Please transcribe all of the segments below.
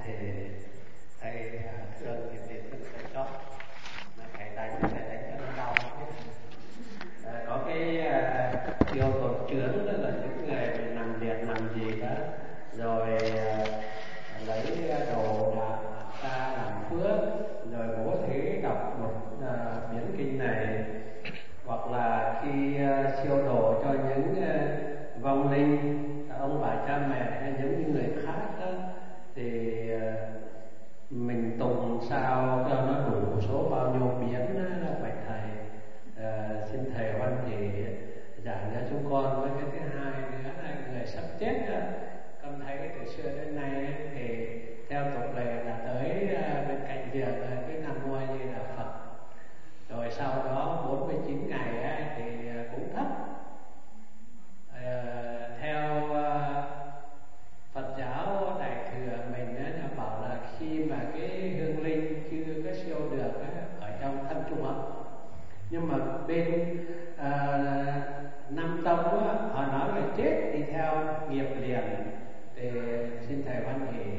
thì thầy thường thì từng thầy cho mà thầy đánh cho nó đau. Có cái yêu tổn chướng đó là những người nằm liệt nằm gì đó rồi lấy đồ đạc ta làm phước rồi bố thí đọc một biến kinh này, hoặc là khi siêu độ cho những vong linh, ông bà cha mẹ hay những người khác đó, thì mình tụng sao cho nó đủ số bao nhiêu biến đó, vậy thầy xin thầy hoan hỷ giảng cho chúng con. Với cái thứ hai nữa là người sắp chết đó, con thấy từ xưa đến nay thì theo tục lệ là tới bên cạnh giường cái Nam Mô A Di Đà Phật, rồi sau đó 49 ngày thì cũng thấp. Theo Phật giáo Đại thừa mình đã bảo là khi mà cái hương linh chưa có siêu được ở trong thân trung ấm, nhưng mà bên Nam Tông họ nói là chết đi theo nghiệp liền. Thì xin thầy hoan hỷ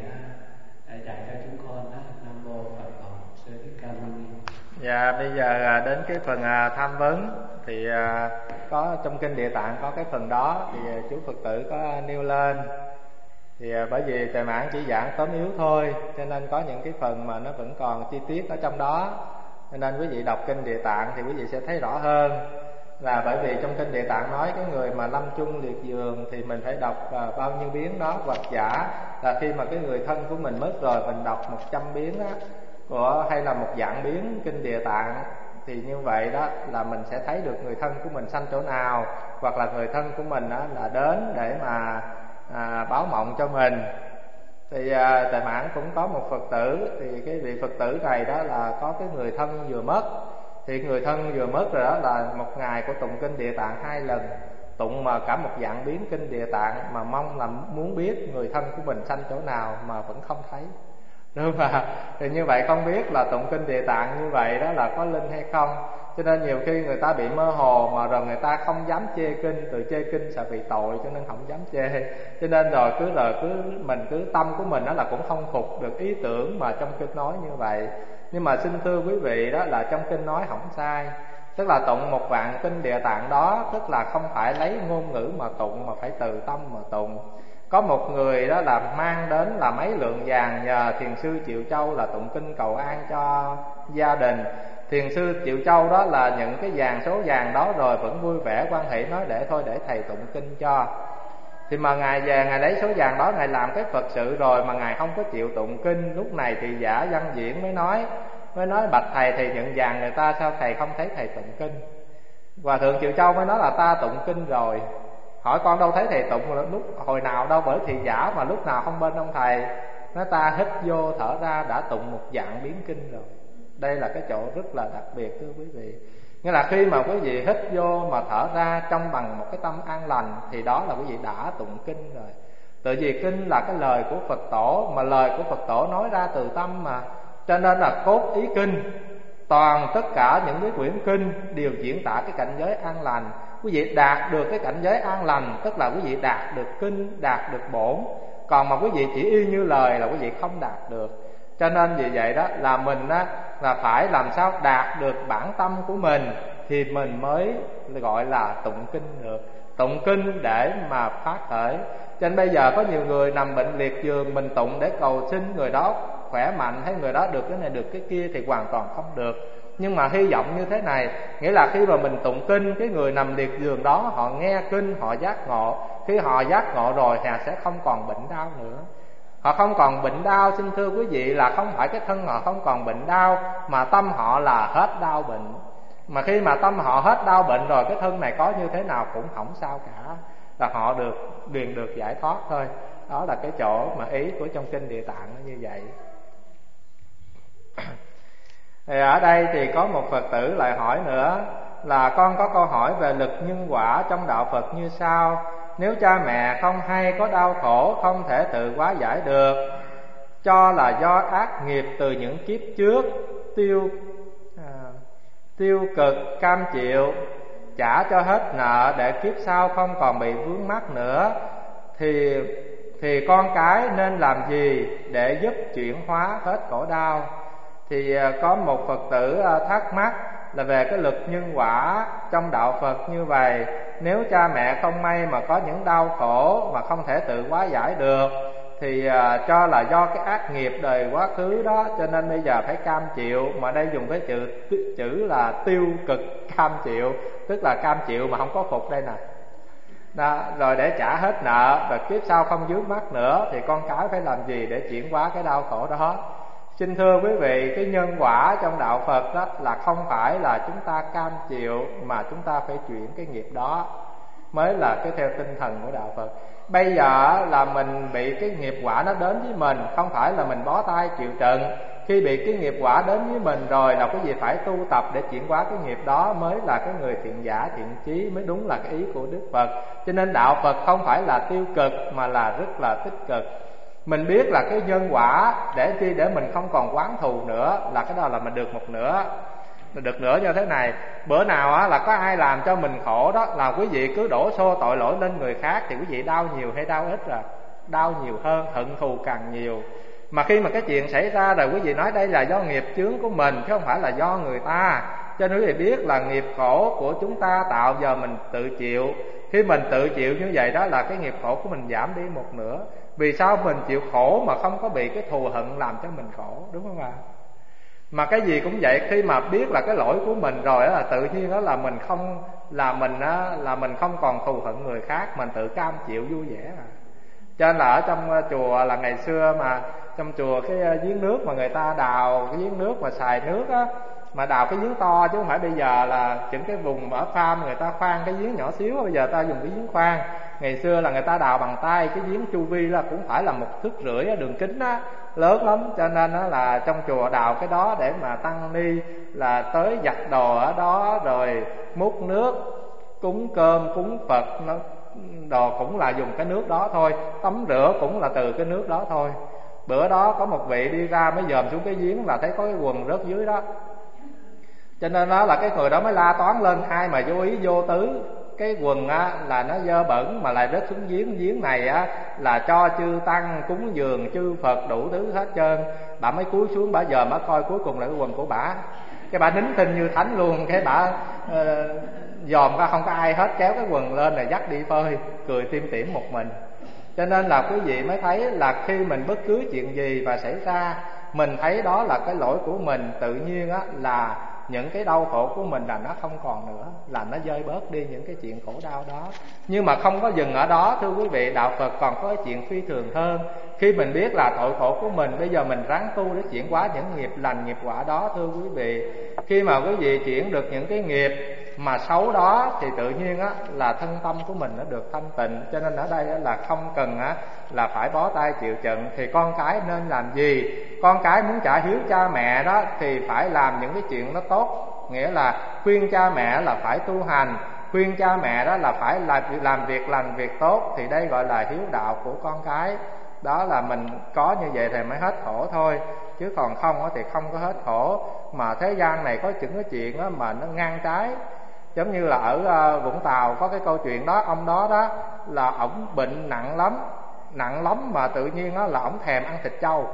dạy cho chúng con đó. Nam mô Phật Bổn Sư Thích Ca Mâu Ni. Dạ, bây giờ đến cái phần tham vấn thì có trong kinh Địa Tạng có cái phần đó thì chú Phật tử có nêu lên. Thì bởi vì Thầy Mãn chỉ giảng tóm yếu thôi, cho nên có những cái phần mà nó vẫn còn chi tiết ở trong đó, cho nên quý vị đọc kinh Địa Tạng thì quý vị sẽ thấy rõ hơn. Là bởi vì trong kinh Địa Tạng nói cái người mà lâm chung liệt giường thì mình phải đọc bao nhiêu biến đó, hoặc giả là khi mà cái người thân của mình mất rồi mình đọc 100 biến đó, hay là một dạng biến kinh Địa Tạng, thì như vậy đó là mình sẽ thấy được người thân của mình sanh chỗ nào, hoặc là người thân của mình đó là đến để mà báo mộng cho mình. Thì Thầy Mãn cũng có một Phật tử, thì cái vị Phật tử này đó là có cái người thân vừa mất. Thì người thân vừa mất rồi đó là một ngày của tụng kinh Địa Tạng 2 lần, tụng mà cả một dạng biến kinh Địa Tạng, mà mong là muốn biết người thân của mình sanh chỗ nào mà vẫn không thấy, đúng không ạ? Thì như vậy không biết là tụng kinh Địa Tạng như vậy đó là có linh hay không. Cho nên nhiều khi người ta bị mơ hồ mà rồi người ta không dám chê kinh, từ chê kinh sợ bị tội cho nên không dám chê. Cho nên rồi mình cứ tâm của mình đó là cũng không phục được ý tưởng mà trong kinh nói như vậy. Nhưng mà xin thưa quý vị đó là trong kinh nói không sai, tức là tụng một vạn kinh Địa Tạng đó, tức là không phải lấy ngôn ngữ mà tụng, mà phải từ tâm mà tụng. Có một người đó là mang đến là mấy lượng vàng nhờ thiền sư Triệu Châu là tụng kinh cầu an cho gia đình. Thiền sư Triệu Châu đó là những cái vàng, số vàng đó rồi vẫn vui vẻ quan hệ nói để thầy tụng kinh cho. Thì mà ngài về ngài lấy số vàng đó, ngài làm cái Phật sự rồi mà ngài không có chịu tụng kinh. Lúc này thì giả Văn Diễn mới nói bạch thầy, thì nhận vàng người ta sao thầy không thấy thầy tụng kinh? Hòa thượng Triệu Châu mới nói là ta tụng kinh rồi. Hỏi con đâu thấy thầy tụng lúc hồi nào đâu, bởi thì giả mà lúc nào không bên ông thầy. Nói ta hít vô thở ra đã tụng một dạng biến kinh rồi. Đây là cái chỗ rất là đặc biệt thưa quý vị. Nghĩa là khi mà quý vị hít vô mà thở ra trong bằng một cái tâm an lành, thì đó là quý vị đã tụng kinh rồi. Tự vì kinh là cái lời của Phật Tổ, mà lời của Phật Tổ nói ra từ tâm mà, cho nên là cốt ý kinh, toàn tất cả những cái quyển kinh đều diễn tả cái cảnh giới an lành. Quý vị đạt được cái cảnh giới an lành, tức là quý vị đạt được kinh, đạt được bổn. Còn mà quý vị chỉ y như lời là quý vị không đạt được. Cho nên vì vậy đó là mình á, là phải làm sao đạt được bản tâm của mình, thì mình mới gọi là tụng kinh được. Tụng kinh để mà phát khởi. Cho nên bây giờ có nhiều người nằm bệnh liệt giường, mình tụng để cầu xin người đó khỏe mạnh, hay người đó được cái này được cái kia, thì hoàn toàn không được. Nhưng mà hy vọng như thế này, nghĩa là khi mà mình tụng kinh, cái người nằm liệt giường đó họ nghe kinh, họ giác ngộ. Khi họ giác ngộ rồi họ sẽ không còn bệnh đau nữa. Họ không còn bệnh đau, xin thưa quý vị, là không phải cái thân họ không còn bệnh đau, mà tâm họ là hết đau bệnh. Mà khi mà tâm họ hết đau bệnh rồi, cái thân này có như thế nào cũng không sao cả, là họ liền được giải thoát thôi. Đó là cái chỗ mà ý của trong kinh Địa Tạng nó như vậy. Thì ở đây thì có một Phật tử lại hỏi nữa là con có câu hỏi về lực nhân quả trong đạo Phật như sau: nếu cha mẹ không hay có đau khổ không thể tự hóa giải được, cho là do ác nghiệp từ những kiếp trước tiêu cực cam chịu, trả cho hết nợ để kiếp sau không còn bị vướng mắc nữa, thì thì con cái nên làm gì để giúp chuyển hóa hết khổ đau? Thì có một Phật tử thắc mắc là về cái luật nhân quả trong đạo Phật như vậy. Nếu cha mẹ không may mà có những đau khổ mà không thể tự hóa giải được thì cho là do cái ác nghiệp đời quá khứ đó, cho nên bây giờ phải cam chịu. Mà đây dùng cái chữ là tiêu cực cam chịu, tức là cam chịu mà không có phục đây nè. Đó, rồi để trả hết nợ, rồi kiếp sau không vướng mắc nữa, thì con cái phải làm gì để chuyển hóa cái đau khổ đó? Xin thưa quý vị, cái nhân quả trong đạo Phật đó là không phải là chúng ta cam chịu, mà chúng ta phải chuyển cái nghiệp đó, mới là cái theo tinh thần của đạo Phật. Bây giờ là mình bị cái nghiệp quả nó đến với mình, không phải là mình bó tay chịu trận. Khi bị cái nghiệp quả đến với mình rồi là cái gì phải tu tập để chuyển hóa cái nghiệp đó, mới là cái người thiện giả thiện chí, mới đúng là cái ý của Đức Phật. Cho nên đạo Phật không phải là tiêu cực mà là rất là tích cực. Mình biết là cái nhân quả để chi, để mình không còn oán thù nữa, là cái đó là mình được một nửa. Được nữa như thế này, bữa nào á là có ai làm cho mình khổ đó là quý vị cứ đổ xô tội lỗi lên người khác, thì quý vị đau nhiều hay đau ít? Rồi đau nhiều hơn, hận thù càng nhiều. Mà khi mà cái chuyện xảy ra rồi quý vị nói đây là do nghiệp chướng của mình chứ không phải là do người ta. Cho nên quý vị biết là nghiệp khổ của chúng ta tạo giờ mình tự chịu. Khi mình tự chịu như vậy đó là cái nghiệp khổ của mình giảm đi một nửa. Vì sao mình chịu khổ mà không có bị cái thù hận làm cho mình khổ, đúng không ạ? Mà cái gì cũng vậy, khi mà biết là cái lỗi của mình rồi đó là tự nhiên đó là mình không không còn thù hận người khác, mình tự cam chịu vui vẻ à. Cho nên là ở trong chùa là ngày xưa mà trong chùa cái giếng nước mà người ta đào cái giếng nước mà xài nước á, mà đào cái giếng to chứ không phải bây giờ là những cái vùng ở farm người ta khoan cái giếng nhỏ xíu, bây giờ ta dùng cái giếng khoan. Ngày xưa là người ta đào bằng tay, cái giếng chu vi là cũng phải là 1,5 thước đường kính á, lớn lắm. Cho nên đó là trong chùa đào cái đó để mà tăng ni là tới giặt đồ ở đó, rồi múc nước cúng cơm cúng Phật, nó đồ cũng là dùng cái nước đó thôi, tắm rửa cũng là từ cái nước đó thôi. Bữa đó có một vị đi ra mới dòm xuống cái giếng là thấy có cái quần rớt dưới đó, cho nên đó là cái người đó mới la toán lên. Ai mà vô ý vô tứ cái quần á là nó dơ bẩn mà lại rớt xuống giếng này á là cho chư tăng cúng dường chư Phật đủ thứ hết trơn. Bà mới cúi xuống bà dòm bà coi, cuối cùng là cái quần của bà, cái bà nín thinh như thánh luôn. Cái bà dòm ra không có ai hết, kéo cái quần lên là dắt đi phơi, cười tim tỉm một mình. Cho nên là quý vị mới thấy là khi mình bất cứ chuyện gì mà xảy ra, mình thấy đó là cái lỗi của mình, tự nhiên á là những cái đau khổ của mình là nó không còn nữa, là nó vơi bớt đi những cái chuyện khổ đau đó. Nhưng mà không có dừng ở đó thưa quý vị, đạo Phật còn có cái chuyện phi thường hơn. Khi mình biết là tội khổ của mình, bây giờ mình ráng tu để chuyển hóa những nghiệp lành nghiệp quả đó thưa quý vị. Khi mà quý vị chuyển được những cái nghiệp mà xấu đó thì tự nhiên á là thân tâm của mình nó được thanh tịnh. Cho nên ở đây là không cần á là phải bó tay chịu trận. Thì con cái nên làm gì? Con cái muốn trả hiếu cha mẹ đó thì phải làm những cái chuyện nó tốt, nghĩa là khuyên cha mẹ là phải tu hành, khuyên cha mẹ đó là phải làm việc lành việc tốt, thì đây gọi là hiếu đạo của con cái. Đó là mình có như vậy thì mới hết khổ thôi, chứ còn không thì không có hết khổ. Mà thế gian này có những cái chuyện mà nó ngang trái. Giống như là ở Vũng Tàu có cái câu chuyện đó, ông đó đó là ổng bệnh nặng lắm mà tự nhiên là ổng thèm ăn thịt trâu.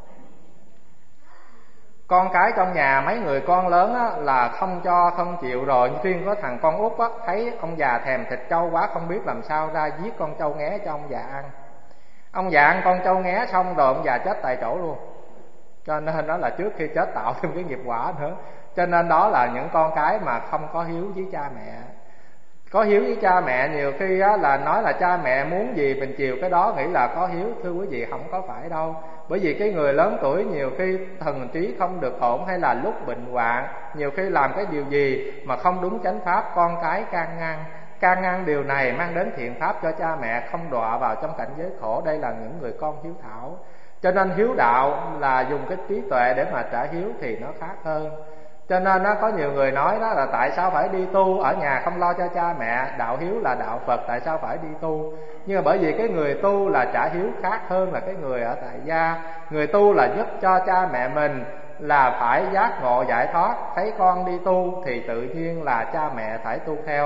Con cái trong nhà mấy người con lớn là không cho không chịu rồi, riêng có thằng con út thấy ông già thèm thịt trâu quá, không biết làm sao ra giết con trâu nghé cho ông già ăn. Ông già ăn con trâu nghé xong rồi ông già chết tại chỗ luôn. Cho nên đó là trước khi chết tạo thêm cái nghiệp quả nữa. Cho nên đó là những con cái mà không có hiếu với cha mẹ. Có hiếu với cha mẹ nhiều khi là nói là cha mẹ muốn gì mình chiều cái đó, nghĩ là có hiếu. Thưa quý vị, không có phải đâu. Bởi vì cái người lớn tuổi nhiều khi thần trí không được ổn, hay là lúc bệnh hoạn, nhiều khi làm cái điều gì mà không đúng chánh pháp, con cái can ngăn điều này mang đến thiện pháp cho cha mẹ không đọa vào trong cảnh giới khổ. Đây là những người con hiếu thảo. Cho nên hiếu đạo là dùng cái trí tuệ để mà trả hiếu thì nó khác hơn. Cho nên có nhiều người nói đó là tại sao phải đi tu, ở nhà không lo cho cha mẹ, đạo hiếu là đạo Phật, tại sao phải đi tu? Nhưng mà bởi vì cái người tu là trả hiếu khác hơn là cái người ở tại gia. Người tu là giúp cho cha mẹ mình là phải giác ngộ giải thoát, thấy con đi tu thì tự nhiên là cha mẹ phải tu theo.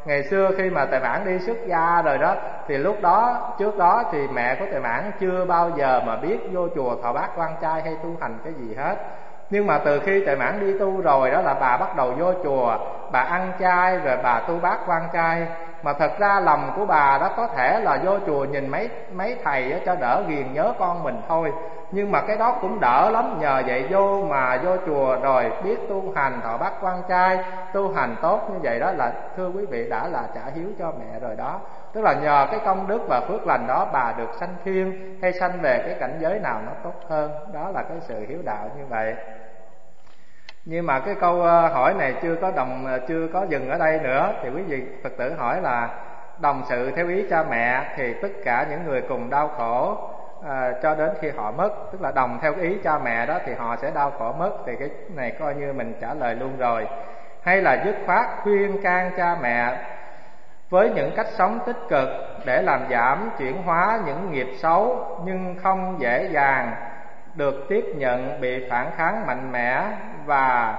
Ngày xưa khi mà Tài Mãn đi xuất gia rồi đó, thì lúc đó, trước đó thì mẹ của Tài Mãn chưa bao giờ mà biết vô chùa thọ bát quan trai hay tu hành cái gì hết. Nhưng mà từ khi Tài Mãn đi tu rồi đó là bà bắt đầu vô chùa, bà ăn chay rồi bà tu bát quan trai. Mà thật ra lòng của bà đó có thể là vô chùa nhìn mấy thầy đó cho đỡ ghiền nhớ con mình thôi, nhưng mà cái đó cũng đỡ lắm. Nhờ vậy mà vô chùa rồi biết tu hành thọ bát quan trai, tu hành tốt như vậy đó là thưa quý vị đã là trả hiếu cho mẹ rồi đó. Tức là nhờ cái công đức và phước lành đó bà được sanh thiên hay sanh về cái cảnh giới nào nó tốt hơn. Đó là cái sự hiếu đạo như vậy. Nhưng mà cái câu hỏi này chưa có dừng ở đây nữa. Thì quý vị Phật tử hỏi là đồng sự theo ý cha mẹ thì tất cả những người cùng đau khổ cho đến khi họ mất. Tức là đồng theo ý cha mẹ đó thì họ sẽ đau khổ mất. Thì cái này coi như mình trả lời luôn rồi. Hay là dứt khoát khuyên can cha mẹ với những cách sống tích cực để làm giảm chuyển hóa những nghiệp xấu, nhưng không dễ dàng được tiếp nhận, bị phản kháng mạnh mẽ và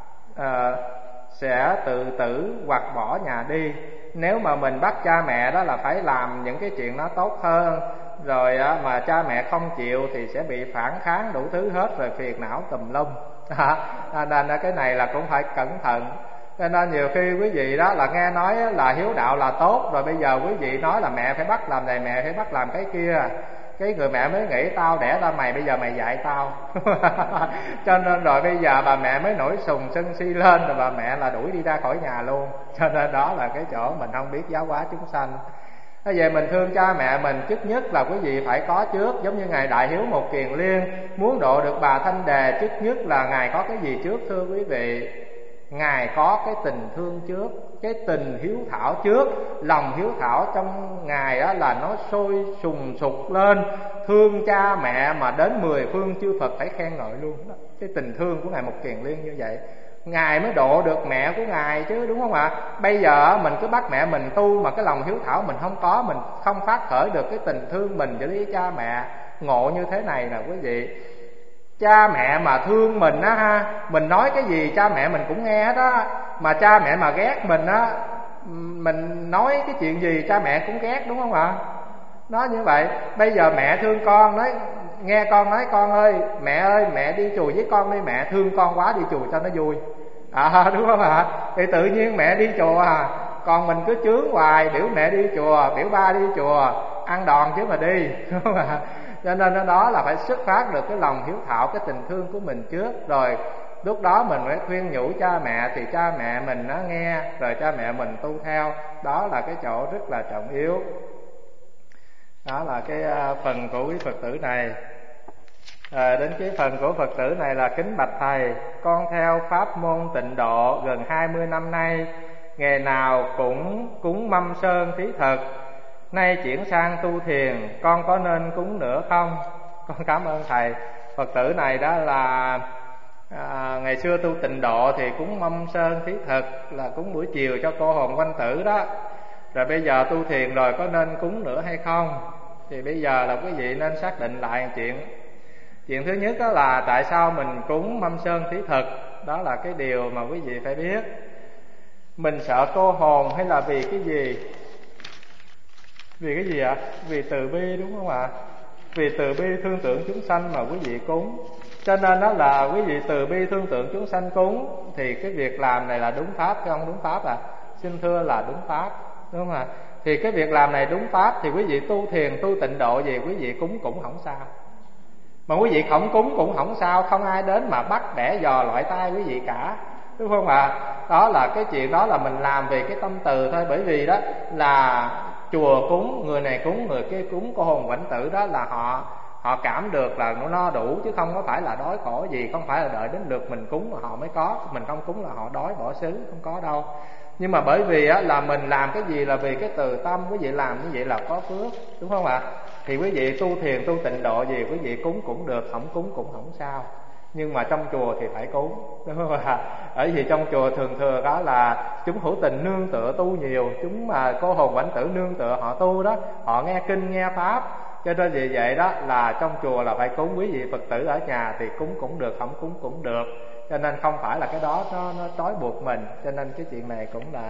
sẽ tự tử hoặc bỏ nhà đi. Nếu mà mình bắt cha mẹ đó là phải làm những cái chuyện nó tốt hơn, rồi mà cha mẹ không chịu thì sẽ bị phản kháng đủ thứ hết, rồi phiền não tùm lum. Nên cái này là cũng phải cẩn thận. Cho nên nhiều khi quý vị đó là nghe nói là hiếu đạo là tốt, rồi bây giờ quý vị nói là mẹ phải bắt làm này, mẹ phải bắt làm cái kia, cái người mẹ mới nghĩ tao đẻ ra mày, bây giờ mày dạy tao. Cho nên rồi bây giờ bà mẹ mới nổi sùng sân si lên, rồi bà mẹ là đuổi đi ra khỏi nhà luôn. Cho nên đó là cái chỗ mình không biết giáo hóa chúng sanh. Thế vậy mình thương cha mẹ mình, trước nhất là quý vị phải có trước. Giống như Ngài Đại Hiếu Một Kiền Liên muốn độ được bà Thanh Đề, trước nhất là Ngài có cái gì trước thưa quý vị? Ngài có cái tình thương trước, cái tình hiếu thảo trước. Lòng hiếu thảo trong Ngài đó là nó sôi sùng sục lên, thương cha mẹ mà đến 10 phương chư Phật phải khen ngợi luôn đó. Cái tình thương của Ngài Một Kiền Liên như vậy, Ngài mới độ được mẹ của Ngài chứ, đúng không ạ? Bây giờ mình cứ bắt mẹ mình tu mà cái lòng hiếu thảo mình không có, mình không phát khởi được cái tình thương mình cho với cha mẹ. Ngộ như thế này nè quý vị, cha mẹ mà thương mình á ha, mình nói cái gì cha mẹ mình cũng nghe hết á. Mà cha mẹ mà ghét mình á, mình nói cái chuyện gì cha mẹ cũng ghét, đúng không ạ? Nó như vậy. Bây giờ mẹ thương con, nói nghe con nói con ơi mẹ đi chùa với con đi, mẹ thương con quá đi chùa cho nó vui, đúng không ạ? Thì tự nhiên mẹ đi chùa còn mình cứ chướng hoài, biểu mẹ đi chùa, biểu ba đi chùa, ăn đòn chứ mà đi, đúng không ạ? Cho nên đó là phải xuất phát được cái lòng hiếu thảo, cái tình thương của mình trước, rồi lúc đó mình phải khuyên nhủ cha mẹ thì cha mẹ mình nó nghe, rồi cha mẹ mình tu theo. Đó là cái chỗ rất là trọng yếu. Đó là cái phần của quý Phật tử này. Đến cái phần của Phật tử này là: kính bạch thầy, con theo pháp môn Tịnh Độ gần 20 năm nay, ngày nào cũng cúng mâm sơn thí thực. Nay chuyển sang tu thiền, con có nên cúng nữa không? Con cảm ơn thầy. Phật tử này đó là ngày xưa tu Tịnh Độ thì cúng mâm sơn thí thực, là cúng buổi chiều cho cô hồn quanh tử đó. Rồi bây giờ tu thiền rồi có nên cúng nữa hay không? Thì bây giờ là quý vị nên xác định lại chuyện thứ nhất đó là tại sao mình cúng mâm sơn thí thực. Đó là cái điều mà quý vị phải biết. Mình sợ cô hồn hay là vì cái gì? Vì cái gì ạ? Vì từ bi, đúng không ạ? Vì từ bi thương tưởng chúng sanh mà quý vị cúng. Cho nên đó là quý vị từ bi thương tưởng chúng sanh cúng, thì cái việc làm này là đúng pháp hay không đúng pháp ạ? Xin thưa là đúng pháp, đúng không ạ? Thì cái việc làm này đúng pháp thì quý vị tu thiền tu Tịnh Độ gì quý vị cúng cũng không sao. Mà quý vị không cúng cũng không sao, không ai đến mà bắt bẻ dò loại tay quý vị cả, đúng không ạ? Đó là cái chuyện đó là mình làm vì cái tâm từ thôi. Bởi vì đó là chùa cúng, người này cúng, người kia cúng cô hồn vĩnh tử, đó là họ cảm được là nó no đủ, chứ không có phải là đói khổ gì. Không phải là đợi đến lượt mình cúng mà họ mới có, mình không cúng là họ đói bỏ xứ, không có đâu. Nhưng mà bởi vì á, là mình làm cái gì là vì cái từ tâm, quý vị làm như vậy là có phước, đúng không ạ? Thì quý vị tu thiền tu Tịnh Độ gì quý vị cúng cũng được, không cúng cũng không sao. Nhưng mà trong chùa thì phải cúng, đúng không ạ? Bởi vì trong chùa thường đó là chúng hữu tình nương tựa tu nhiều, chúng mà cô hồn vĩnh tử nương tựa họ tu đó, họ nghe kinh nghe pháp. Cho nên vì vậy đó là trong chùa là phải cúng. Quý vị Phật tử ở nhà thì cúng cũng được, không cúng cũng được. Cho nên không phải là cái đó nó trói buộc mình. Cho nên cái chuyện này cũng là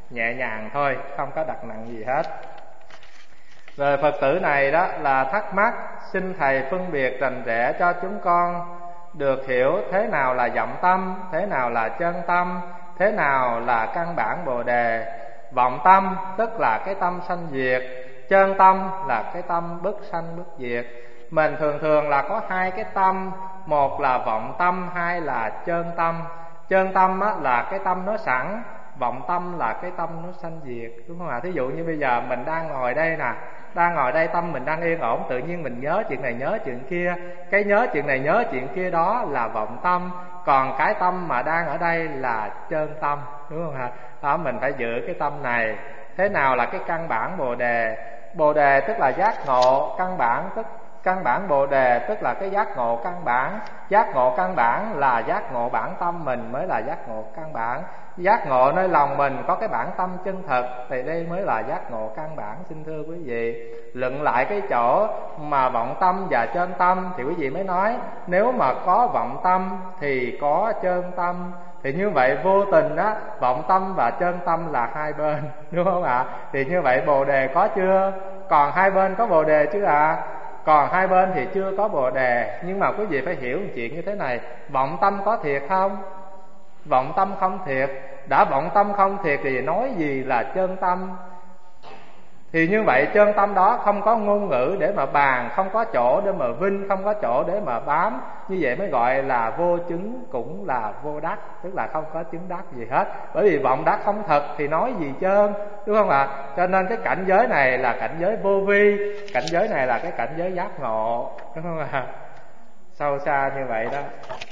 nhẹ nhàng thôi, không có đặt nặng gì hết. Rồi Phật tử này đó là thắc mắc, xin Thầy phân biệt rành rẽ cho chúng con được hiểu thế nào là vọng tâm, thế nào là chân tâm, thế nào là căn bản Bồ Đề. Vọng tâm tức là cái tâm sanh diệt, chân tâm là cái tâm bất sanh bất diệt. Mình thường là có hai cái tâm, một là vọng tâm, hai là chân tâm. Chân tâm á, là cái tâm nó sẵn, vọng tâm là cái tâm nó sanh diệt, đúng không ạ? Thí dụ như bây giờ mình đang ngồi đây nè, đang ngồi đây tâm mình đang yên ổn, tự nhiên mình nhớ chuyện này nhớ chuyện kia, cái nhớ chuyện này nhớ chuyện kia đó là vọng tâm, còn cái tâm mà đang ở đây là chân tâm, đúng không ạ? Đó, mình phải giữ cái tâm này. Thế nào là cái căn bản Bồ Đề? Bồ Đề tức là giác ngộ, căn bản Bồ Đề tức là cái giác ngộ căn bản. Giác ngộ căn bản là giác ngộ bản tâm mình mới là giác ngộ căn bản. Giác ngộ nơi lòng mình có cái bản tâm chân thật, thì đây mới là giác ngộ căn bản. Xin thưa quý vị, luận lại cái chỗ mà vọng tâm và chân tâm thì quý vị mới nói, nếu mà có vọng tâm thì có chân tâm. Thì như vậy vô tình á, vọng tâm và chân tâm là hai bên, đúng không ạ? Thì như vậy Bồ Đề có chưa? Còn hai bên có Bồ Đề chứ ạ? Còn hai bên thì chưa có Bồ Đề. Nhưng mà quý vị phải hiểu một chuyện như thế này, vọng tâm có thiệt không? Vọng tâm không thiệt. Đã vọng tâm không thiệt thì nói gì là chân tâm? Thì như vậy chân tâm đó không có ngôn ngữ để mà bàn, không có chỗ để mà vinh, không có chỗ để mà bám. Như vậy mới gọi là vô chứng cũng là vô đắc, tức là không có chứng đắc gì hết. Bởi vì vọng đắc không thật thì nói gì trơn, đúng không ạ? Cho nên cái cảnh giới này là cảnh giới vô vi, cảnh giới này là cái cảnh giới giác ngộ, đúng không ạ? Sâu xa như vậy đó.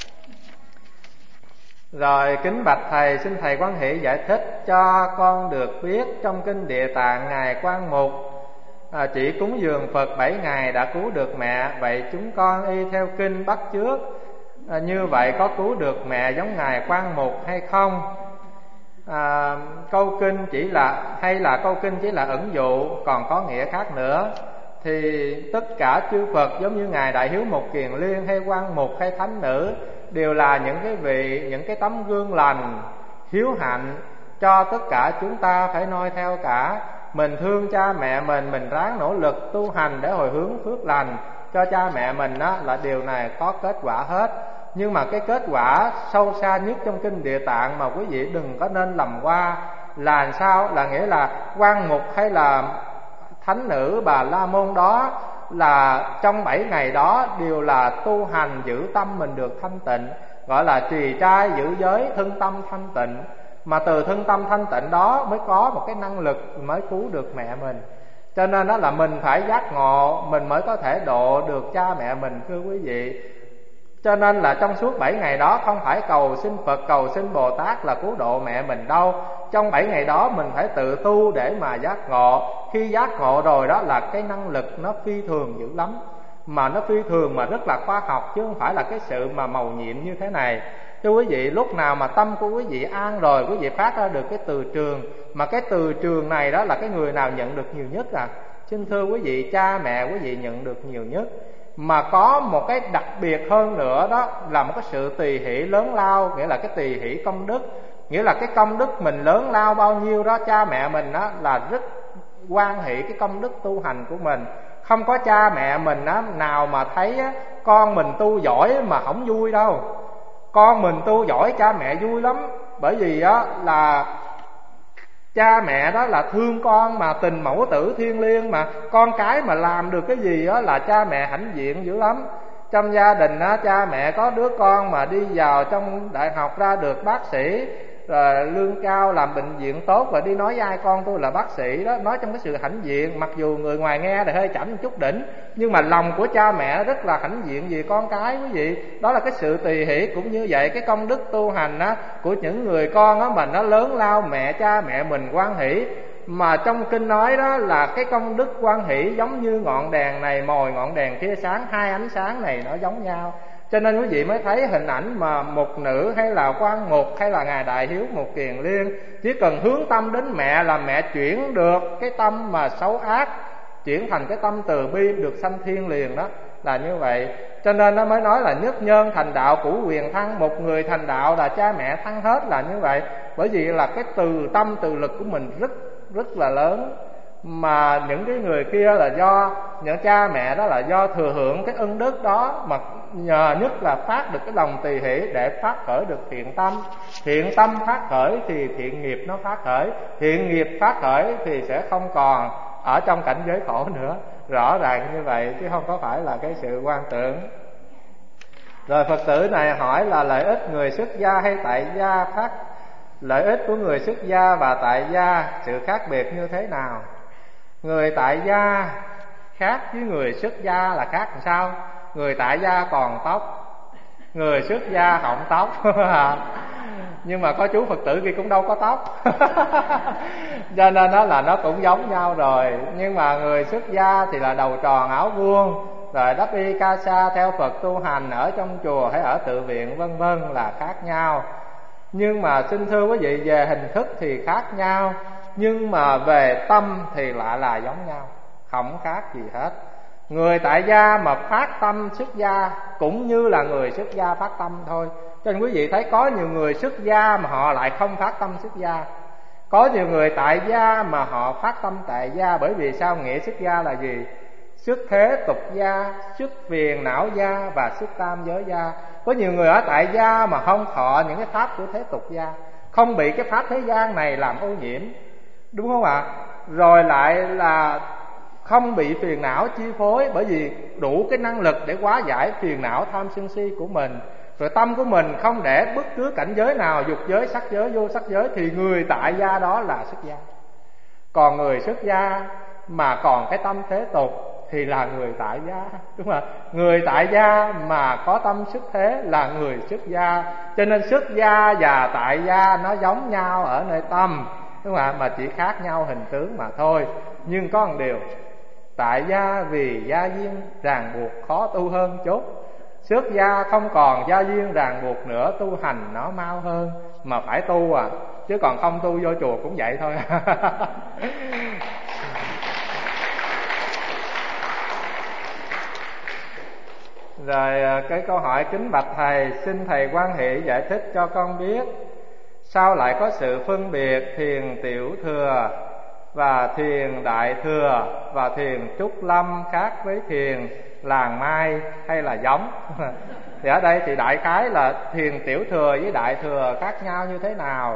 Rồi kính bạch Thầy, xin Thầy Quan Hỷ giải thích cho con được biết trong kinh Địa Tạng ngài Quan Mục chỉ cúng dường Phật 7 ngày đã cứu được mẹ, vậy chúng con y theo kinh bắt chước như vậy có cứu được mẹ giống ngài Quan Mục hay không? Câu kinh chỉ là câu kinh chỉ là ẩn dụ, còn có nghĩa khác nữa. Thì tất cả chư Phật giống như ngài Đại Hiếu Mục Kiền Liên hay Quan Mục hay thánh nữ đều là những cái vị, những cái tấm gương lành, hiếu hạnh cho tất cả chúng ta phải noi theo cả. Mình thương cha mẹ mình ráng nỗ lực tu hành để hồi hướng phước lành cho cha mẹ mình á, là điều này có kết quả hết. Nhưng mà cái kết quả sâu xa nhất trong kinh Địa Tạng mà quý vị đừng có nên lầm qua là sao? Là nghĩa là Quan Mục hay là thánh nữ Bà La Môn đó là trong 7 ngày đó đều là tu hành giữ tâm mình được thanh tịnh, gọi là trì trai giữ giới, thân tâm thanh tịnh. Mà từ thân tâm thanh tịnh đó mới có một cái năng lực mới cứu được mẹ mình. Cho nên đó là mình phải giác ngộ, mình mới có thể độ được cha mẹ mình, thưa quý vị. Cho nên là trong suốt 7 ngày đó không phải cầu xin Phật, cầu xin Bồ Tát là cứu độ mẹ mình đâu. Trong 7 ngày đó mình phải tự tu để mà giác ngộ. Khi giác ngộ rồi đó là cái năng lực nó phi thường dữ lắm. Mà nó phi thường mà rất là khoa học, chứ không phải là cái sự mà màu nhiệm như thế này. Thưa quý vị, lúc nào mà tâm của quý vị an rồi, quý vị phát ra được cái từ trường. Mà cái từ trường này đó là cái người nào nhận được nhiều nhất à? Xin thưa quý vị, cha mẹ quý vị nhận được nhiều nhất. Mà có một cái đặc biệt hơn nữa đó là một cái sự tùy hỷ lớn lao, nghĩa là cái tùy hỷ công đức. Nghĩa là cái công đức mình lớn lao bao nhiêu đó, cha mẹ mình đó là rất hoan hỷ cái công đức tu hành của mình. Không có cha mẹ mình á, nào mà thấy á, con mình tu giỏi mà không vui đâu. Con mình tu giỏi cha mẹ vui lắm. Bởi vì á là cha mẹ đó là thương con mà, tình mẫu tử thiêng liêng mà. Con cái mà làm được cái gì đó là cha mẹ hãnh diện dữ lắm. Trong gia đình á, cha mẹ có đứa con mà đi vào trong đại học ra được bác sĩ, rồi lương cao, làm bệnh viện tốt, và đi nói với ai con tôi là bác sĩ đó, nói trong cái sự hãnh diện. Mặc dù người ngoài nghe thì hơi chảnh một chút đỉnh, nhưng mà lòng của cha mẹ rất là hãnh diện vì con cái, quý vị. Đó là cái sự tùy hỷ. Cũng như vậy, cái công đức tu hành á của những người con á mà nó lớn lao mẹ cha mẹ mình hoan hỷ. Mà trong kinh nói đó là cái công đức hoan hỷ giống như ngọn đèn này mồi ngọn đèn kia sáng, hai ánh sáng này nó giống nhau. Cho nên quý vị mới thấy hình ảnh mà một nữ hay là Quan Mục hay là ngài Đại Hiếu Mục Kiền Liên, chỉ cần hướng tâm đến mẹ là mẹ chuyển được cái tâm mà xấu ác, chuyển thành cái tâm từ bi, được sanh thiên liền đó, là như vậy. Cho nên nó mới nói là nhất nhân thành đạo cũ quyền thăng, một người thành đạo là cha mẹ thăng hết, là như vậy. Bởi vì là cái từ tâm từ lực của mình rất là lớn, mà những cái người kia là do những cha mẹ đó là do thừa hưởng cái ân đức đó, mà nhờ nhất là phát được cái lòng tỳ hỷ để phát khởi được thiện tâm. Thiện tâm phát khởi thì thiện nghiệp nó phát khởi, thiện nghiệp phát khởi thì sẽ không còn ở trong cảnh giới khổ nữa. Rõ ràng như vậy chứ không có phải là cái sự quan tưởng. Rồi Phật tử này hỏi là lợi ích người xuất gia hay tại gia phát, lợi ích của người xuất gia và tại gia sự khác biệt như thế nào? Người tại gia khác với người xuất gia là khác làm sao? Người tại gia còn tóc, người xuất gia không tóc. Nhưng mà có chú Phật tử kia cũng đâu có tóc. Cho nên đó là nó cũng giống nhau rồi. Nhưng mà người xuất gia thì là đầu tròn áo vuông, rồi đắp y ca sa theo Phật tu hành ở trong chùa hay ở tự viện vân vân là khác nhau. Nhưng mà xin thưa quý vị, về hình thức thì khác nhau, nhưng mà về tâm thì lại là giống nhau, không khác gì hết. Người tại gia mà phát tâm xuất gia cũng như là người xuất gia phát tâm thôi. Cho nên quý vị thấy có nhiều người xuất gia mà họ lại không phát tâm xuất gia, có nhiều người tại gia mà họ phát tâm tại gia. Bởi vì sao? Nghĩa xuất gia là gì? Xuất thế tục gia, xuất phiền não gia và xuất tam giới gia. Có nhiều người ở tại gia mà không thọ những cái pháp của thế tục gia, không bị cái pháp thế gian này làm ô nhiễm, đúng không ạ? Rồi lại là không bị phiền não chi phối, bởi vì đủ cái năng lực để hóa giải phiền não tham sân si của mình. Rồi tâm của mình không để bất cứ cảnh giới nào, dục giới, sắc giới, vô sắc giới, thì người tại gia đó là xuất gia. Còn người xuất gia mà còn cái tâm thế tục thì là người tại gia, đúng không? Người tại gia mà có tâm xuất thế là người xuất gia. Cho nên xuất gia và tại gia nó giống nhau ở nơi tâm, đúng không ạ? Mà chỉ khác nhau hình tướng mà thôi. Nhưng có một điều, tại gia vì gia duyên ràng buộc khó tu hơn chút. Xuất gia không còn gia duyên ràng buộc nữa, tu hành nó mau hơn. Mà phải tu à, chứ còn không tu vô chùa cũng vậy thôi. Rồi cái câu hỏi: kính bạch thầy, xin thầy quan hệ giải thích cho con biết, sao lại có sự phân biệt thiền tiểu thừa và thiền đại thừa và thiền trúc lâm khác với thiền làng mai, hay là giống? Thì ở đây thì đại khái là thiền tiểu thừa với đại thừa khác nhau như thế nào.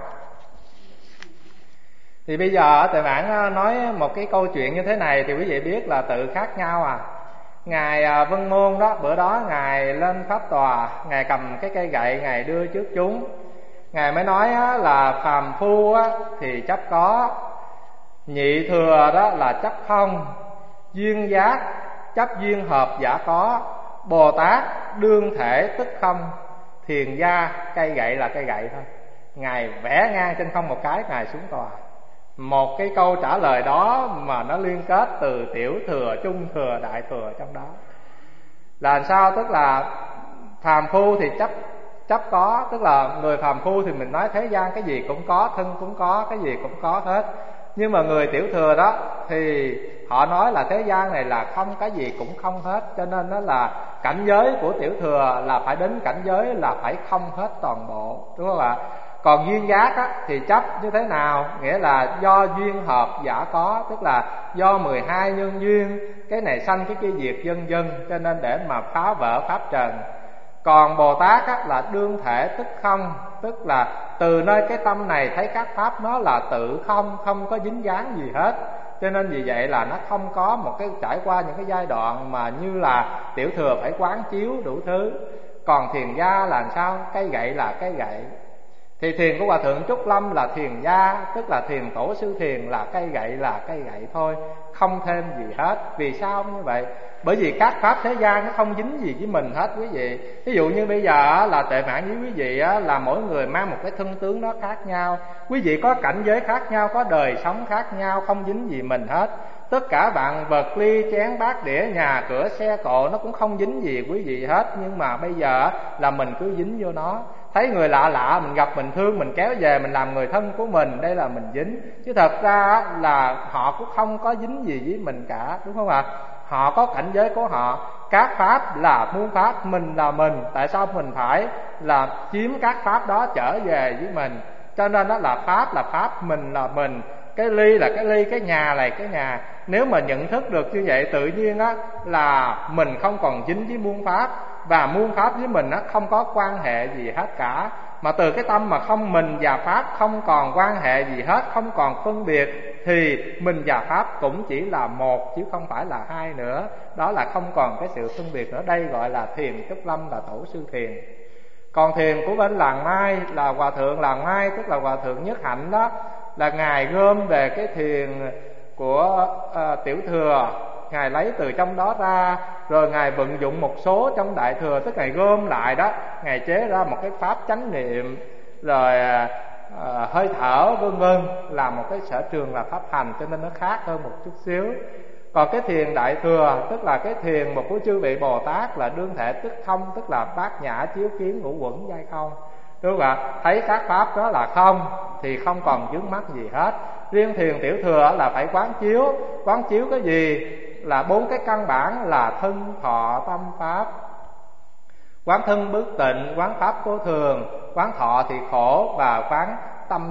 Thì bây giờ Thầy Mãn nói một cái câu chuyện như thế này thì quý vị biết là tự khác nhau à. Ngài Vân Môn đó, bữa đó Ngài lên pháp tòa, Ngài cầm cái cây gậy, Ngài đưa trước chúng. Ngài mới nói là phàm phu thì chấp có, nhị thừa đó là chấp không, duyên giác chấp duyên hợp giả có, Bồ Tát đương thể tức không, thiền gia cây gậy là cây gậy thôi. Ngài vẽ ngang trên không một cái, Ngài xuống tòa. Một cái câu trả lời đó mà nó liên kết từ tiểu thừa, trung thừa, đại thừa trong đó. Là sao? Tức là phàm phu thì chấp có, tức là người phàm phu thì mình nói thế gian cái gì cũng có, thân cũng có, cái gì cũng có hết. Nhưng mà người tiểu thừa đó thì họ nói là thế gian này là không, cái gì cũng không hết. Cho nên đó là cảnh giới của tiểu thừa là phải đến cảnh giới là phải không hết toàn bộ, đúng không ạ? Còn duyên giác thì chấp như thế nào? Nghĩa là do duyên hợp giả có, tức là do 12 nhân duyên, cái này sanh cái kia diệt vân vân, cho nên để mà phá vỡ pháp trần. Còn Bồ Tát là đương thể tức không, tức là từ nơi cái tâm này thấy các pháp nó là tự không, không có dính dáng gì hết. Cho nên vì vậy là nó không có một cái trải qua những cái giai đoạn mà như là tiểu thừa phải quán chiếu đủ thứ. Còn thiền gia là sao? Cây gậy là cây gậy. Thì thiền của Hòa Thượng Trúc Lâm là thiền gia, tức là thiền tổ sư thiền là cây gậy thôi, không thêm gì hết. Vì sao như vậy? Bởi vì các pháp thế gian nó không dính gì với mình hết quý vị. Ví dụ như bây giờ là Tệ Mạng với quý vị là mỗi người mang một cái thân tướng nó khác nhau. Quý vị có cảnh giới khác nhau, có đời sống khác nhau, không dính gì mình hết. Tất cả vạn vật ly chén bát đĩa nhà cửa xe cộ nó cũng không dính gì quý vị hết. Nhưng mà bây giờ là mình cứ dính vô nó. Thấy người lạ lạ mình gặp mình thương, mình kéo về mình làm người thân của mình, đây là mình dính. Chứ thật ra là họ cũng không có dính gì với mình cả, đúng không ạ? Họ có cảnh giới của họ. Các pháp là muôn pháp, mình là mình. Tại sao mình phải là chiếm các pháp đó trở về với mình? Cho nên đó là pháp, mình là mình, cái ly là cái ly, cái nhà là cái nhà. Nếu mà nhận thức được như vậy, tự nhiên á là mình không còn dính với muôn pháp, và muôn pháp với mình á không có quan hệ gì hết cả. Mà từ cái tâm mà không mình và pháp không còn quan hệ gì hết, không còn phân biệt, thì mình và pháp cũng chỉ là một chứ không phải là hai nữa. Đó là không còn cái sự phân biệt nữa. Đây gọi là thiền Trúc Lâm, là tổ sư thiền. Còn thiền của bên Làng Mai là Hòa Thượng Làng Mai, tức là Hòa Thượng Nhất Hạnh đó, là Ngài gom về cái thiền của Tiểu Thừa, Ngài lấy từ trong đó ra, rồi Ngài vận dụng một số trong Đại Thừa, tức Ngài gom lại đó, Ngài chế ra một cái pháp chánh niệm, rồi hơi thở vân vân, là một cái sở trường là pháp hành, cho nên nó khác hơn một chút xíu. Còn cái thiền Đại Thừa, tức là cái thiền một của chư vị Bồ Tát, là đương thể tức không, tức là bát nhã chiếu kiến ngũ uẩn giai không. Đúng không ạ? Thấy các pháp đó là không thì không còn vướng mắc gì hết. Riêng thiền Tiểu Thừa là phải quán chiếu cái gì? Là bốn cái căn bản là thân thọ tâm pháp. Quán thân bất tịnh, quán pháp vô thường, quán thọ thì khổ, và quán tâm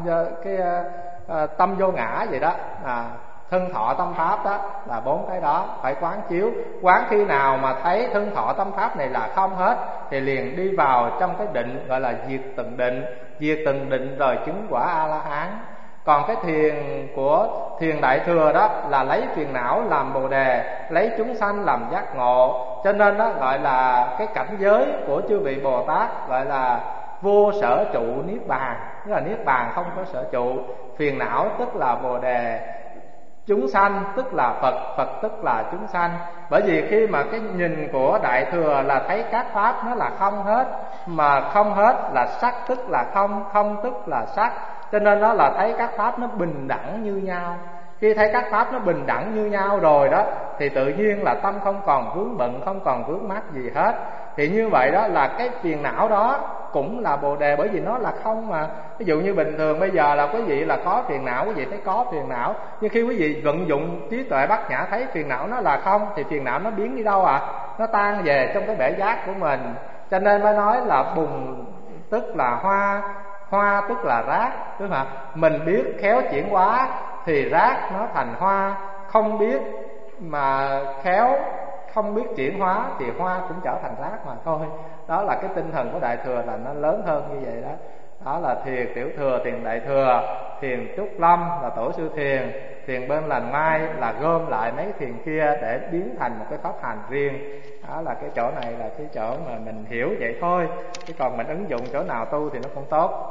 tâm vô ngã vậy đó. Thân thọ tâm pháp đó là bốn cái đó phải quán chiếu. Quán khi nào mà thấy thân thọ tâm pháp này là không hết thì liền đi vào trong cái định gọi là diệt từng định rồi chứng quả A-la-hán. Còn cái thiền của thiền Đại Thừa đó là lấy phiền não làm bồ đề, lấy chúng sanh làm giác ngộ. Cho nên đó gọi là cái cảnh giới của chư vị Bồ Tát gọi là vô sở trụ niết bàn, tức là niết bàn không có sở trụ. Phiền não tức là bồ đề, chúng sanh tức là Phật, Phật tức là chúng sanh. Bởi vì khi mà cái nhìn của Đại Thừa là thấy các pháp nó là không hết, mà không hết là sắc tức là không, không tức là sắc, cho nên đó là thấy các pháp nó bình đẳng như nhau. Khi thấy các pháp nó bình đẳng như nhau rồi đó thì tự nhiên là tâm không còn vướng bận, không còn vướng mắc gì hết. Thì như vậy đó là cái phiền não đó cũng là bồ đề, bởi vì nó là không mà. Ví dụ như bình thường bây giờ là quý vị là có phiền não, quý vị thấy có phiền não, nhưng khi quý vị vận dụng trí tuệ bát nhã thấy phiền não nó là không thì phiền não nó biến đi đâu ạ? Nó tan về trong cái bể giác của mình. Cho nên mới nói là bùn tức là hoa, hoa tức là rác, đúng không ạ? Mình biết khéo chuyển hóa thì rác nó thành hoa, không biết mà khéo không biết chuyển hóa thì hoa cũng trở thành rác mà thôi. Đó là cái tinh thần của Đại Thừa là nó lớn hơn như vậy đó. Đó là thiền Tiểu Thừa, thiền Đại Thừa. Thiền Trúc Lâm là tổ sư thiền. Thiền bên Làng Mai là gom lại mấy thiền kia để biến thành một cái pháp hành riêng. Đó là cái chỗ này là cái chỗ mà mình hiểu vậy thôi, chứ còn mình ứng dụng chỗ nào tu thì nó không tốt.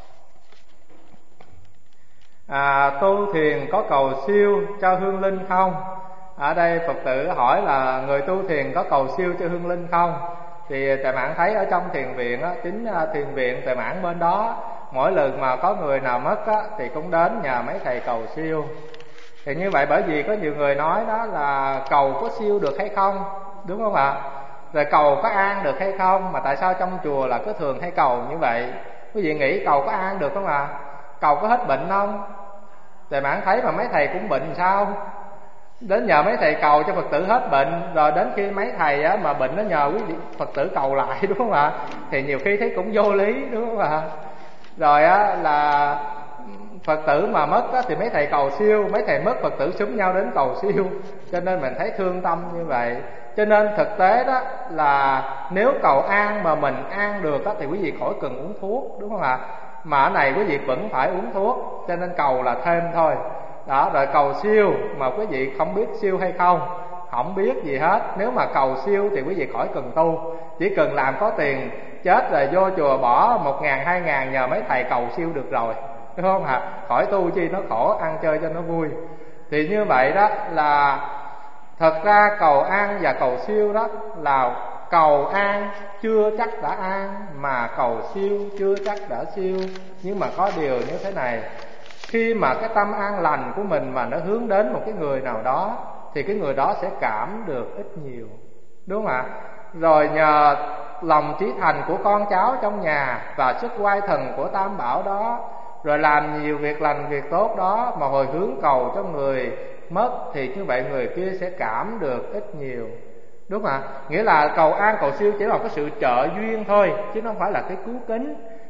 Tu thiền có cầu siêu cho hương linh không? Ở đây Phật tử hỏi là người tu thiền có cầu siêu cho hương linh không? Thì Tề Mãn thấy ở trong thiền viện á, chính thiền viện Tề Mãn bên đó, mỗi lần mà có người nào mất á, thì cũng đến nhờ mấy thầy cầu siêu. Thì như vậy bởi vì có nhiều người nói đó là cầu có siêu được hay không, đúng không ạ? Rồi cầu có an được hay không? Mà tại sao trong chùa là cứ thường hay cầu như vậy? Quý vị nghĩ cầu có an được không ạ? Cầu có hết bệnh không? Tề Mãn thấy mà mấy thầy cũng bệnh sao? Đến nhờ mấy thầy cầu cho Phật tử hết bệnh, rồi đến khi mấy thầy á, mà bệnh nó nhờ quý vị Phật tử cầu lại, đúng không ạ? Thì nhiều khi thấy cũng vô lý, đúng không ạ? Rồi á, là Phật tử mà mất á, thì mấy thầy cầu siêu, mấy thầy mất Phật tử xúm nhau đến cầu siêu. Cho nên mình thấy thương tâm như vậy. Cho nên thực tế đó là nếu cầu an mà mình an được á, thì quý vị khỏi cần uống thuốc, đúng không ạ? Mà ở này quý vị vẫn phải uống thuốc, cho nên cầu là thêm thôi. Đó, rồi cầu siêu mà quý vị không biết siêu hay không biết gì hết. Nếu mà cầu siêu thì quý vị khỏi cần tu, chỉ cần làm có tiền, chết rồi vô chùa bỏ 1.000, 2.000 nhờ mấy thầy cầu siêu được rồi, đúng không hả? Khỏi tu chi nó khổ, ăn chơi cho nó vui. Thì như vậy đó là thật ra cầu an và cầu siêu đó là cầu an chưa chắc đã an, mà cầu siêu chưa chắc đã siêu. Nhưng mà có điều như thế này, khi mà cái tâm an lành của mình mà nó hướng đến một cái người nào đó thì cái người đó sẽ cảm được ít nhiều, đúng không ạ? Rồi nhờ lòng chí thành của con cháu trong nhà và sức oai thần của Tam Bảo đó, rồi làm nhiều việc lành việc tốt đó mà hồi hướng cầu cho người mất, thì như vậy người kia sẽ cảm được ít nhiều, đúng không ạ? Nghĩa là cầu an cầu siêu chỉ là cái sự trợ duyên thôi, chứ không phải là cái cứu kính.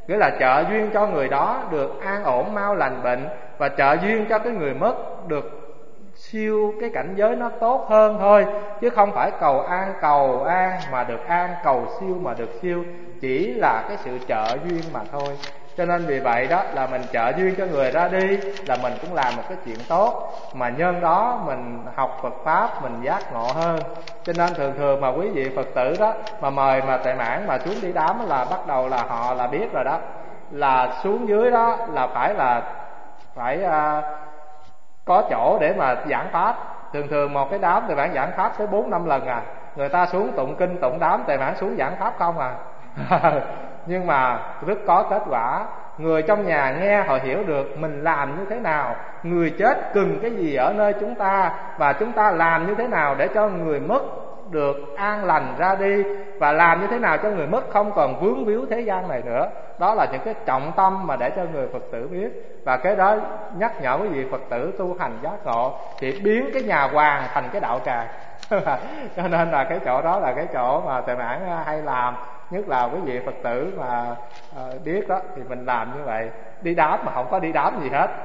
nghĩa là trợ duyên cho người đó được an ổn mau lành bệnh, và trợ duyên cho cái người mất được siêu cái cảnh giới nó tốt hơn thôi, chứ không phải cầu an mà được an, cầu siêu mà được siêu, chỉ là cái sự trợ duyên mà thôi. Cho nên vì vậy đó là mình trợ duyên cho người ra đi là mình cũng làm một cái chuyện tốt, mà nhân đó mình học Phật Pháp mình giác ngộ hơn. Cho nên thường thường mà quý vị Phật tử đó mà mời mà Tệ Mãn mà xuống đi đám là bắt đầu là họ là biết rồi đó, là xuống dưới đó là phải có chỗ để mà giảng pháp. Thường thường một cái đám Tệ Mãn giảng pháp tới 4-5 lần à, người ta xuống tụng kinh tụng đám, Tệ Mãn xuống giảng pháp không à. Nhưng mà rất có kết quả. Người trong nhà nghe họ hiểu được mình làm như thế nào, người chết cần cái gì ở nơi chúng ta, và chúng ta làm như thế nào để cho người mất được an lành ra đi, và làm như thế nào cho người mất không còn vướng víu thế gian này nữa. Đó là những cái trọng tâm mà để cho người Phật tử biết. Và cái đó nhắc nhở quý vị Phật tử tu hành giác ngộ thì biến cái nhà hoàng thành cái đạo tràng. Cho nên là cái chỗ đó là cái chỗ mà Tệ Mãn hay làm. Nhất là quý vị Phật tử mà biết đó thì mình làm như vậy. Đi đám mà không có đi đám gì hết.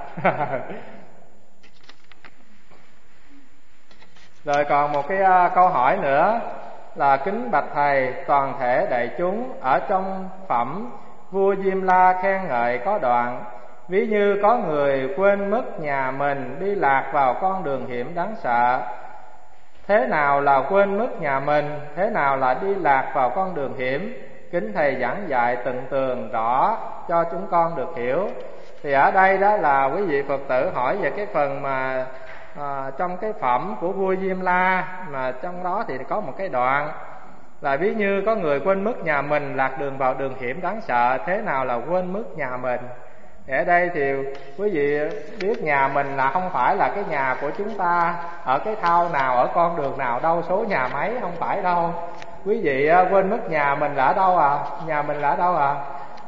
Rồi còn một cái câu hỏi nữa là: kính bạch thầy, toàn thể đại chúng ở trong phẩm vua Diêm La khen ngợi có đoạn: ví như có người quên mất nhà mình, đi lạc vào con đường hiểm đáng sợ. Thế nào là quên mất nhà mình? Thế nào là đi lạc vào con đường hiểm? Kính thầy giảng dạy tận tường rõ cho chúng con được hiểu. Thì ở đây đó là quý vị Phật tử hỏi về cái phần mà trong cái phẩm của vua Diêm La, mà trong đó thì có một cái đoạn là: ví như có người quên mất nhà mình, lạc đường vào đường hiểm đáng sợ. Thế nào là quên mất nhà mình? Thì ở đây thì quý vị biết nhà mình là không phải là cái nhà của chúng ta ở cái thao nào, ở con đường nào đâu, số nhà mấy, không phải đâu. Quý vị quên mất nhà mình là ở đâu à? Nhà mình là ở đâu à?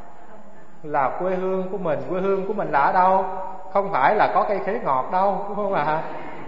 Là quê hương của mình. Quê hương của mình là ở đâu? Không phải là có cây khế ngọt đâu, đúng không ạ?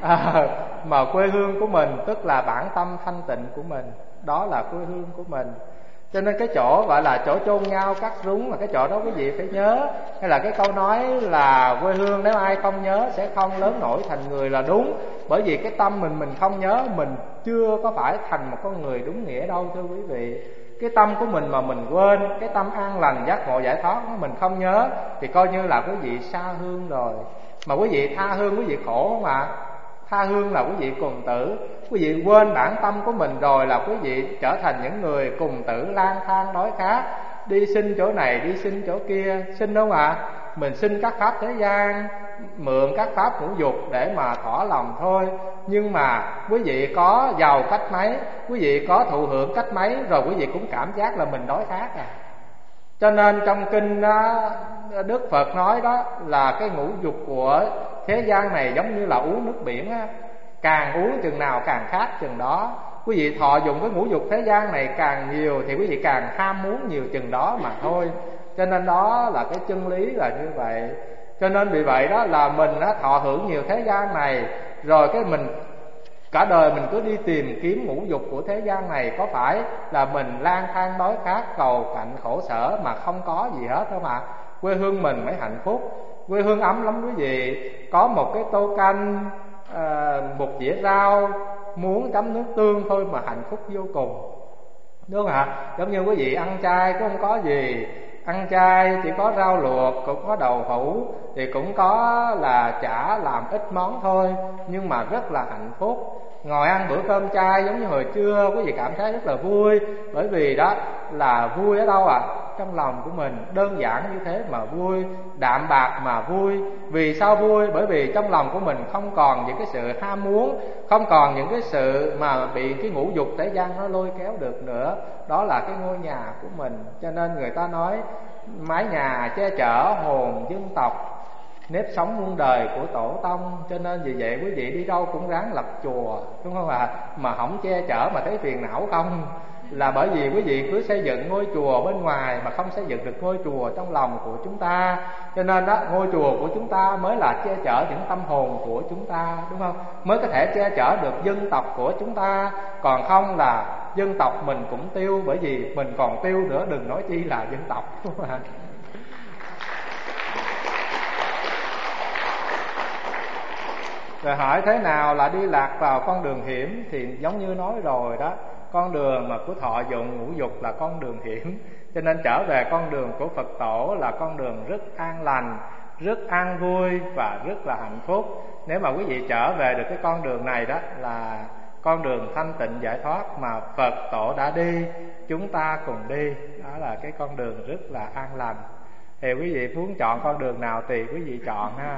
Mà quê hương của mình tức là bản tâm thanh tịnh của mình, đó là quê hương của mình. Cho nên cái chỗ gọi là chỗ chôn nhau cắt rúng là cái chỗ đó quý vị phải nhớ. Hay là cái câu nói là quê hương nếu ai không nhớ sẽ không lớn nổi thành người là đúng. Bởi vì cái tâm mình không nhớ, mình chưa có phải thành một con người đúng nghĩa đâu thưa quý vị. Cái tâm của mình mà mình quên, cái tâm an lành giác ngộ giải thoát mình không nhớ thì coi như là quý vị xa hương rồi. Mà quý vị tha hương quý vị khổ không ạ? Tha hương là quý vị cùng tử. Quý vị quên bản tâm của mình rồi là quý vị trở thành những người cùng tử lang thang đói khát, đi xin chỗ này đi xin chỗ kia. Xin đúng không ạ? Mình xin các pháp thế gian, mượn các pháp ngũ dục để mà thỏa lòng thôi. Nhưng mà quý vị có giàu cách mấy, quý vị có thụ hưởng cách mấy, rồi quý vị cũng cảm giác là mình đói khát à. Cho nên trong kinh Đức Phật nói đó là cái ngũ dục của thế gian này giống như là uống nước biển á, càng uống chừng nào càng khát chừng đó. Quý vị thọ dụng cái ngũ dục thế gian này càng nhiều thì quý vị càng ham muốn nhiều chừng đó mà thôi. Cho nên đó là cái chân lý là như vậy. Cho nên vì vậy đó là mình thọ hưởng nhiều thế gian này, rồi cái mình cả đời mình cứ đi tìm kiếm ngũ dục của thế gian này, có phải là mình lang thang đói khát cầu cạnh khổ sở mà không có gì hết không ạ? Quê hương mình mới hạnh phúc. Quê hương ấm lắm quý vị. Có một cái tô canh, một dĩa rau, muốn chấm nước tương thôi mà hạnh phúc vô cùng, đúng không ạ? Giống như quý vị ăn chay cũng không có gì, ăn chay chỉ có rau luộc, cũng có đậu hũ, thì cũng có là chả làm ít món thôi, nhưng mà rất là hạnh phúc. Ngồi ăn bữa cơm chay giống như hồi trưa, quý vị cảm thấy rất là vui. Bởi vì đó là vui ở đâu ạ? Trong lòng của mình, đơn giản như thế mà vui, đạm bạc mà vui. Vì sao vui? Bởi vì trong lòng của mình không còn những cái sự ham muốn, không còn những cái sự mà bị cái ngũ dục thế gian nó lôi kéo được nữa. Đó là cái ngôi nhà của mình. Cho nên người ta nói mái nhà che chở hồn dân tộc, nếp sống muôn đời của tổ tông. Cho nên vì vậy quý vị đi đâu cũng ráng lập chùa, đúng không ạ? Mà không che chở mà thấy phiền não không, là bởi vì quý vị cứ xây dựng ngôi chùa bên ngoài mà không xây dựng được ngôi chùa trong lòng của chúng ta. Cho nên đó, ngôi chùa của chúng ta mới là che chở những tâm hồn của chúng ta, đúng không? Mới có thể che chở được dân tộc của chúng ta. Còn không là dân tộc mình cũng tiêu, bởi vì mình còn tiêu nữa, đừng nói chi là dân tộc, đúng không ạ? Rồi hỏi thế nào là đi lạc vào con đường hiểm, thì giống như nói rồi đó, con đường mà của thọ dụng ngũ dục là con đường hiểm. Cho nên trở về con đường của Phật tổ là con đường rất an lành, rất an vui và rất là hạnh phúc. Nếu mà quý vị trở về được cái con đường này đó là con đường thanh tịnh giải thoát mà Phật tổ đã đi, chúng ta cùng đi. Đó là cái con đường rất là an lành. Thì quý vị muốn chọn con đường nào tùy quý vị chọn ha.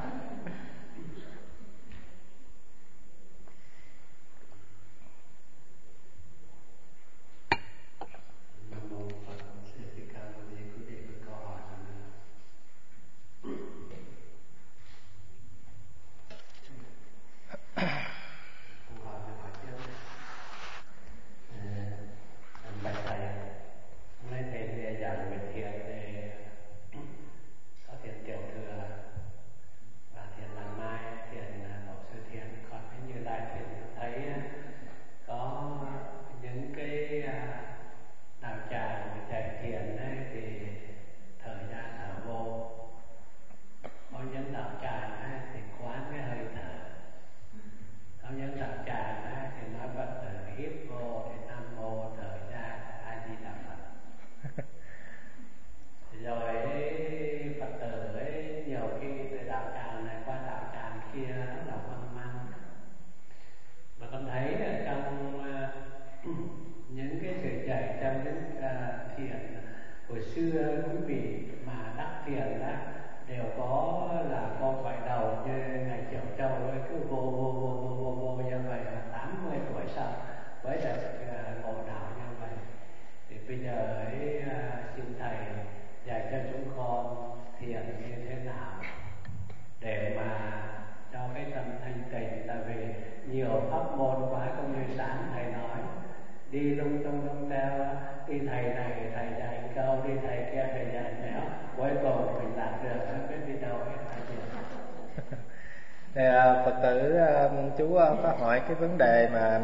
Phật tử chú có hỏi cái vấn đề mà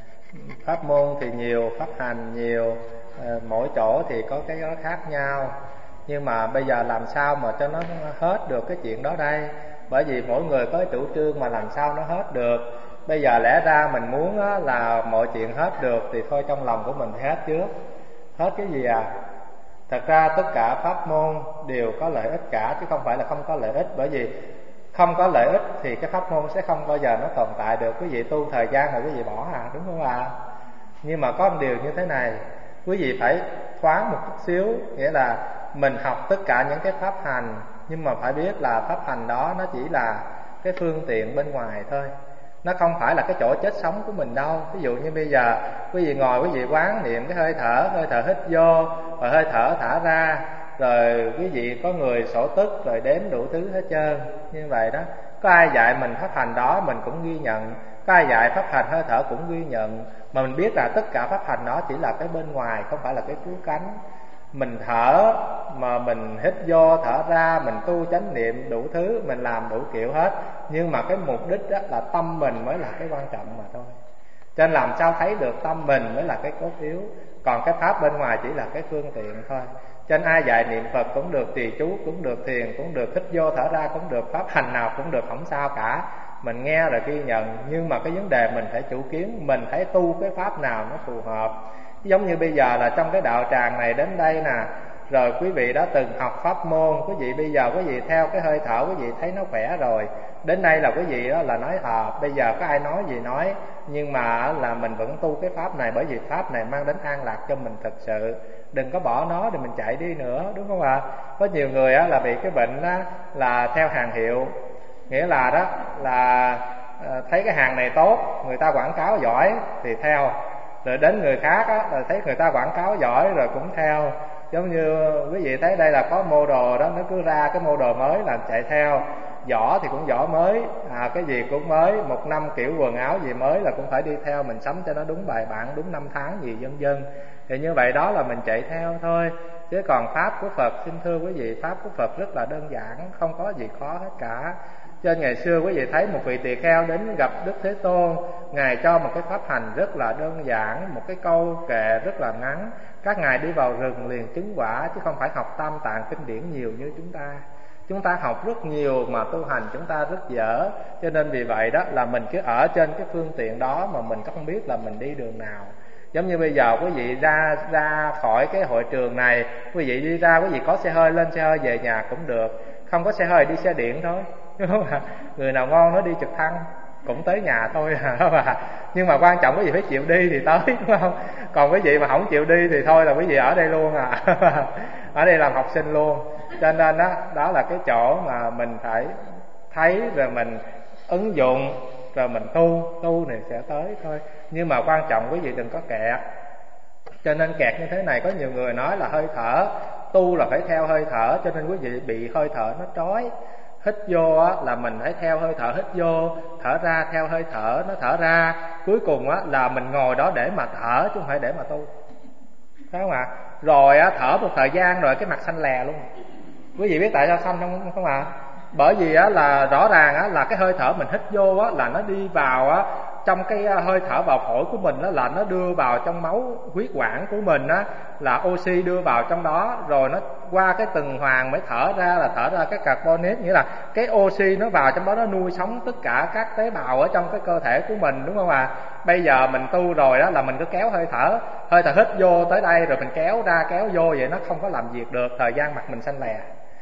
pháp môn thì nhiều, pháp hành nhiều, mỗi chỗ thì có cái đó khác nhau. Nhưng mà bây giờ làm sao mà cho nó hết được cái chuyện đó đây? Bởi vì mỗi người có cái chủ trương mà làm sao nó hết được. Bây giờ lẽ ra mình muốn là mọi chuyện hết được thì thôi trong lòng của mình hết trước. Hết cái gì à? Thật ra tất cả pháp môn đều có lợi ích cả, chứ không phải là không có lợi ích. Bởi vì không có lợi ích thì cái pháp môn sẽ không bao giờ nó tồn tại được. Quý vị tu thời gian rồi quý vị bỏ đúng không ạ? Nhưng mà có một điều như thế này, quý vị phải thoáng một chút xíu, nghĩa là mình học tất cả những cái pháp hành, nhưng mà phải biết là pháp hành đó nó chỉ là cái phương tiện bên ngoài thôi, nó không phải là cái chỗ chết sống của mình đâu. Ví dụ như bây giờ quý vị ngồi, quý vị quán niệm cái hơi thở hít vô và hơi thở thả ra, rồi quý vị có người sổ tức rồi đếm đủ thứ hết trơn. Như vậy đó, có ai dạy mình pháp hành đó mình cũng ghi nhận, có ai dạy pháp hành hơi thở cũng ghi nhận, mà mình biết là tất cả pháp hành đó chỉ là cái bên ngoài, không phải là cái cứu cánh. Mình thở mà mình hít vô thở ra, mình tu chánh niệm đủ thứ, mình làm đủ kiểu hết, nhưng mà cái mục đích đó là tâm mình mới là cái quan trọng mà thôi. Cho nên làm sao thấy được tâm mình mới là cái cốt yếu, còn cái pháp bên ngoài chỉ là cái phương tiện thôi. Cho nên ai dạy niệm Phật cũng được, trì chú cũng được, thiền cũng được, hít vô thở ra cũng được, pháp hành nào cũng được, không sao cả. Mình nghe rồi ghi nhận, nhưng mà cái vấn đề mình phải chủ kiến, mình phải tu cái pháp nào nó phù hợp. Giống như bây giờ là trong cái đạo tràng này đến đây nè, rồi quý vị đã từng học pháp môn, quý vị bây giờ quý vị theo cái hơi thở, quý vị thấy nó khỏe rồi, đến đây là quý vị đó là nói bây giờ có ai nói gì nói, nhưng mà là mình vẫn tu cái pháp này, bởi vì pháp này mang đến an lạc cho mình thật sự. Đừng có bỏ nó để mình chạy đi nữa, đúng không ạ? Có nhiều người là bị cái bệnh là theo hàng hiệu, nghĩa là đó là thấy cái hàng này tốt, người ta quảng cáo giỏi thì theo, rồi đến người khác là thấy người ta quảng cáo giỏi rồi cũng theo. Giống như quý vị thấy đây là có model đó, nó cứ ra cái model mới là chạy theo. Giỏ thì cũng giỏ mới, cái gì cũng mới, một năm kiểu quần áo gì mới là cũng phải đi theo, mình sắm cho nó đúng bài bản, đúng năm tháng gì vân vân. Thì như vậy đó là mình chạy theo thôi. Chứ còn pháp của Phật, xin thưa quý vị, pháp của Phật rất là đơn giản, không có gì khó hết cả. Cho nên ngày xưa quý vị thấy một vị tỳ kheo đến gặp Đức Thế Tôn, Ngài cho một cái pháp hành rất là đơn giản, một cái câu kệ rất là ngắn. Các ngài đi vào rừng liền chứng quả, chứ không phải học tam tạng kinh điển nhiều như chúng ta. Chúng ta học rất nhiều mà tu hành chúng ta rất dở. Cho nên vì vậy đó là mình cứ ở trên cái phương tiện đó mà mình không biết là mình đi đường nào. Giống như bây giờ quý vị ra khỏi cái hội trường này, quý vị đi ra, quý vị có xe hơi lên xe hơi về nhà cũng được, không có xe hơi đi xe điện thôi, đúng không ạ? Người nào ngon nó đi trực thăng cũng tới nhà thôi à. Nhưng mà quan trọng quý vị phải chịu đi thì tới, đúng không? Còn quý vị mà không chịu đi thì thôi là quý vị ở đây luôn à. Ở đây làm học sinh luôn. Cho nên đó là cái chỗ mà mình phải thấy rồi mình ứng dụng, rồi mình tu này sẽ tới thôi. Nhưng mà quan trọng quý vị đừng có kẹt. Cho nên kẹt như thế này, có nhiều người nói là hơi thở, tu là phải theo hơi thở, cho nên quý vị bị hơi thở nó trói. Hít vô là mình phải theo hơi thở hít vô, thở ra theo hơi thở nó thở ra. Cuối cùng là mình ngồi đó để mà thở chứ không phải để mà tu, phải không ạ? Rồi thở một thời gian rồi cái mặt xanh lè luôn. Quý vị biết tại sao xanh không ạ? Bởi vì là rõ ràng là cái hơi thở mình hít vô là nó đi vào trong cái hơi thở vào phổi của mình là nó đưa vào trong máu huyết quản của mình là oxy đưa vào trong đó, rồi nó qua cái tuần hoàn mới thở ra, là thở ra cái carbonate, nghĩa là cái oxy nó vào trong đó, nó nuôi sống tất cả các tế bào ở trong cái cơ thể của mình, đúng không ạ? Bây giờ mình tu rồi đó là mình cứ kéo hơi thở hít vô tới đây rồi mình kéo ra kéo vô, vậy nó không có làm việc được, thời gian mặt mình xanh lè.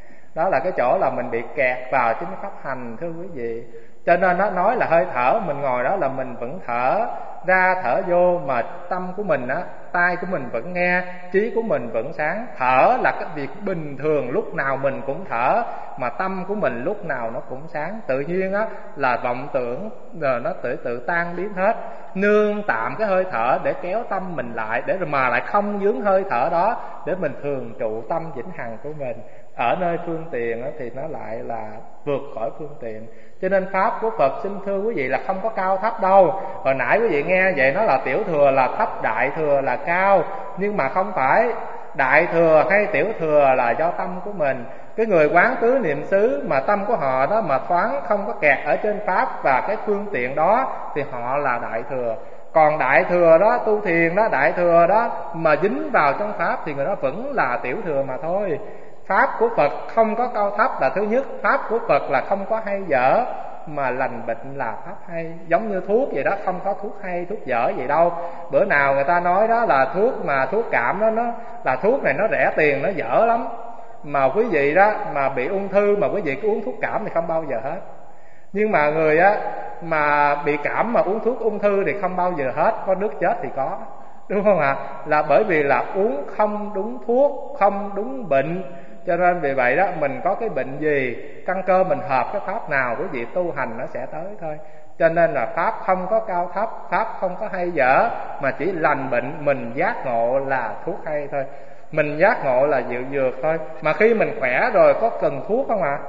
Đó là cái chỗ là mình bị kẹt vào chính pháp hành, thưa quý vị. Cho nên nó nói là hơi thở, mình ngồi đó là mình vẫn thở ra thở vô, mà tâm của mình tai của mình vẫn nghe, trí của mình vẫn sáng. Thở là cái việc bình thường, lúc nào mình cũng thở, mà tâm của mình lúc nào nó cũng sáng. Tự nhiên là vọng tưởng rồi nó tự tan biến hết. Nương tạm cái hơi thở để kéo tâm mình lại, để mà lại không vướng hơi thở đó, để mình thường trụ tâm vĩnh hằng của mình. Ở nơi phương tiện thì nó lại là vượt khỏi phương tiện. Cho nên pháp của Phật, xin thưa quý vị, là không có cao thấp đâu. Hồi nãy quý vị nghe vậy nó là tiểu thừa là thấp, đại thừa là cao. Nhưng mà không phải. Đại thừa hay tiểu thừa là do tâm của mình. Cái người quán tứ niệm xứ mà tâm của họ đó mà thoáng, không có kẹt ở trên pháp và cái phương tiện đó, thì họ là đại thừa. Còn đại thừa đó, tu thiền đó, đại thừa đó mà dính vào trong pháp thì người đó vẫn là tiểu thừa mà thôi. Pháp của Phật không có cao thấp là thứ nhất. Pháp của Phật là không có hay dở, mà lành bệnh là pháp hay. Giống như thuốc vậy đó, không có thuốc hay thuốc dở vậy đâu. Bữa nào người ta nói đó là thuốc mà thuốc cảm đó, nó là thuốc này nó rẻ tiền, nó dở lắm. Mà quý vị đó mà bị ung thư mà quý vị cứ uống thuốc cảm thì không bao giờ hết. Nhưng mà người mà bị cảm mà uống thuốc ung thư thì không bao giờ hết. Có nước chết thì có, đúng không ạ? Là bởi vì là uống không đúng thuốc, không đúng bệnh. Cho nên vì vậy đó, mình có cái bệnh gì, căn cơ mình hợp cái pháp nào, quý vị tu hành nó sẽ tới thôi. Cho nên là pháp không có cao thấp, pháp không có hay dở, mà chỉ lành bệnh. Mình giác ngộ là thuốc hay thôi, mình giác ngộ là diệu dược thôi. Mà khi mình khỏe rồi có cần thuốc không ạ?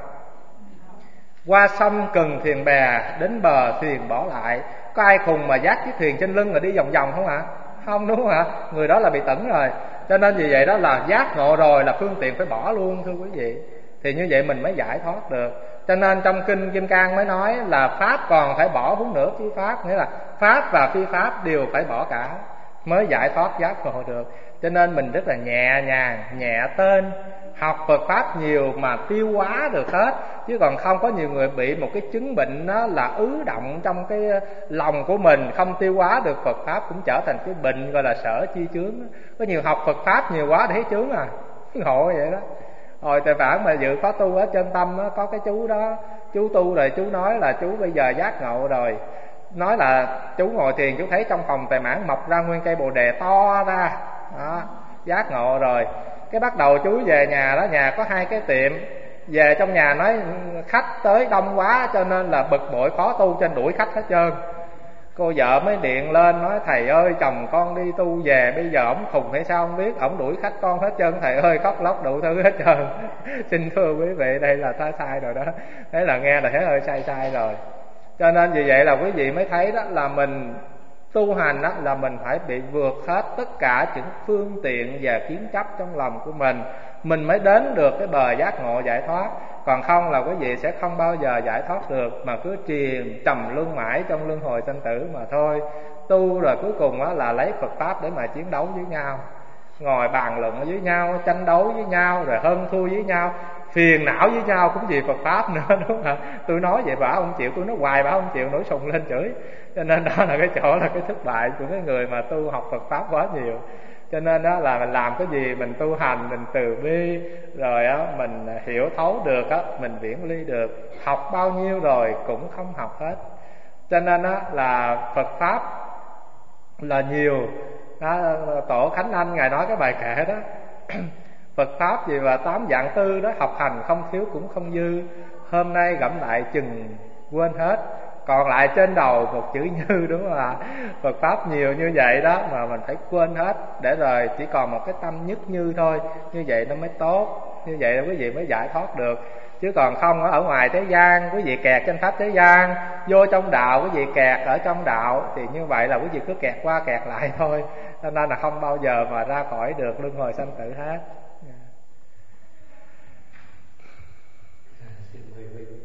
Qua sông cần thuyền bè, đến bờ thuyền bỏ lại. Có ai khùng mà dắt chiếc thuyền trên lưng rồi đi vòng vòng không ạ? Không, đúng không ạ? Người đó là bị tẩn rồi. Cho nên vì vậy đó là giác ngộ rồi là phương tiện phải bỏ luôn, thưa quý vị. Thì như vậy mình mới giải thoát được. Cho nên trong kinh Kim Cang mới nói là pháp còn phải bỏ huống nữa phi pháp. Nghĩa là pháp và phi pháp đều phải bỏ cả mới giải thoát giác ngộ được. Cho nên mình rất là nhẹ nhàng, nhẹ tên, học Phật pháp nhiều mà tiêu hóa được hết. Chứ còn không, có nhiều người bị một cái chứng bệnh đó là ứ động trong cái lòng của mình, không tiêu hóa được Phật pháp, cũng trở thành cái bệnh gọi là sở chi chướng. Có nhiều học Phật pháp nhiều quá để thấy chướng ngộ vậy đó. Hồi Tài Phản mà dự khóa tu ở trên tâm đó, có cái chú đó, chú tu rồi chú nói là chú bây giờ giác ngộ rồi. Nói là chú ngồi thiền, chú thấy trong phòng Tài Mãn mọc ra nguyên cây bồ đề to ra đó, giác ngộ rồi. Cái bắt đầu chú về nhà đó, nhà có 2 cái tiệm. Về trong nhà nói khách tới đông quá cho nên là bực bội khó tu, trên đuổi khách hết trơn. Cô vợ mới điện lên nói thầy ơi, chồng con đi tu về, bây giờ ổng khùng hay sao không biết, ổng đuổi khách con hết trơn, thầy ơi, khóc lóc đủ thứ hết trơn. Xin thưa quý vị, đây là sai rồi đó. Thế là nghe là thấy hơi sai rồi. Cho nên vì vậy là quý vị mới thấy đó là mình tu hành đó, là mình phải bị vượt hết tất cả những phương tiện và kiến chấp trong lòng của mình mới đến được cái bờ giác ngộ giải thoát. Còn không là quý vị sẽ không bao giờ giải thoát được, mà cứ trầm luân mãi trong luân hồi sanh tử mà thôi. Tu rồi cuối cùng là lấy Phật pháp để mà chiến đấu với nhau, ngồi bàn luận với nhau, tranh đấu với nhau, rồi hơn thua với nhau. phiền não với nhau cũng vì Phật pháp nữa, đúng không? Tôi nói vậy bả không chịu, tôi nói hoài bả không chịu, nổi sùng lên chửi. Cho nên đó là cái chỗ là cái thất bại của cái người mà tu học Phật pháp quá nhiều. Cho nên đó là mình làm cái gì mình tu hành, mình từ bi, rồi á mình hiểu thấu được á, mình viễn ly được. Học bao nhiêu rồi cũng không học hết. Cho nên á là Phật pháp là nhiều. Đó, Tổ Khánh Anh ngài nói cái bài kệ đó Phật pháp gì và 8 dạng tư đó, học hành không thiếu cũng không dư, hôm nay gẫm lại chừng quên hết, còn lại trên đầu một chữ như, đúng không ạ? Phật pháp nhiều như vậy đó mà mình phải quên hết, để rồi chỉ còn một cái tâm nhất như thôi, như vậy nó mới tốt, như vậy quý vị mới giải thoát được. Chứ còn không ở ngoài thế gian, quý vị kẹt trên pháp thế gian, vô trong đạo quý vị kẹt ở trong đạo, thì như vậy là quý vị cứ kẹt qua kẹt lại thôi, cho nên là không bao giờ mà ra khỏi được luân hồi sanh tử hết. Xin mời Vinh.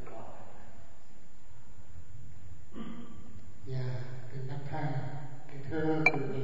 Dạ, kính bạch thầy, kính thưa quý vị.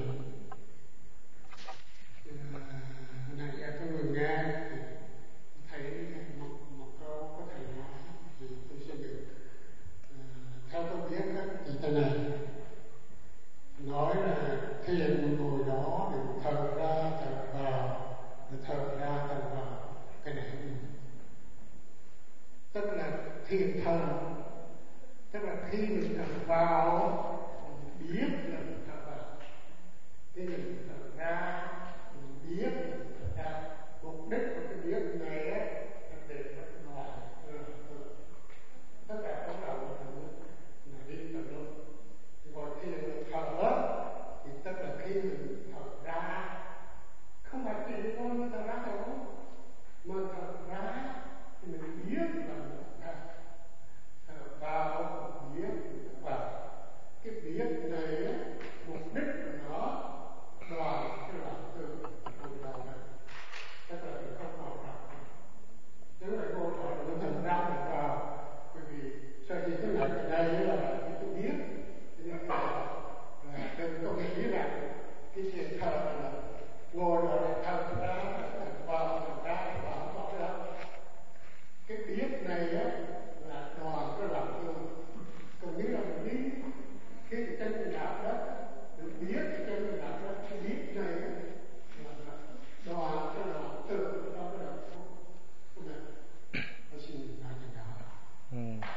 Hồi nãy tôi vừa nghe thì thấy một câu có thầy nói thì tôi sẽ được theo tôi biết đó, thì thế này nói là thiền ngồi đó để thở ra thở vào, rồi thở ra thở vào, cái này không được. Tức là thiền thở, tức là khi mình thở vào mình biết là mình thở vào, khi mình thở ra mình biết là mình thở ra. Mục đích của cái biết này là để nó ngoài tất cả các đạo là đi tận luôn. Còn khi mình thở thì tức là khi mình thở ra, không phải chỉ nói thở ra đâu, mà thở ra thì mình biết là mình thở, thở vào mình biết mình thở vào. Cái biết này mục đích của nó đoàn cái lòng từ từ đầu này, tức là mình không vào trọng. Chứ lại cô hỏi là nó thành ra mình vào, bởi vì sao gì cái này cái đây là cái tôi biết, nên là đừng có nghĩ rằng cái chuyện thờ là ngồi rồi để thờ ra thờ vào thờ ra thờ vào không có đâu. Cái biết này á là đoàn cái lòng từ, còn như là mình đi khi cái chân mình đạp đất, mình biết cái chân mình đạp đất, cái biết này á là đoàn cái lòng từ trong cái đầu của mình. Tôi xin nói chuyện đó.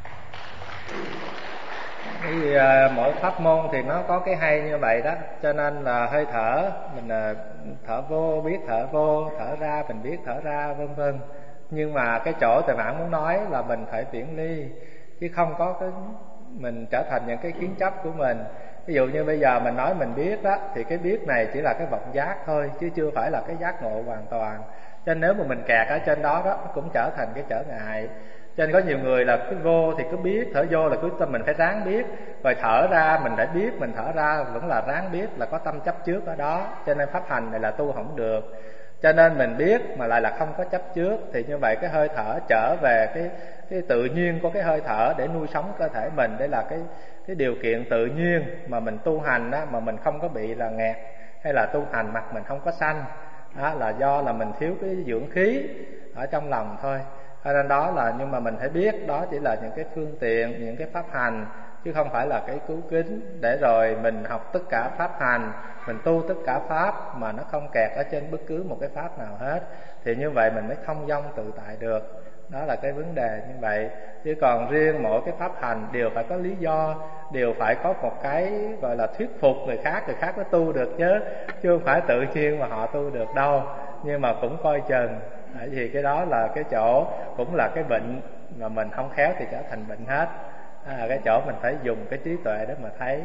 Thì mỗi pháp môn thì nó có cái hay như vậy đó. Cho nên là hơi thở, mình thở vô biết thở vô, thở ra mình biết thở ra, vân vân. Nhưng mà cái chỗ Thầy Mãn muốn nói là mình phải viễn ly, chứ không có cái mình trở thành những cái kiến chấp của mình. Ví dụ như bây giờ mình nói mình biết đó, thì cái biết này chỉ là cái vọng giác thôi, chứ chưa phải là cái giác ngộ hoàn toàn. Cho nên nếu mà mình kẹt ở trên đó đó, nó cũng trở thành cái trở ngại. Cho nên có nhiều người là cứ vô thì cứ biết, thở vô là cứ tâm mình phải ráng biết, rồi thở ra mình phải biết, mình thở ra vẫn là ráng biết, là có tâm chấp trước ở đó. Cho nên pháp hành này là tu không được. Cho nên mình biết mà lại là không có chấp trước, thì như vậy cái hơi thở trở về cái tự nhiên của cái hơi thở để nuôi sống cơ thể mình. Đây là cái điều kiện tự nhiên mà mình tu hành đó, mà mình không có bị là nghẹt, hay là tu hành mặt mình không có xanh đó, là do là mình thiếu cái dưỡng khí ở trong lòng thôi. Cho nên đó là, nhưng mà mình phải biết đó chỉ là những cái phương tiện, những cái pháp hành, chứ không phải là cái cứu kính để rồi mình học tất cả pháp hành, mình tu tất cả pháp mà nó không kẹt ở trên bất cứ một cái pháp nào hết. Thì như vậy mình mới thông dong tự tại được. Đó là cái vấn đề như vậy. Chứ còn riêng mỗi cái pháp hành đều phải có lý do, đều phải có một cái gọi là thuyết phục người khác mới tu được chứ không phải tự nhiên mà họ tu được đâu. Nhưng mà cũng coi chừng, bởi vì cái đó là cái chỗ cũng là cái bệnh mà mình không khéo thì trở thành bệnh hết. Cái chỗ mình phải dùng cái trí tuệ để mà thấy.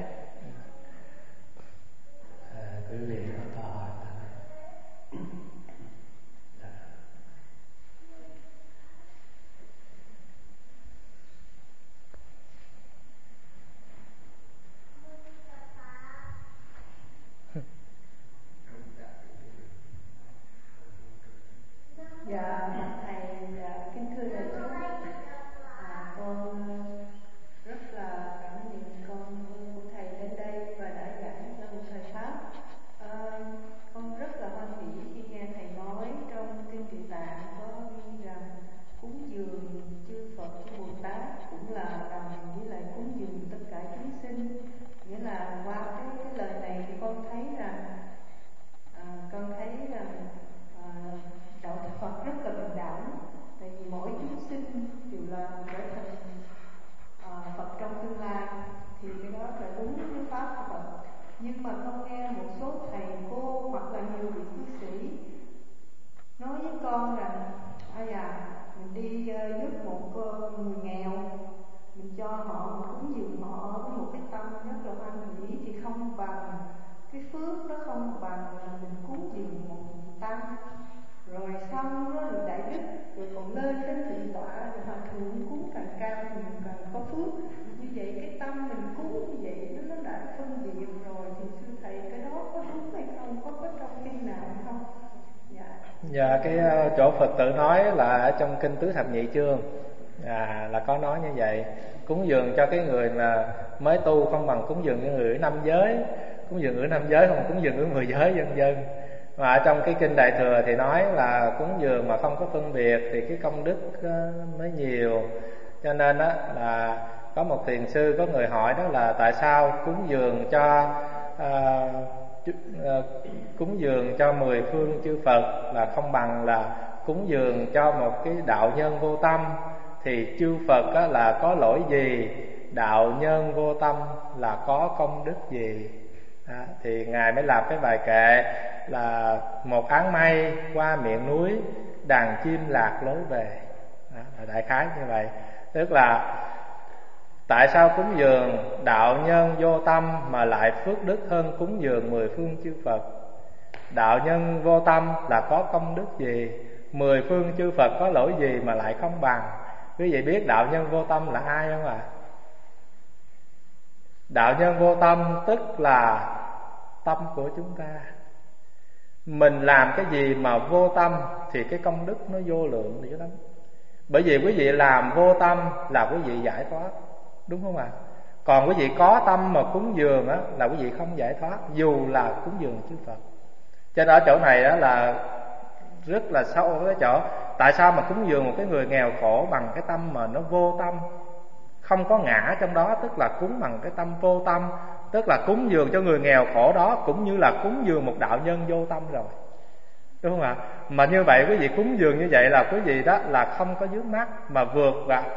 Quý vị có câu hỏi nào? Dạ, thầy, kính thưa thầy chú, con rất là cảm nhận con của thầy đến đây và đã giảng cho một thời pháp. Con rất là hoan hỷ khi nghe thầy nói trong kinh Địa Tạng có ghi rằng cái chỗ Phật tử nói là ở trong kinh Tứ Thập Nhị Chương là có nói như vậy. Cúng dường cho cái người mà mới tu không bằng cúng dường cho người 5 giới, cúng dường người 5 giới không cúng dường người 10 giới, vân vân. Mà ở trong cái kinh Đại Thừa thì nói là cúng dường mà không có phân biệt thì cái công đức mới nhiều. Cho nên đó là có một thiền sư có người hỏi đó là tại sao cúng dường cho 10 phương chư Phật là không bằng là cúng dường cho một cái đạo nhân vô tâm, thì chư Phật đó là có lỗi gì, đạo nhân vô tâm là có công đức gì. Thì Ngài mới làm cái bài kệ là một áng mây qua miệng núi, đàn chim lạc lối về. Đại khái như vậy. Tức là tại sao cúng dường đạo nhân vô tâm mà lại phước đức hơn cúng dường 10 phương chư Phật? Đạo nhân vô tâm là có công đức gì? 10 phương chư Phật có lỗi gì mà lại không bằng? Quý vị biết đạo nhân vô tâm là ai không ạ? Đạo nhân vô tâm tức là tâm của chúng ta. Mình làm cái gì mà vô tâm thì cái công đức nó vô lượng dữ lắm. Bởi vì quý vị làm vô tâm là quý vị giải thoát, đúng không ạ? Còn quý vị có tâm mà cúng dường á là quý vị không giải thoát, dù là cúng dường chư Phật. Cho nên ở chỗ này đó là rất là sâu cái chỗ tại sao mà cúng dường một cái người nghèo khổ bằng cái tâm mà nó vô tâm, không có ngã trong đó, tức là cúng bằng cái tâm vô tâm, tức là cúng dường cho người nghèo khổ đó cũng như là cúng dường một đạo nhân vô tâm rồi, đúng không ạ? Mà như vậy quý vị cúng dường như vậy là quý vị đó là không có vướng mắc, mà vượt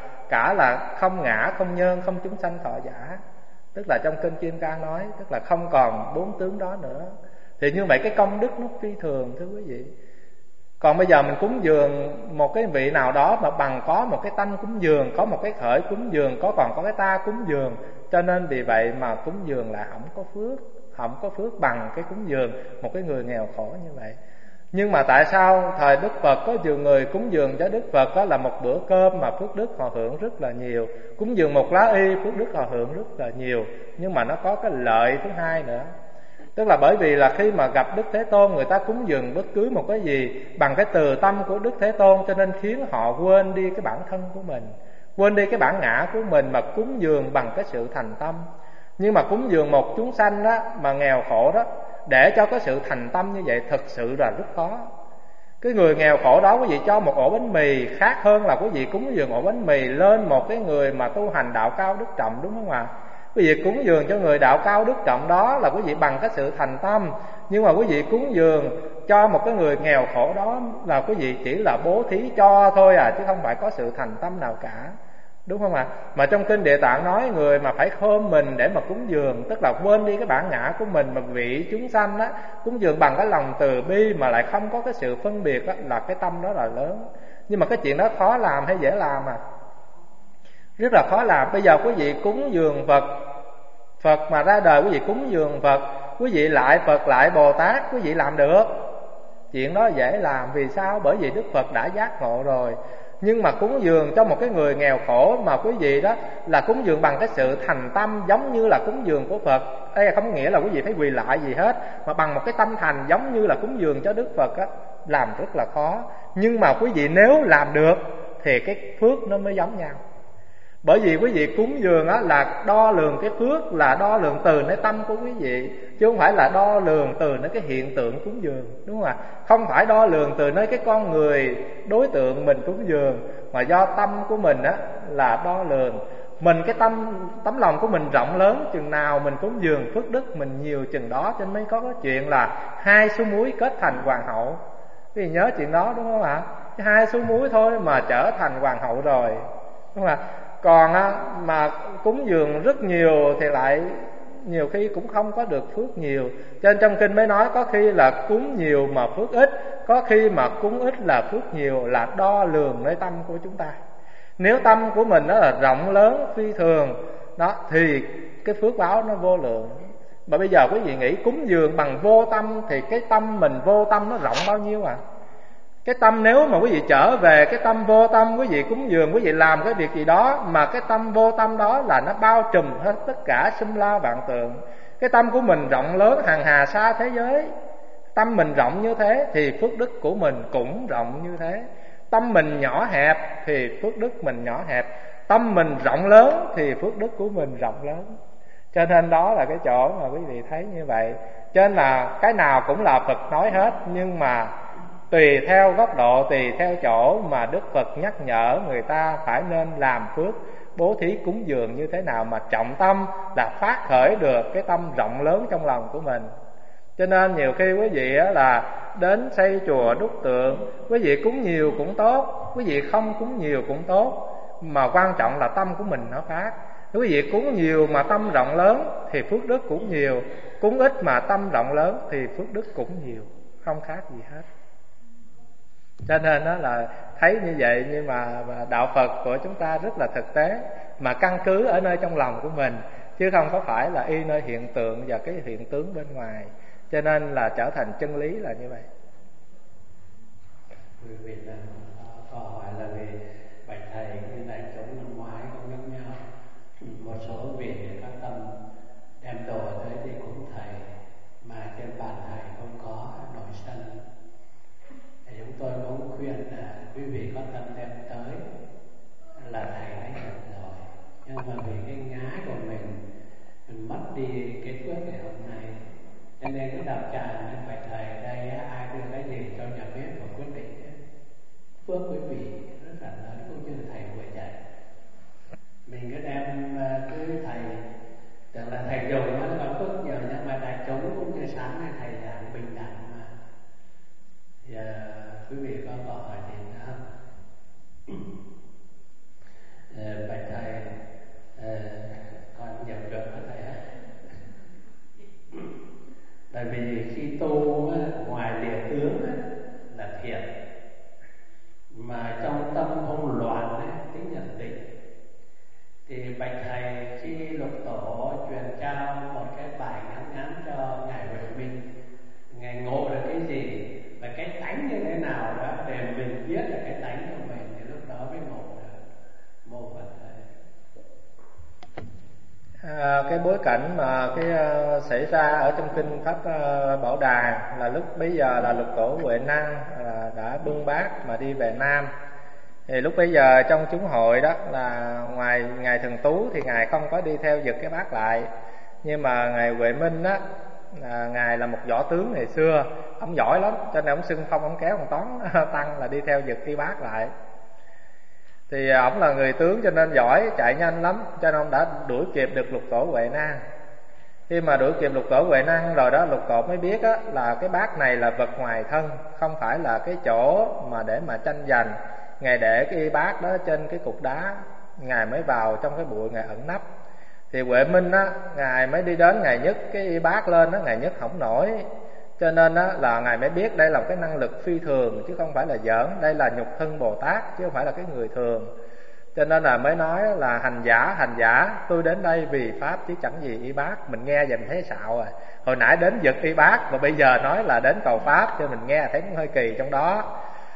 cả là không ngã, không nhân, không chúng sanh thọ giả. Tức là trong kinh Kim Cang nói, tức là không còn 4 tướng đó nữa. Thì như vậy cái công đức nó phi thường, thưa quý vị. Còn bây giờ mình cúng dường một cái vị nào đó mà bằng có một cái tâm cúng dường, có một cái khởi cúng dường, còn có cái ta cúng dường, cho nên vì vậy mà cúng dường là không có phước bằng cái cúng dường một cái người nghèo khổ như vậy. Nhưng mà tại sao thời Đức Phật có nhiều người cúng dường cho Đức Phật đó là một bữa cơm mà phước đức họ hưởng rất là nhiều, cúng dường một lá y phước đức họ hưởng rất là nhiều. Nhưng mà nó có cái lợi thứ hai nữa, tức là bởi vì là khi mà gặp Đức Thế Tôn, người ta cúng dường bất cứ một cái gì bằng cái từ tâm của Đức Thế Tôn, cho nên khiến họ quên đi cái bản thân của mình, quên đi cái bản ngã của mình mà cúng dường bằng cái sự thành tâm. Nhưng mà cúng dường một chúng sanh đó mà nghèo khổ đó, để cho cái sự thành tâm như vậy thực sự là rất khó. Cái người nghèo khổ đó quý vị cho một ổ bánh mì khác hơn là quý vị cúng dường ổ bánh mì lên một cái người mà tu hành đạo cao đức trọng, đúng không ạ? Quý vị cúng dường cho người đạo cao đức trọng đó là quý vị bằng cái sự thành tâm. Nhưng mà quý vị cúng dường cho một cái người nghèo khổ đó là quý vị chỉ là bố thí cho thôi chứ không phải có sự thành tâm nào cả, đúng không ạ? Mà trong kinh Địa Tạng nói người mà phải khom mình để mà cúng dường, tức là quên đi cái bản ngã của mình mà vị chúng sanh đó, cúng dường bằng cái lòng từ bi mà lại không có cái sự phân biệt đó, là cái tâm đó là lớn. Nhưng mà cái chuyện đó khó làm hay dễ làm rất là khó làm. Bây giờ quý vị cúng dường Phật mà ra đời quý vị cúng dường Phật, quý vị lại Phật lại Bồ Tát, quý vị làm được. Chuyện đó dễ làm, vì sao? Bởi vì Đức Phật đã giác ngộ rồi. Nhưng mà cúng dường cho một cái người nghèo khổ mà quý vị đó là cúng dường bằng cái sự thành tâm giống như là cúng dường của Phật. Đây không nghĩa là quý vị phải quỳ lại gì hết, mà bằng một cái tâm thành giống như là cúng dường cho Đức Phật làm rất là khó. Nhưng mà quý vị nếu làm được thì cái phước nó mới giống nhau. Bởi vì quý vị cúng dường là đo lường cái phước, là đo lường từ nơi tâm của quý vị, chứ không phải là đo lường từ nơi cái hiện tượng cúng dường, đúng không ạ? Không phải đo lường từ nơi cái con người đối tượng mình cúng dường, mà do tâm của mình là đo lường. Mình cái tấm lòng của mình rộng lớn chừng nào mình cúng dường phước đức mình nhiều chừng đó, cho nên mới có cái chuyện là 2 số muối kết thành hoàng hậu. Quý vị nhớ chuyện đó, đúng không ạ? 2 số muối thôi mà trở thành hoàng hậu rồi, đúng không ạ? Còn mà cúng dường rất nhiều thì lại nhiều khi cũng không có được phước nhiều. Cho nên trong kinh mới nói có khi là cúng nhiều mà phước ít, có khi mà cúng ít là phước nhiều, là đo lường nơi tâm của chúng ta. Nếu tâm của mình nó là rộng lớn phi thường đó thì cái phước báo nó vô lượng. Mà bây giờ quý vị nghĩ cúng dường bằng vô tâm thì cái tâm mình vô tâm nó rộng bao nhiêu Cái tâm nếu mà quý vị trở về cái tâm vô tâm, quý vị cúng dường, quý vị làm cái việc gì đó mà cái tâm vô tâm đó là nó bao trùm hết tất cả xâm la vạn tượng. Cái tâm của mình rộng lớn hàng hà xa thế giới, Tâm mình rộng như thế thì phước đức của mình cũng rộng như thế. Tâm mình nhỏ hẹp thì phước đức mình nhỏ hẹp. Tâm mình rộng lớn thì phước đức của mình rộng lớn. Cho nên đó là cái chỗ mà quý vị thấy như vậy. Cho nên là cái nào cũng là Phật nói hết, nhưng mà tùy theo góc độ, tùy theo chỗ mà Đức Phật nhắc nhở người ta phải nên làm phước, bố thí cúng dường như thế nào, mà trọng tâm là phát khởi được cái tâm rộng lớn trong lòng của mình. Cho nên nhiều khi quý vị là đến xây chùa đúc tượng, quý vị cúng nhiều cũng tốt, quý vị không cúng nhiều cũng tốt, mà quan trọng là tâm của mình nó phát. Quý vị cúng nhiều mà tâm rộng lớn thì phước đức cũng nhiều, cúng ít mà tâm rộng lớn thì phước đức cũng nhiều, không khác gì hết. Cho nên đó là thấy như vậy, nhưng mà đạo Phật của chúng ta rất là thực tế, mà căn cứ ở nơi trong lòng của mình, chứ không có phải là y nơi hiện tượng và cái hiện tướng bên ngoài. Cho nên là trở thành chân lý là như vậy. Quý vị là câu hỏi là về bạch thầy như này chống năm ngoái cũng giống nhau. Một số vị các tâm đem đồ tới đi cúng thầy mà trên bàn thầy không có nổi sân, thì chúng tôi muốn khuyên là quý vị có tâm đem tới là thầy đã nhận rồi, nhưng mà vì cái ngã của mình mất đi cái phước ngày hôm nay, cho nên cái đạo tràng như bạch thầy ở đây ai đưa cái gì cho nhà bếp và quyết định phước quý vị rất là lớn, cũng như thầy vừa dạy. Mình cứ đem cứ thầy tưởng là thầy dùng nó có phước nhiều, nhưng mà đại chúng cũng như sáng nay thầy giảng bình đẳng mà. Giờ quý vị có câu hỏi gì nữa không? Bạch thầy còn nhiều việc của thầy hết. Tại vì khi tu ngoài lìa tướng là thiện, mà trong tâm không loạn tính nhận định, thì bạch thầy khi lục tổ truyền trao một cái bài ngắn ngắn cho ngài Huệ Minh, ngài ngộ được cái gì và cái tánh như thế nào đó để mình biết là cái tánh của mình, thì lúc đó mới ngộ được. Mô Phật thầy. Cái bối cảnh mà xảy ra ở trong kinh Pháp Bảo Đàn là lúc bấy giờ là lục tổ Huệ Năng đã bưng bát mà đi về Nam. Thì lúc bấy giờ trong chúng hội đó là ngoài ngài Thần Tú thì ngài không có đi theo giật cái bát lại, nhưng mà ngài Huệ Minh đó ngài là một võ tướng ngày xưa, ông giỏi lắm, cho nên ông xưng phong, ông kéo ông Toán tăng là đi theo giật cái bát lại. Thì ổng là người tướng cho nên giỏi, chạy nhanh lắm, cho nên ông đã đuổi kịp được lục tổ Huệ Năng. Khi mà đuổi kịp lục tổ Huệ Năng rồi đó, lục tổ mới biết là cái bát này là vật ngoài thân, không phải là cái chỗ mà để mà tranh giành. Ngài để cái bát đó trên cái cục đá, ngài mới vào trong cái bụi ngài ẩn nấp. Thì Huệ Minh ngài mới đi đến, ngài nhấc cái bát lên ngài nhấc không nổi. Cho nên là ngài mới biết đây là một cái năng lực phi thường, chứ không phải là giỡn, đây là nhục thân Bồ Tát chứ không phải là cái người thường. Cho nên là mới nói là hành giả, tôi đến đây vì pháp chứ chẳng gì y bát. Mình nghe và mình thấy xạo rồi. Hồi nãy đến giật y bát, và bây giờ nói là đến cầu pháp, cho mình nghe thấy cũng hơi kỳ trong đó.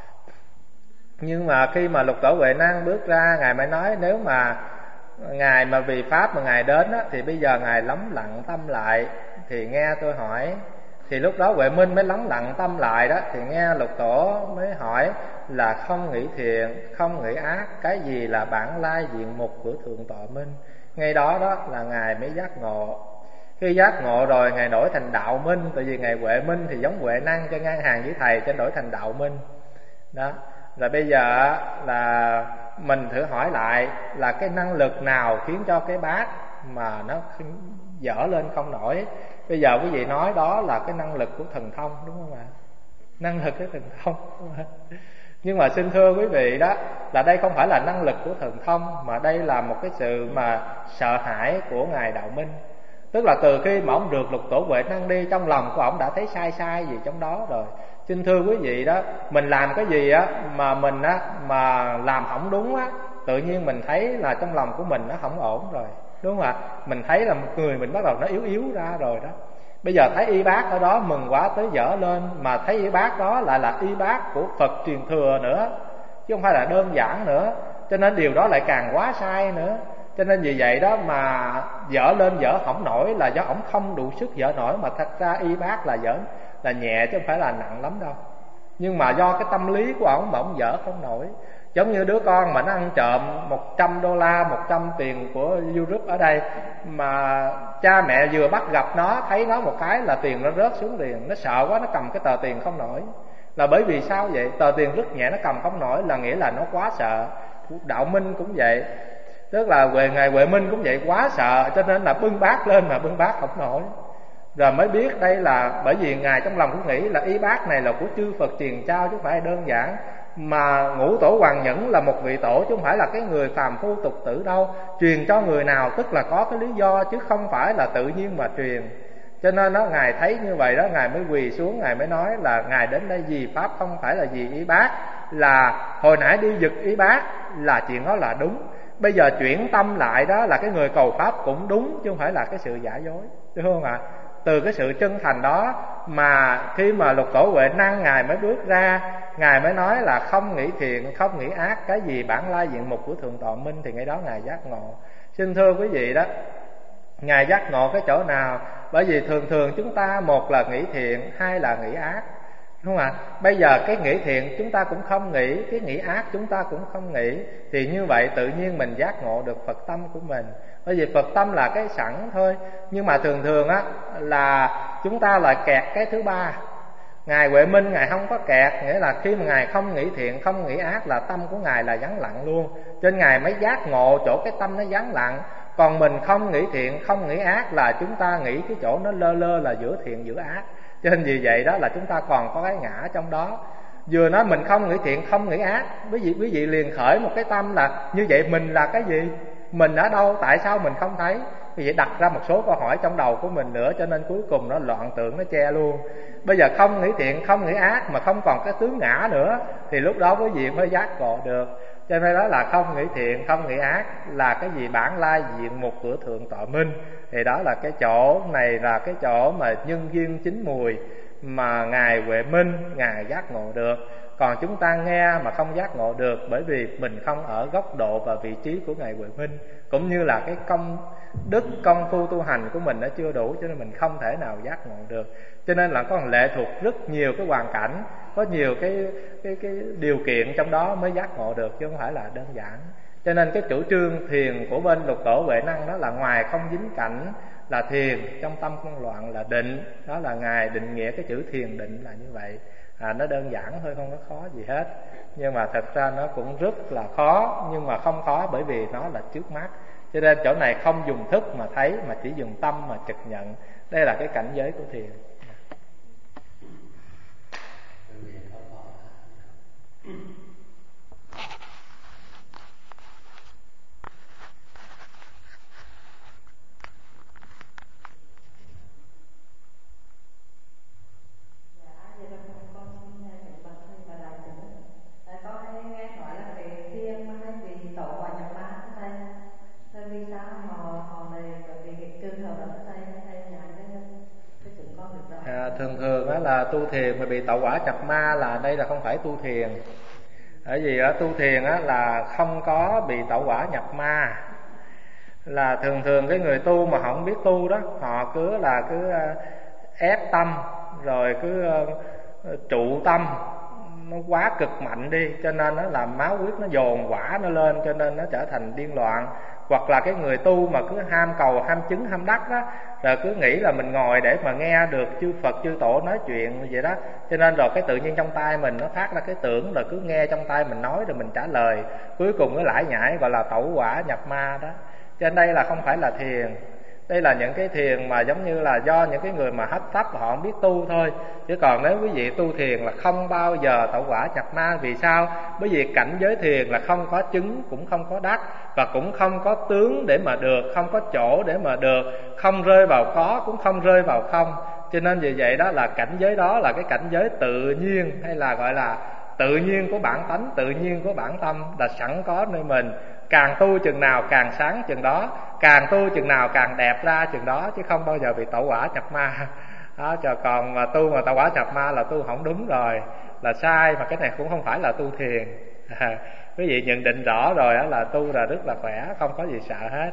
Nhưng mà khi mà lục tổ Huệ Năng bước ra, ngài mới nói nếu mà ngài mà vì pháp mà ngài đến thì bây giờ ngài lắng lặng tâm lại thì nghe tôi hỏi. Thì lúc đó Huệ Minh mới lắng lặng tâm lại đó, thì nghe lục tổ mới hỏi là không nghĩ thiện, không nghĩ ác, cái gì là bản lai diện mục của thượng tọa Minh. Ngay đó đó là ngài mới giác ngộ. Khi giác ngộ rồi ngài đổi thành đạo minh, tại vì ngài Huệ Minh thì giống Huệ Năng cho ngang hàng với thầy, cho đổi thành đạo minh đó. Rồi bây giờ là mình thử hỏi lại là cái năng lực nào khiến cho cái bát mà nó dở lên không nổi. Bây giờ quý vị nói đó là cái năng lực của thần thông, đúng không ạ? Năng lực của thần thông, đúng không? Nhưng mà xin thưa quý vị đó, là đây không phải là năng lực của thần thông, mà đây là một cái sự mà sợ hãi của ngài đạo minh. Tức là từ khi mà ông được lục tổ Huệ Năng đi, trong lòng của ông đã thấy sai gì trong đó rồi. Xin thưa quý vị đó, mình làm cái gì mà mình mà làm không đúng tự nhiên mình thấy là trong lòng của mình nó không ổn rồi, đúng không ạ? Mình thấy là một người mình bắt đầu nó yếu ra rồi đó. Bây giờ thấy y bát ở đó mừng quá tới dở lên, mà thấy y bát đó lại là y bát của Phật truyền thừa nữa, chứ không phải là đơn giản nữa. Cho nên điều đó lại càng quá sai nữa. Cho nên vì vậy đó mà dở lên dở không nổi là do ổng không đủ sức dở nổi, mà thật ra y bát là dở là nhẹ chứ không phải là nặng lắm đâu. Nhưng mà do cái tâm lý của ổng mà ổng dở không nổi. Giống như đứa con mà nó ăn trộm $100, 100 tiền của Europe ở đây, mà cha mẹ vừa bắt gặp nó, thấy nó một cái là tiền nó rớt xuống liền. Nó sợ quá, nó cầm cái tờ tiền không nổi. Là bởi vì sao vậy? Tờ tiền rất nhẹ, nó cầm không nổi là nghĩa là nó quá sợ. Đạo Minh cũng vậy, tức là Ngài Huệ Minh cũng vậy, quá sợ cho nên là bưng bát lên mà bưng bát không nổi. Rồi mới biết đây là bởi vì Ngài trong lòng cũng nghĩ là y bát này là của chư Phật truyền trao chứ không phải đơn giản. Mà Ngũ Tổ Hoàng Nhẫn là một vị tổ chứ không phải là cái người phàm phu tục tử đâu. Truyền cho người nào tức là có cái lý do chứ không phải là tự nhiên mà truyền. Cho nên đó, Ngài thấy như vậy đó, Ngài mới quỳ xuống, Ngài mới nói là Ngài đến đây vì Pháp không phải là vì y bát. Là hồi nãy đi giật y bát là chuyện đó là đúng. Bây giờ chuyển tâm lại đó là cái người cầu Pháp cũng đúng chứ không phải là cái sự giả dối, đúng không ạ? Từ cái sự chân thành đó mà khi mà Lục Tổ Huệ Năng Ngài mới bước ra, Ngài mới nói là không nghĩ thiện, không nghĩ ác, cái gì bản lai diện mục của Thượng Tọa Minh, thì ngay đó Ngài giác ngộ. Xin thưa quý vị đó, Ngài giác ngộ cái chỗ nào? Bởi vì thường thường chúng ta một là nghĩ thiện, hai là nghĩ ác, đúng không ạ? Bây giờ cái nghĩ thiện chúng ta cũng không nghĩ, cái nghĩ ác chúng ta cũng không nghĩ, thì như vậy tự nhiên mình giác ngộ được Phật tâm của mình. Bởi vì Phật tâm là cái sẵn thôi. Nhưng mà thường thường á là chúng ta lại kẹt cái thứ ba. Ngài Huệ Minh Ngài không có kẹt, nghĩa là khi mà Ngài không nghĩ thiện, không nghĩ ác là tâm của Ngài là vắng lặng luôn. Cho nên Ngài mới giác ngộ chỗ cái tâm nó vắng lặng. Còn mình không nghĩ thiện, không nghĩ ác là chúng ta nghĩ cái chỗ nó lơ lơ là giữa thiện giữa ác. Cho nên vì vậy đó là chúng ta còn có cái ngã trong đó. Vừa nói mình không nghĩ thiện, không nghĩ ác, quý vị liền khởi một cái tâm là như vậy mình là cái gì? Mình ở đâu? Tại sao mình không thấy? Vì vậy đặt ra một số câu hỏi trong đầu của mình nữa, cho nên cuối cùng nó loạn tưởng, nó che luôn. Bây giờ không nghĩ thiện, không nghĩ ác mà không còn cái tướng ngã nữa, thì lúc đó quý vị mới giác ngộ được. Cho nên đó là không nghĩ thiện, không nghĩ ác là cái gì bản lai diện mục của Thượng Tọa Minh. Thì đó là cái chỗ này là cái chỗ mà nhân duyên chín mùi mà Ngài Huệ Minh Ngài giác ngộ được. Còn chúng ta nghe mà không giác ngộ được, bởi vì mình không ở góc độ và vị trí của Ngài Huệ Minh, cũng như là cái công đức công phu tu hành của mình nó chưa đủ, cho nên mình không thể nào giác ngộ được. Cho nên là có lệ thuộc rất nhiều cái hoàn cảnh, có nhiều cái điều kiện trong đó mới giác ngộ được, chứ không phải là đơn giản. Cho nên cái chủ trương thiền của bên Lục Tổ Huệ Năng đó là ngoài không dính cảnh là thiền, trong tâm không loạn là định. Đó là Ngài định nghĩa cái chữ thiền định là như vậy. Nó đơn giản thôi, không có khó gì hết. Nhưng mà thật ra nó cũng rất là khó, nhưng mà không khó bởi vì nó là trước mắt. Cho nên chỗ này không dùng thức mà thấy, mà chỉ dùng tâm mà trực nhận. Đây là cái cảnh giới của thiền. Thường thường đó là tu thiền mà bị tẩu hỏa nhập ma là đây là không phải tu thiền. Bởi vì ở tu thiền á là không có bị tẩu hỏa nhập ma. Là thường thường cái người tu mà họ không biết tu đó, họ cứ ép tâm, rồi cứ trụ tâm nó quá cực mạnh đi, cho nên nó làm máu huyết nó dồn hỏa nó lên, cho nên nó trở thành điên loạn. Hoặc là cái người tu mà cứ ham cầu, ham chứng, ham đắc đó, rồi cứ nghĩ là mình ngồi để mà nghe được chư Phật chư Tổ nói chuyện vậy đó, cho nên rồi cái tự nhiên trong tay mình nó phát ra cái tưởng, rồi cứ nghe trong tay mình nói rồi mình trả lời, cuối cùng nó lải nhải, gọi là tẩu hỏa nhập ma đó. Cho nên đây là không phải là thiền. Đây là những cái thiền mà giống như là do những cái người mà hấp tấp họ không biết tu thôi. Chứ còn nếu quý vị tu thiền là không bao giờ tẩu hỏa nhập ma. Vì sao? Bởi vì cảnh giới thiền là không có chứng, cũng không có đắc, và cũng không có tướng để mà được, không có chỗ để mà được, không rơi vào có cũng không rơi vào không. Cho nên vì vậy đó là cảnh giới đó là cái cảnh giới tự nhiên, hay là gọi là tự nhiên của bản tánh, tự nhiên của bản tâm, là sẵn có nơi mình. Càng tu chừng nào càng sáng chừng đó, càng tu chừng nào càng đẹp ra chừng đó, chứ không bao giờ bị tẩu hỏa nhập ma đó. Còn mà tu mà tẩu hỏa nhập ma là tu không đúng rồi, là sai, mà cái này cũng không phải là tu thiền. Quý vị nhận định rõ rồi đó là tu là rất là khỏe, không có gì sợ hết.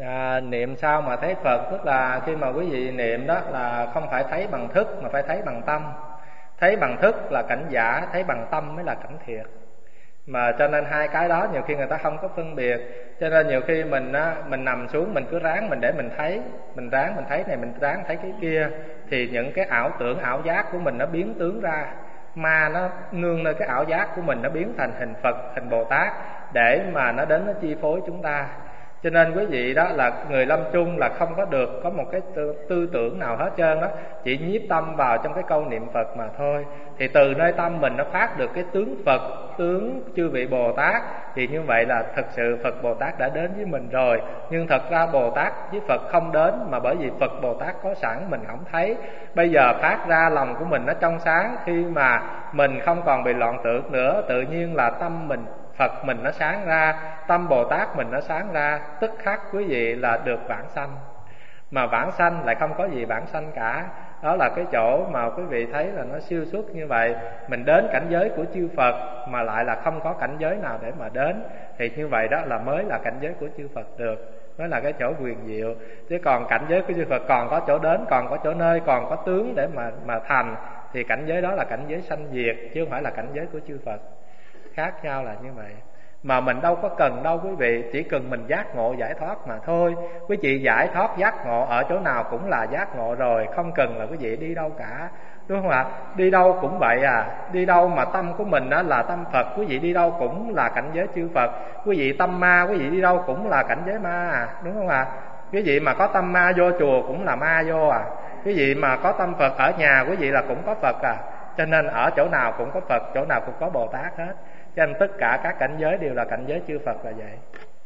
Niệm sao mà thấy Phật, tức là khi mà quý vị niệm đó là không phải thấy bằng thức mà phải thấy bằng tâm. Thấy bằng thức là cảnh giả, thấy bằng tâm mới là cảnh thiệt. Mà cho nên hai cái đó nhiều khi người ta không có phân biệt. Cho nên nhiều khi mình nằm xuống mình cứ ráng mình để mình thấy, mình ráng mình thấy này, mình ráng thấy cái kia, thì những cái ảo tưởng ảo giác của mình nó biến tướng ra. Ma nó nương nơi cái ảo giác của mình, nó biến thành hình Phật, hình Bồ Tát để mà nó đến nó chi phối chúng ta. Cho nên quý vị đó là người lâm chung là không có được có một cái tư tưởng nào hết trơn đó, chỉ nhiếp tâm vào trong cái câu niệm Phật mà thôi. Thì từ nơi tâm mình nó phát được cái tướng Phật, tướng chư vị Bồ Tát, thì như vậy là thực sự Phật Bồ Tát đã đến với mình rồi. Nhưng thật ra Bồ Tát với Phật không đến, mà bởi vì Phật Bồ Tát có sẵn mình không thấy. Bây giờ phát ra lòng của mình nó trong sáng, khi mà mình không còn bị loạn tưởng nữa, tự nhiên là tâm mình, Phật mình nó sáng ra, tâm Bồ Tát mình nó sáng ra, tức khắc quý vị là được vãng sanh. Mà vãng sanh lại không có gì vãng sanh cả. Đó là cái chỗ mà quý vị thấy là nó siêu xuất như vậy. Mình đến cảnh giới của chư Phật mà lại là không có cảnh giới nào để mà đến, thì như vậy đó là mới là cảnh giới của chư Phật được, mới là cái chỗ quyền diệu. Chứ còn cảnh giới của chư Phật còn có chỗ đến, còn có chỗ nơi, còn có tướng để mà thành, thì cảnh giới đó là cảnh giới sanh diệt, chứ không phải là cảnh giới của chư Phật. Khác nhau là như vậy. Mà mình đâu có cần đâu quý vị, chỉ cần mình giác ngộ giải thoát mà thôi. Quý vị giải thoát giác ngộ ở chỗ nào cũng là giác ngộ rồi, không cần là quý vị đi đâu cả, đúng không ạ? Đi đâu cũng vậy à, đi đâu mà tâm của mình đó là tâm Phật, quý vị đi đâu cũng là cảnh giới chư Phật. Quý vị tâm ma, quý vị đi đâu cũng là cảnh giới ma à, đúng không ạ? Quý vị mà có tâm ma vô chùa cũng là ma vô à. Quý vị mà có tâm Phật ở nhà quý vị là cũng có Phật à. Cho nên ở chỗ nào cũng có Phật, chỗ nào cũng có Bồ Tát hết. Cho nên tất cả các cảnh giới đều là cảnh giới chư Phật là vậy.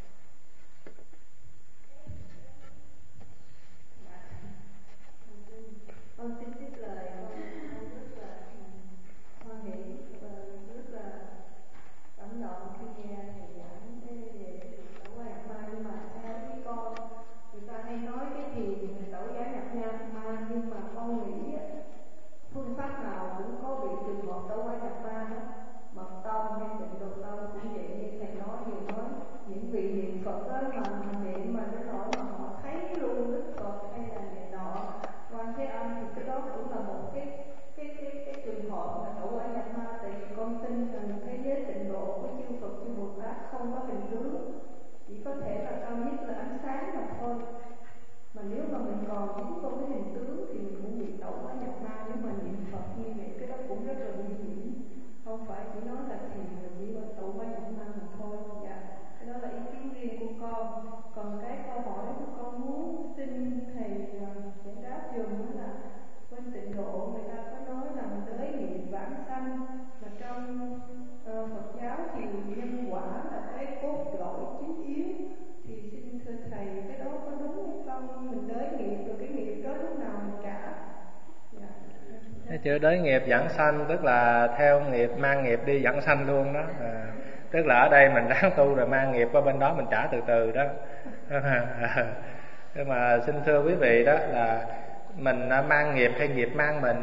Con xin trích lời, con rất là hoan hỷ và rất là cảm động khi nghe thầy giảng về tẩu hóa nhập ma. Nhưng mà theo ý con, người ta hay nói cái gì tẩu hóa nhập ma, nhưng mà con nghĩ phương pháp nào cũng có bị trường hợp tẩu hóa nhập ma hết. Mật tông hay Tịnh Độ tông cũng vậy, như thầy nói những vị niệm Phật đó mà niệm mà đến nỗi mà họ thấy luôn Đức Phật hay là này nọ Quan Thế Âm, thì cái đó cũng là một cái trường hợp mà tẩu hóa nhập ma. Tại vì con tin rằng thế giới Tịnh Độ của chư Phật chư Bồ Tát không có hình tướng, chỉ có thể là cao nhất là ánh sáng mà thôi. Mà nếu mà mình còn dính vô cái hình tướng thì mình cũng bị tẩu hóa nhập ma. Nếu mà niệm Phật như vậy, cái đó cũng rất là nguy hiểm, không phải chỉ nói là thiền rồi chỉ là tẩu hóa nhập ma mà thôi. Dạ, cái đó là ý kiến riêng của con. Còn cái câu hỏi của con muốn xin thầy giải đáp dùm đó là bên Tịnh Độ người ta có nói rằng đới nghiệp vãng sanh, mà trong Phật giáo thì nhân quả là cái cốt lõi chính yếu. Thì xin thưa thầy, cái đó có đúng hay không? Mình đới nghiệp rồi cái nghiệp đó lúc nào mình trả? Dạ. Cái chữ đới nghiệp vãng sanh tức là theo nghiệp, mang nghiệp đi vãng sanh luôn đó. Tức là ở đây mình ráng tu rồi mang nghiệp qua bên đó mình trả từ từ đó. Nhưng mà xin thưa quý vị đó là mình mang nghiệp hay nghiệp mang mình?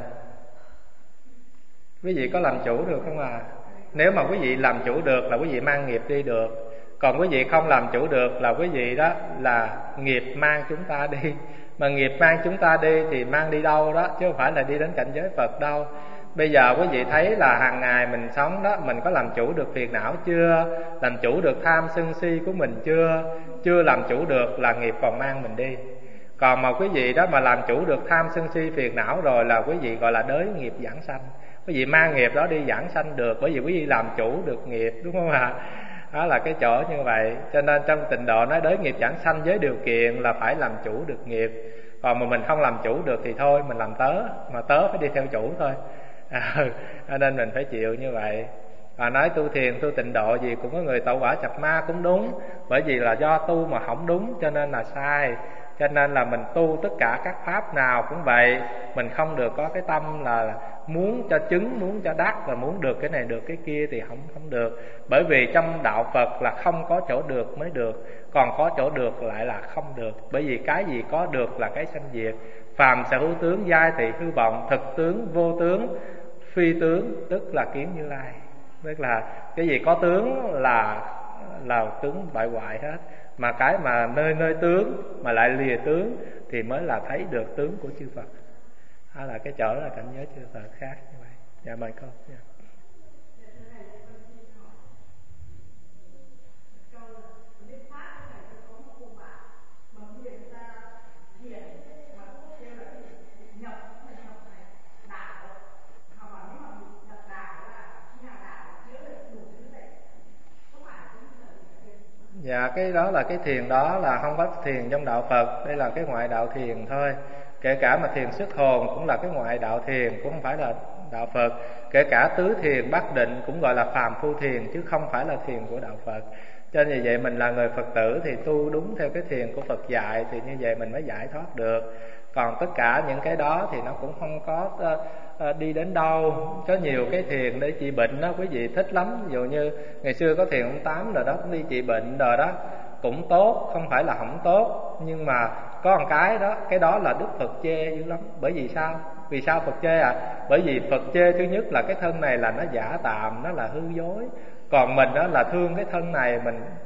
Quý vị có làm chủ được không à? Nếu mà quý vị làm chủ được là quý vị mang nghiệp đi được. Còn quý vị không làm chủ được là quý vị đó là nghiệp mang chúng ta đi. Mà nghiệp mang chúng ta đi thì mang đi đâu đó, chứ không phải là đi đến cảnh giới Phật đâu. Bây giờ quý vị thấy là hàng ngày mình sống đó, mình có làm chủ được phiền não chưa? Làm chủ được tham sân si của mình chưa? Chưa làm chủ được là nghiệp còn mang mình đi. Còn mà quý vị đó mà làm chủ được tham sân si phiền não rồi là quý vị gọi là đới nghiệp vãng sanh. Quý vị mang nghiệp đó đi vãng sanh được, bởi vì quý vị làm chủ được nghiệp, đúng không ạ? Đó là cái chỗ như vậy. Cho nên trong Tịnh Độ nói đới nghiệp vãng sanh với điều kiện là phải làm chủ được nghiệp. Còn mà mình không làm chủ được thì thôi, mình làm tớ, mà tớ phải đi theo chủ thôi. Cho nên mình phải chịu như vậy. Và nói tu thiền, tu Tịnh Độ gì cũng có người tẩu hỏa nhập ma cũng đúng. Bởi vì là do tu mà không đúng cho nên là sai. Cho nên là mình tu tất cả các pháp nào cũng vậy. Mình không được có cái tâm là muốn cho chứng, muốn cho đắc, và muốn được cái này được cái kia thì không được. Bởi vì trong đạo Phật là không có chỗ được mới được, còn có chỗ được lại là không được. Bởi vì cái gì có được là cái sanh diệt. Phàm sở hữu tướng, giai thị hư vọng, thực tướng, vô tướng, phi tướng, tức là kiến Như Lai. Tức là cái gì có tướng là tướng bại hoại hết, Mà cái mà nơi nơi tướng mà lại lìa tướng thì mới là thấy được tướng của chư Phật. Đó là cái chỗ là cảnh giới chư Phật khác như vậy. Dạ mời cô. Dạ. Dạ cái đó là cái thiền đó là không có thiền trong đạo Phật. Đây là cái ngoại đạo thiền thôi. Kể cả mà thiền xuất hồn cũng là cái ngoại đạo thiền, cũng không phải là đạo Phật. Kể cả tứ thiền bát định cũng gọi là phàm phu thiền, chứ không phải là thiền của đạo Phật. Cho nên vì vậy mình là người Phật tử thì tu đúng theo cái thiền của Phật dạy, thì như vậy mình mới giải thoát được. Còn tất cả những cái đó thì nó cũng không có đi đến đâu. Có nhiều cái thiền để trị bệnh đó, quý vị thích lắm. Ví dụ như ngày xưa có thiền ông Tám rồi đó, cũng đi trị bệnh rồi đó, cũng tốt, không phải là không tốt. Nhưng mà có một cái đó là Đức Phật chê dữ lắm. Bởi vì sao? Vì sao Phật chê Bởi vì Phật chê thứ nhất là cái thân này là nó giả tạm, nó là hư dối. Còn mình đó là thương cái thân này,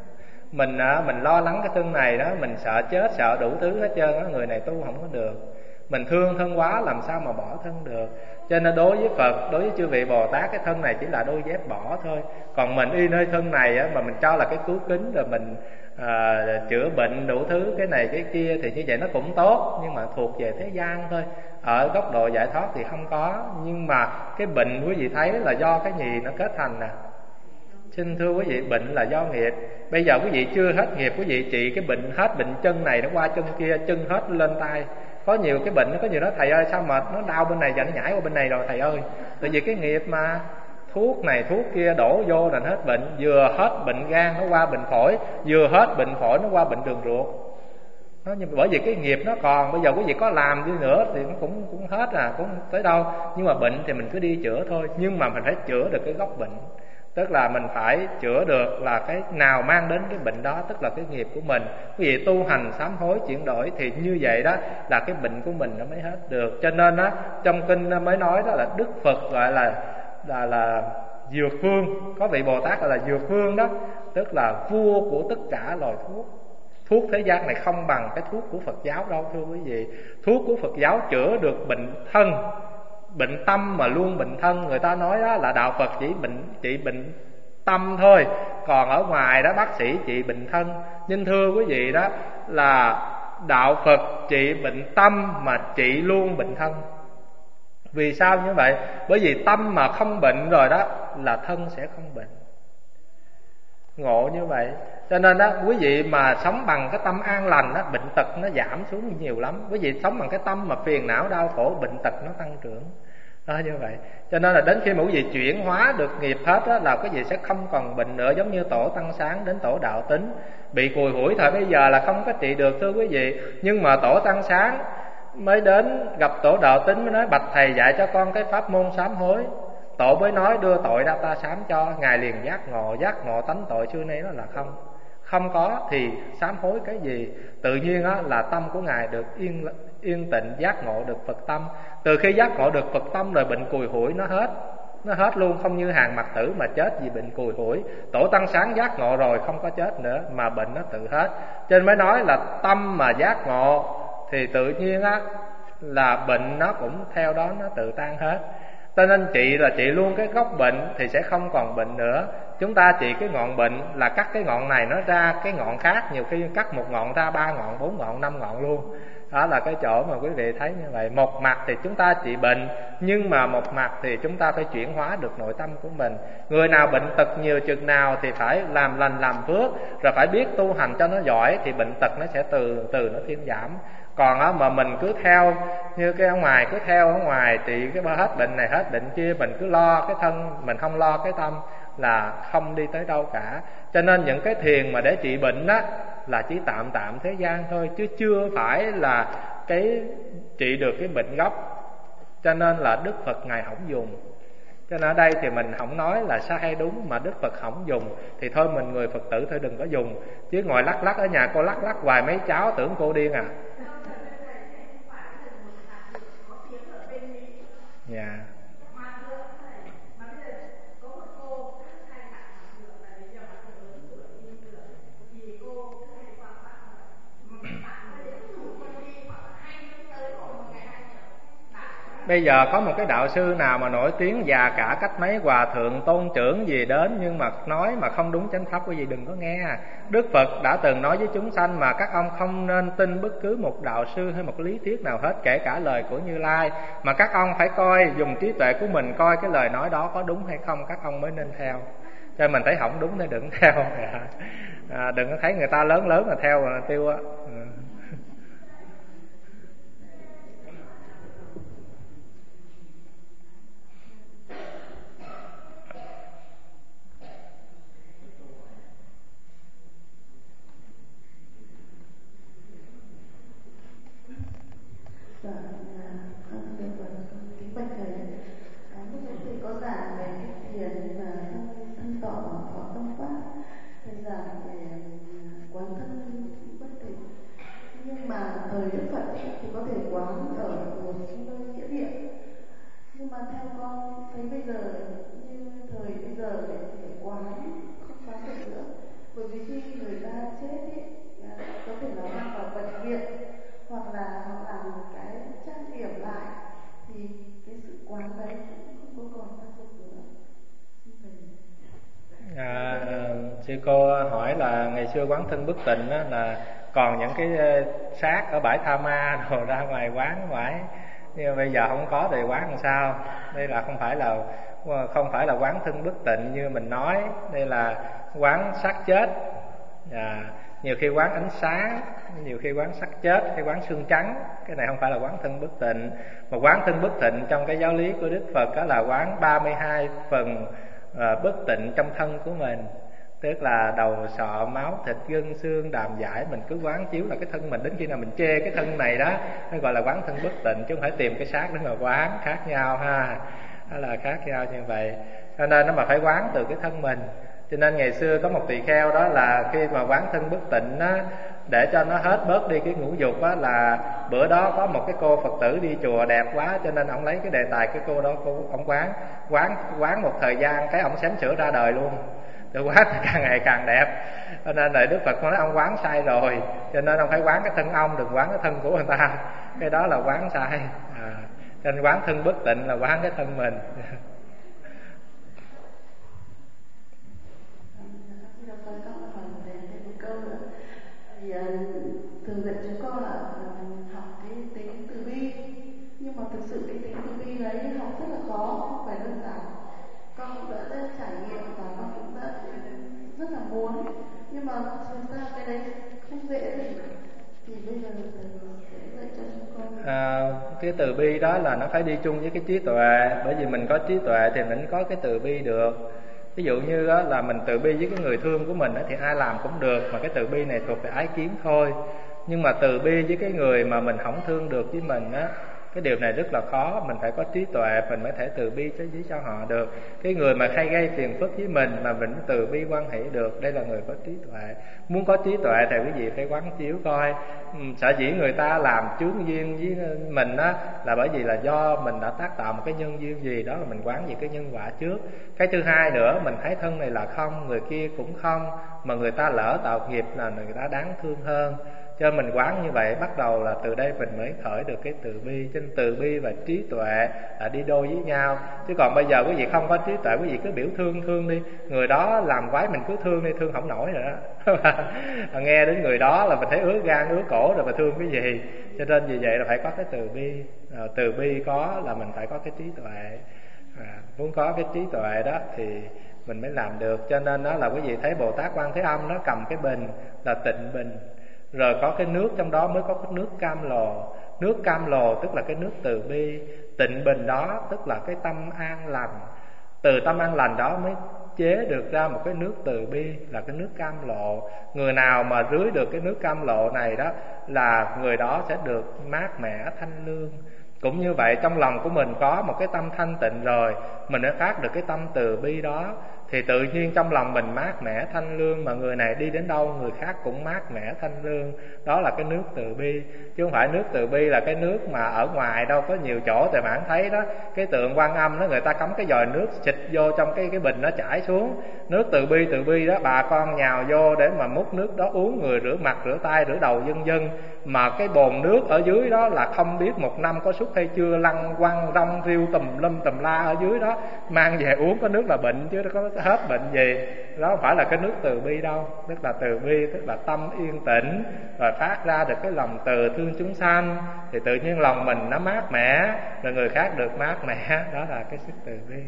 mình lo lắng cái thân này đó, mình sợ chết, sợ đủ thứ hết trơn đó. Người này tu không có được. Mình thương thân quá làm sao mà bỏ thân được. Cho nên đối với Phật, đối với chư vị Bồ Tát, cái thân này chỉ là đôi dép bỏ thôi. Còn mình y nơi thân này mà mình cho là cái cứu kính, rồi mình chữa bệnh đủ thứ cái này cái kia, thì như vậy nó cũng tốt, nhưng mà thuộc về thế gian thôi. Ở góc độ giải thoát thì không có. Nhưng mà cái bệnh quý vị thấy là do cái gì nó kết thành nè? Xin thưa quý vị, bệnh là do nghiệp. Bây giờ quý vị chưa hết nghiệp, quý vị trị cái bệnh hết bệnh chân này nó qua chân kia, chân hết lên tay. Có nhiều cái bệnh, có nhiều nói thầy ơi sao mà nó đau bên này giờ nó nhảy qua bên này rồi thầy ơi. Tại vì cái nghiệp mà, thuốc này thuốc kia đổ vô là hết bệnh. Vừa hết bệnh gan nó qua bệnh phổi, vừa hết bệnh phổi nó qua bệnh đường ruột. Nhưng bởi vì cái nghiệp nó còn, bây giờ quý vị có làm đi nữa thì nó cũng hết cũng tới đâu. Nhưng mà bệnh thì mình cứ đi chữa thôi. Nhưng mà mình phải chữa được cái gốc bệnh. Tức là mình phải chữa được là cái nào mang đến cái bệnh đó, tức là cái nghiệp của mình. Quý vị tu hành sám hối chuyển đổi thì như vậy đó là cái bệnh của mình nó mới hết được. Cho nên trong kinh mới nói đó là Đức Phật gọi là dược vương. Có vị Bồ Tát gọi là dược vương đó, tức là vua của tất cả loài thuốc. Thuốc thế gian này không bằng cái thuốc của Phật giáo đâu thưa quý vị. Thuốc của Phật giáo chữa được bệnh thân, bệnh tâm mà luôn bệnh thân. Người ta nói đó là đạo Phật trị bệnh tâm thôi, còn ở ngoài đó bác sĩ trị bệnh thân. Nhưng thưa quý vị đó là đạo Phật trị bệnh tâm mà trị luôn bệnh thân. Vì sao như vậy? Bởi vì tâm mà không bệnh rồi đó là thân sẽ không bệnh. Ngộ như vậy. Cho nên đó quý vị mà sống bằng cái tâm an lành đó, bệnh tật nó giảm xuống nhiều lắm. Quý vị sống bằng cái tâm mà phiền não đau khổ, bệnh tật nó tăng trưởng. Đó như vậy. Cho nên là đến khi mà quý vị chuyển hóa được nghiệp hết đó, là quý vị sẽ không còn bệnh nữa. Giống như tổ Tăng Sáng đến tổ Đạo Tính, bị cùi hủi thời bây giờ là không có trị được thưa quý vị. Nhưng mà tổ Tăng Sáng mới đến gặp tổ Đạo Tính mới nói: bạch thầy dạy cho con cái pháp môn sám hối. Tổ mới nói: đưa tội ra ta sám cho. Ngài liền giác ngộ tánh tội xưa nay nó là không có thì sám hối cái gì. Tự nhiên là tâm của Ngài được yên tịnh, giác ngộ được Phật tâm. Từ khi giác ngộ được Phật tâm rồi bệnh cùi hủi nó hết luôn. Không như hàng mặc tử mà chết vì bệnh cùi hủi. Tổ Tăng Sáng giác ngộ rồi không có chết nữa mà bệnh nó tự hết. Cho nên mới nói là tâm mà giác ngộ thì tự nhiên là bệnh nó cũng theo đó nó tự tan hết. Cho nên trị là trị luôn cái gốc bệnh thì sẽ không còn bệnh nữa. Chúng ta trị cái ngọn bệnh là cắt cái ngọn này nó ra cái ngọn khác. Nhiều khi cắt một ngọn ra 3 ngọn, 4 ngọn, 5 ngọn luôn. Đó là cái chỗ mà quý vị thấy như vậy. Một mặt thì chúng ta trị bệnh, nhưng mà một mặt thì chúng ta phải chuyển hóa được nội tâm của mình. Người nào bệnh tật nhiều chừng nào thì phải làm lành làm phước, rồi phải biết tu hành cho nó giỏi, thì bệnh tật nó sẽ từ từ nó thuyên giảm. Còn mà mình cứ theo như cái ở ngoài, cứ theo ở ngoài trị cái hết bệnh này hết bệnh kia, mình cứ lo cái thân, mình không lo cái tâm, là không đi tới đâu cả. Cho nên những cái thiền mà để trị bệnh đó là chỉ tạm thế gian thôi, chứ chưa phải là cái trị được cái bệnh gốc. Cho nên là Đức Phật Ngài không dùng. Cho nên ở đây thì mình không nói là sai hay đúng, mà Đức Phật không dùng thì thôi mình người Phật tử thôi đừng có dùng. Chứ ngồi lắc lắc ở nhà cô lắc hoài mấy cháu tưởng cô điên à. Dạ. Bây giờ có một cái đạo sư nào mà nổi tiếng già cả cách mấy hòa thượng tôn trưởng gì đến, nhưng mà nói mà không đúng chánh pháp, quý vị đừng có nghe. Đức Phật đã từng nói với chúng sanh mà các ông không nên tin bất cứ một đạo sư hay một lý thuyết nào hết, kể cả lời của Như Lai, mà các ông phải coi, dùng trí tuệ của mình coi cái lời nói đó có đúng hay không, các ông mới nên theo. Cho mình thấy không đúng thì đừng theo. Đừng có thấy người ta lớn mà theo mà tiêu á. Kính bạch thầy, lúc nãy thầy có giảng về cái thiền và thân tọa và tâm pháp, thầy giảng về quán thân bất tịnh. Nhưng mà thời Đức Phật thì có thể quán ở một nơi nghĩa địa. Nhưng mà theo con thấy bây giờ như thời bây giờ để quán không quán được nữa, bởi vì khi người ta chết ấy, có thể là mang vào bệnh viện hoặc là họ làm một cái trang điểm lại thì cái sự quán đấy cũng không có còn tác dụng nữa. Sư cô hỏi là ngày xưa quán thân bất tịnh á, là còn những cái xác ở bãi Tha Ma rồi ra ngoài quán ngoài, nhưng mà bây giờ không có thì quán làm sao? Đây là không phải là quán thân bất tịnh như mình nói, đây là quán xác chết. Nhiều khi quán ánh sáng, nhiều khi quán xác chết, hay quán xương trắng. Cái này không phải là quán thân bất tịnh. Mà quán thân bất tịnh trong cái giáo lý của Đức Phật đó là quán 32 phần bất tịnh trong thân của mình. Tức là đầu sọ, máu, thịt, gân, xương, đàm giải, mình cứ quán chiếu là cái thân mình, đến khi nào mình chê cái thân này đó, nó gọi là quán thân bất tịnh, chứ không phải tìm cái xác đó mà quán, khác nhau ha. Đó là khác nhau như vậy. Cho nên nó mà phải quán từ cái thân mình. Cho nên ngày xưa có một tỳ kheo đó là khi mà quán thân bất tịnh á, để cho nó hết bớt đi cái ngũ dục á, là bữa đó có một cái cô Phật tử đi chùa đẹp quá, cho nên ông lấy cái đề tài cái cô đó, ông quán một thời gian, cái ông xém sửa ra đời luôn. Từ quán thì càng ngày càng đẹp. Cho nên là Đức Phật nói ông quán sai rồi, cho nên ông phải quán cái thân ông, đừng quán cái thân của người ta. Cái đó là quán sai. Cho nên quán thân bất tịnh là quán cái thân mình. Thường dạy chúng con là học cái tính từ bi, nhưng mà thực sự cái tính từ bi đấy học rất là khó, không phải đơn giản. Con cũng đã trải nghiệm và con cũng đã rất là muốn, nhưng mà thực ra cái đấy không dễ thì bây giờ sẽ dạy cho chúng con. Cái từ bi đó là nó phải đi chung với cái trí tuệ, bởi vì mình có trí tuệ thì mình có cái từ bi được. Ví dụ như đó là mình từ bi với cái người thương của mình đó, thì ai làm cũng được, mà cái từ bi này thuộc về ái kiến thôi. Nhưng mà từ bi với cái người mà mình không thương được với mình á, cái điều này rất là khó. Mình phải có trí tuệ mình mới thể từ bi cho họ được. Cái người mà hay gây phiền phức với mình mà mình từ bi quan hệ được, đây là người có trí tuệ. Muốn có trí tuệ thì quý vị phải quán chiếu coi sở dĩ người ta làm chướng duyên với mình á, là bởi vì là do mình đã tác tạo một cái nhân duyên gì đó, là mình quán về cái nhân quả trước. Cái thứ hai nữa, mình thấy thân này là không, người kia cũng không, mà người ta lỡ tạo nghiệp là người ta đáng thương hơn. Cho mình quán như vậy, bắt đầu là từ đây mình mới khởi được cái từ bi. Cho nên từ bi và trí tuệ là đi đôi với nhau. Chứ còn bây giờ quý vị không có trí tuệ, quý vị cứ biểu thương đi, người đó làm quái mình cứ thương đi, thương không nổi rồi đó. Nghe đến người đó là mình thấy ứa gan ứa cổ rồi mà thương cái gì. Cho nên vì vậy là phải có cái từ bi. Từ bi có là mình phải có cái trí tuệ. Muốn có cái trí tuệ đó thì mình mới làm được. Cho nên đó là quý vị thấy Bồ Tát Quan Thế Âm nó cầm cái bình là tịnh bình, rồi có cái nước trong đó mới có cái nước cam lồ. Nước cam lồ tức là cái nước từ bi. Tịnh bình đó tức là cái tâm an lành. Từ tâm an lành đó mới chế được ra một cái nước từ bi là cái nước cam lộ. Người nào mà rưới được cái nước cam lộ này đó là người đó sẽ được mát mẻ thanh lương. Cũng như vậy, trong lòng của mình có một cái tâm thanh tịnh rồi, mình đã phát được cái tâm từ bi đó, thì tự nhiên trong lòng mình mát mẻ thanh lương, mà người này đi đến đâu người khác cũng mát mẻ thanh lương. Đó là cái nước từ bi, chứ không phải nước từ bi là cái nước mà ở ngoài đâu. Có nhiều chỗ thì bạn thấy đó, cái tượng Quan Âm đó, người ta cắm cái vòi nước xịt vô trong cái bình nó chảy xuống. Nước từ bi đó, bà con nhào vô để mà múc nước đó uống, người rửa mặt rửa tay rửa đầu vân vân. Mà cái bồn nước ở dưới đó là không biết một năm có suốt hay chưa, lăn quăng rong riêu tùm lum tùm la ở dưới đó, mang về uống có nước là bệnh chứ nó có hết bệnh gì. Đó không phải là cái nước từ bi đâu. Tức là từ bi tức là tâm yên tĩnh và phát ra được cái lòng từ thương chúng sanh, thì tự nhiên lòng mình nó mát mẻ, rồi người khác được mát mẻ. Đó là cái sức từ bi.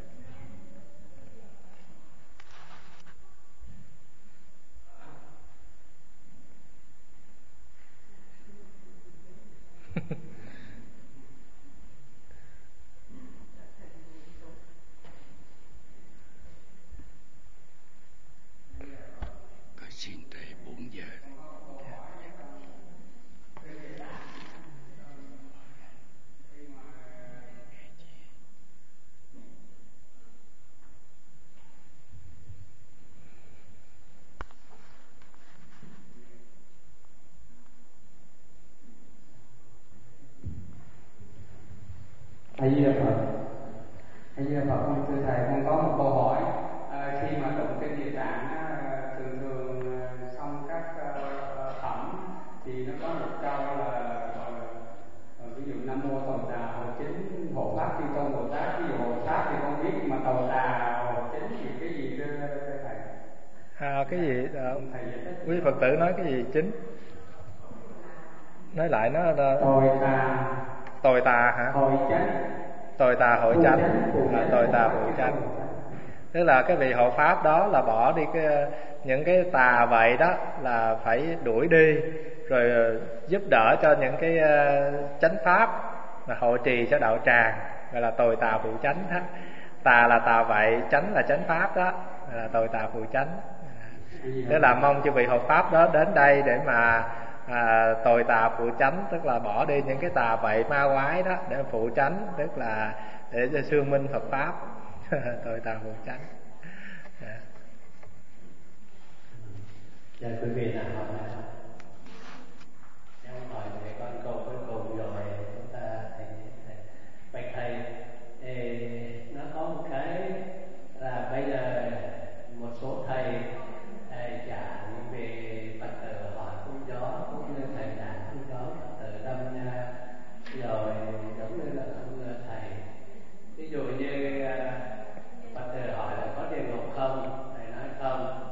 Xin thầy 4 giờ. A Di Đà Phật. A Di Đà Phật, con thưa thầy, con có một câu hỏi. Khi mà tụng kinh Địa Tạng thường xong các phẩm thì nó có một câu là ví dụ Nam Mô Tồn Tà Hộ Chính Hộ Pháp Chư Tôn Bồ Tát. Ví dụ hộ pháp thì con biết, mà Tồn Tà Hộ Chính thì cái gì thưa thầy? Cái gì quý Phật tử nói cái gì chính? Nói lại nó tồi tà hả? Hội chánh. Tồi tà hội chánh. Tồi tà hội chánh. Tức là cái vị hộ pháp đó là bỏ đi những cái tà vậy đó, là phải đuổi đi, rồi giúp đỡ cho những cái chánh pháp, là hộ trì cho đạo tràng, gọi là tồi tà phụ chánh đó. Tà là tà vậy, chánh là chánh pháp đó, là tồi tà phụ chánh. Tức là mong cho vị hộ pháp đó đến đây để mà tồi tà phụ chánh, tức là bỏ đi những cái tà vậy ma quái đó, để phụ chánh, tức là để cho xương minh Phật pháp. Tồi tà phụ chánh. Dạ quý vị nào hỏi nào? Nếu hỏi về con câu cuối cùng rồi chúng ta bạch thầy, nó có một cái là bây giờ một số thầy trả những về Phật tử hỏi cũng gió, cũng như thầy giảng cũng gió, Phật tử đâm nha, rồi giống như là không ngờ thầy. Ví dụ như Phật tử hỏi là có địa ngục không, thầy nói không.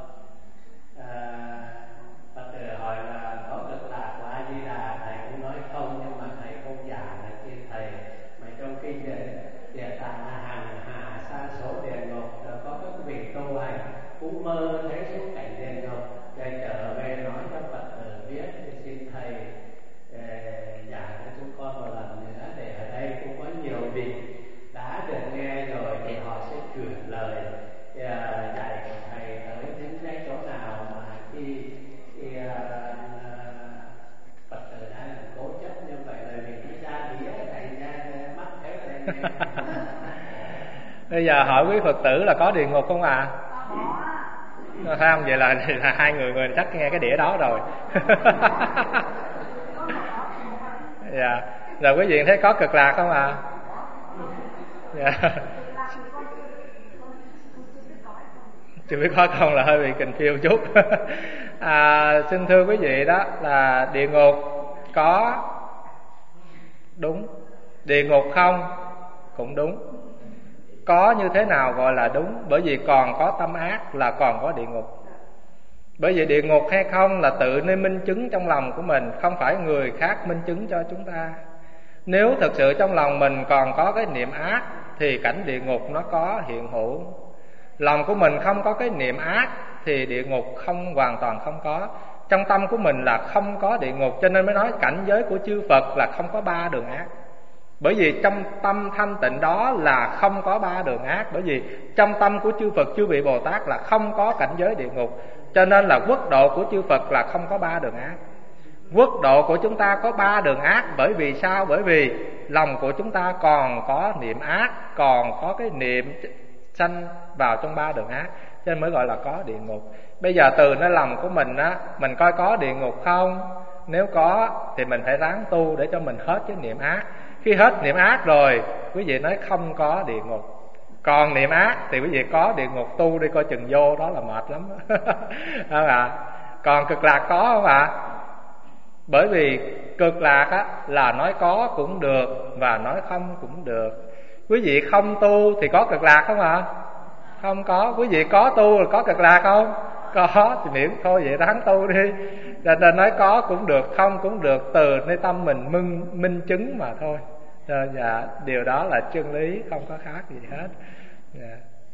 Phật tử hỏi là có cực lạc của A Di Đà, thầy cũng nói không, nhưng mà thầy không giảng là kia thầy. Mà trong kinh Địa Tạng là hàng hà sa số địa ngục, có các vị tu hành cũng mơ thấy số cảnh địa ngục, rồi trở về nói cho Phật tử biết. Thì xin thầy giảng cho chúng con một lần nữa, để ở đây cũng có nhiều vị đã được nghe rồi thì họ sẽ chuyển lời dạy của thầy tới những cái chỗ nào mà khi Phật tử đã làm cố chấp như vậy, lời mình nó ra đĩa thầy ra mắt thế thầy. Bây giờ hỏi quý Phật tử là có địa ngục không ạ? Thấy không? Vậy là hai người chắc nghe cái đĩa đó rồi. Dạ. Rồi quý vị thấy có cực lạc không ạ? Dạ. Chưa biết có không là hơi bị confuse chút. Xin thưa quý vị, đó là địa ngục có đúng, địa ngục không cũng đúng. Có như thế nào gọi là đúng? Bởi vì còn có tâm ác là còn có địa ngục. Bởi vì địa ngục hay không là tự nên minh chứng trong lòng của mình, không phải người khác minh chứng cho chúng ta. Nếu thực sự trong lòng mình còn có cái niệm ác thì cảnh địa ngục nó có hiện hữu. Lòng của mình không có cái niệm ác thì địa ngục hoàn toàn không có. Trong tâm của mình là không có địa ngục, cho nên mới nói cảnh giới của chư Phật là không có ba đường ác. Bởi vì trong tâm thanh tịnh đó là không có ba đường ác. Bởi vì trong tâm của chư Phật, chư vị Bồ Tát là không có cảnh giới địa ngục, cho nên là quốc độ của chư Phật là không có ba đường ác. Quốc độ của chúng ta có ba đường ác. Bởi vì sao? Bởi vì lòng của chúng ta còn có niệm ác, còn có cái niệm sanh vào trong 3 đường ác, cho nên mới gọi là có địa ngục. Bây giờ từ nơi lòng của mình á, mình coi có địa ngục không? Nếu có thì mình phải ráng tu để cho mình hết cái niệm ác. Khi hết niệm ác rồi, quý vị nói không có địa ngục. Còn niệm ác thì quý vị có địa ngục, tu đi coi chừng vô đó là mệt lắm. Không ạ? Còn cực lạc có không ạ? Bởi vì cực lạc á, là nói có cũng được và nói không cũng được. Quý vị không tu thì có cực lạc không ạ? Không có. Quý vị có tu là có cực lạc không? Có, thì miễn thôi vậy ráng tu đi. Cho nên nói có cũng được, không cũng được, từ nơi tâm mình minh chứng mà thôi. Dạ, điều đó là chân lý, không có khác gì hết. Dạ.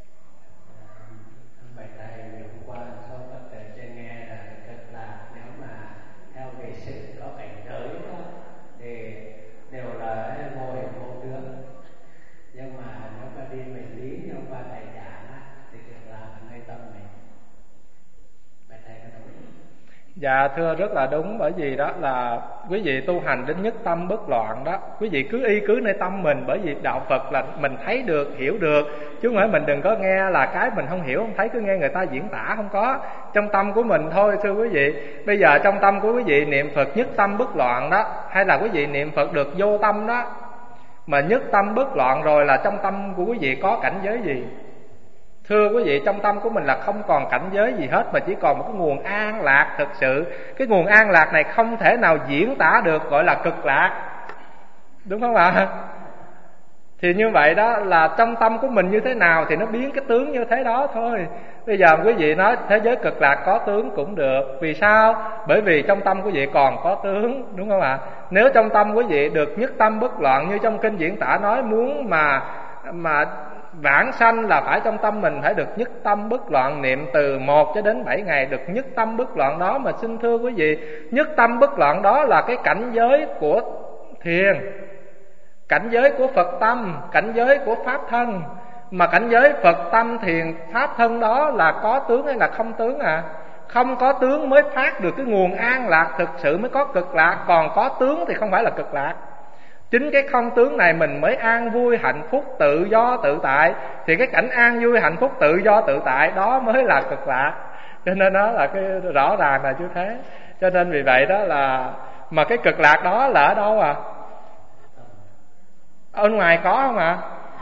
Bài thầy hôm qua số Phật tử cho nghe là cực lạc nếu mà theo về sự có cảnh giới đó, thì đều là vô hình vô tướng. Nhưng mà nếu mà đi về lý như hôm qua thầy giảng á, thì cực lạc ở nơi tâm mình. Bài thầy có đúng không? Dạ thưa rất là đúng, bởi vì đó là quý vị tu hành đến nhất tâm bất loạn đó. Quý vị cứ y cứ nơi tâm mình, bởi vì đạo Phật là mình thấy được, hiểu được, chứ không phải mình đừng có nghe là cái mình không hiểu, không thấy, cứ nghe người ta diễn tả, không có. Trong tâm của mình thôi thưa quý vị. Bây giờ trong tâm của quý vị niệm Phật nhất tâm bất loạn đó, hay là quý vị niệm Phật được vô tâm đó, mà nhất tâm bất loạn rồi là trong tâm của quý vị có cảnh giới gì? Thưa quý vị, trong tâm của mình là không còn cảnh giới gì hết, mà chỉ còn một cái nguồn an lạc thực sự. Cái nguồn an lạc này không thể nào diễn tả được, gọi là cực lạc. Đúng không ạ? Thì như vậy đó là trong tâm của mình như thế nào thì nó biến cái tướng như thế đó thôi. Bây giờ quý vị nói thế giới cực lạc có tướng cũng được. Vì sao? Bởi vì trong tâm quý vị còn có tướng, đúng không ạ? Nếu trong tâm quý vị được nhất tâm bất loạn, như trong kinh diễn tả nói, muốn mà vãng sanh là phải trong tâm mình phải được nhất tâm bất loạn, niệm từ 1 cho đến 7 ngày được nhất tâm bất loạn đó. Mà xin thưa quý vị, nhất tâm bất loạn đó là cái cảnh giới của thiền, cảnh giới của Phật tâm, cảnh giới của Pháp thân. Mà cảnh giới Phật tâm, thiền, Pháp thân đó là có tướng hay là không tướng à? Không có tướng mới phát được cái nguồn an lạc thực sự, mới có cực lạc. Còn có tướng thì không phải là cực lạc. Chính cái không tướng này mình mới an vui, hạnh phúc, tự do, tự tại. Thì cái cảnh an vui, hạnh phúc, tự do, tự tại đó mới là cực lạc. Cho nên đó là cái rõ ràng là như thế. Cho nên vì vậy đó là, mà cái cực lạc đó là ở đâu à? Ở ngoài có không ạ?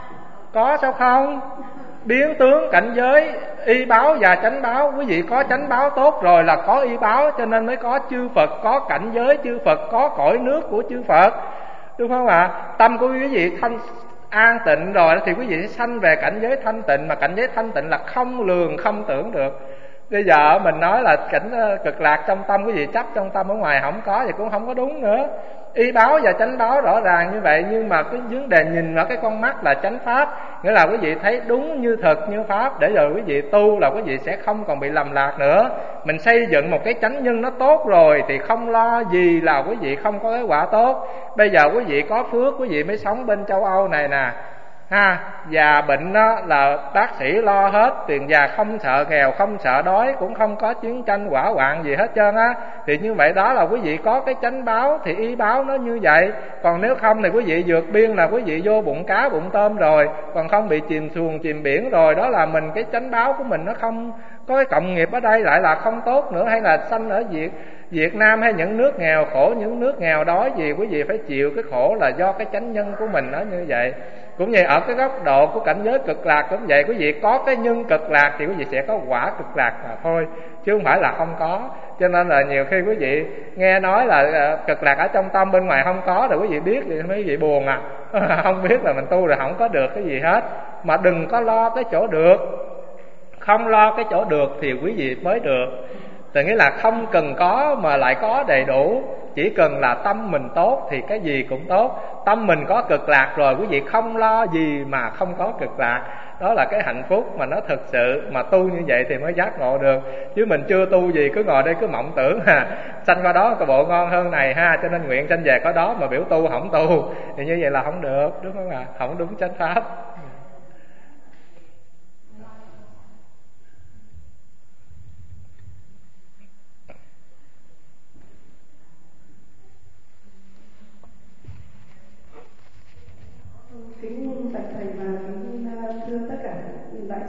Có sao không? Biến tướng cảnh giới y báo và chánh báo. Quý vị có chánh báo tốt rồi là có y báo, cho nên mới có chư Phật, có cảnh giới chư Phật, có cõi nước của chư Phật. Đúng không ạ? Tâm của quý vị thanh an tịnh rồi thì quý vị sẽ sanh về cảnh giới thanh tịnh. Mà cảnh giới thanh tịnh là không lường, không tưởng được. Bây giờ mình nói là cảnh cực lạc trong tâm quý vị chấp trong tâm, ở ngoài không có thì cũng không có đúng nữa. Y báo và chánh báo rõ ràng như vậy, nhưng mà cái vấn đề nhìn vào cái con mắt là chánh pháp, nghĩa là quý vị thấy đúng như thực như pháp, để rồi quý vị tu là quý vị sẽ không còn bị lầm lạc nữa. Mình xây dựng một cái chánh nhân nó tốt rồi thì không lo gì là quý vị không có cái quả tốt. Bây giờ quý vị có phước, quý vị mới sống bên châu Âu này nè ha, già bệnh đó là bác sĩ lo hết, tiền già không sợ nghèo, không sợ đói, cũng không có chiến tranh hỏa hoạn gì hết trơn á. Thì như vậy đó là quý vị có cái chánh báo, thì y báo nó như vậy. Còn nếu không thì quý vị vượt biên là quý vị vô bụng cá bụng tôm rồi, còn không bị chìm xuồng chìm biển rồi. Đó là mình cái chánh báo của mình nó không có cái cộng nghiệp ở đây lại là không tốt nữa. Hay là sanh ở Việt Nam hay những nước nghèo khổ, những nước nghèo đói gì, quý vị phải chịu cái khổ là do cái chánh nhân của mình nó như vậy. Cũng vậy, ở cái góc độ của cảnh giới cực lạc cũng vậy, quý vị có cái nhân cực lạc thì quý vị sẽ có quả cực lạc mà thôi, chứ không phải là không có. Cho nên là nhiều khi quý vị nghe nói là cực lạc ở trong tâm, bên ngoài không có, rồi quý vị biết thì mấy vị buồn à. Không biết là mình tu rồi không có được cái gì hết. Mà đừng có lo cái chỗ được, không lo cái chỗ được thì quý vị mới được. Tức nghĩa là không cần có mà lại có đầy đủ, chỉ cần là tâm mình tốt thì cái gì cũng tốt. Tâm mình có cực lạc rồi, quý vị không lo gì mà không có cực lạc. Đó là cái hạnh phúc mà nó thực sự, mà tu như vậy thì mới giác ngộ được. Chứ mình chưa tu gì cứ ngồi đây cứ mộng tưởng sanh qua đó có bộ ngon hơn này ha, cho nên nguyện sanh về có đó, mà biểu tu không tu thì như vậy là không được, đúng không ạ? Không đúng chánh pháp. Kính bạch thầy và kính thưa tất cả đại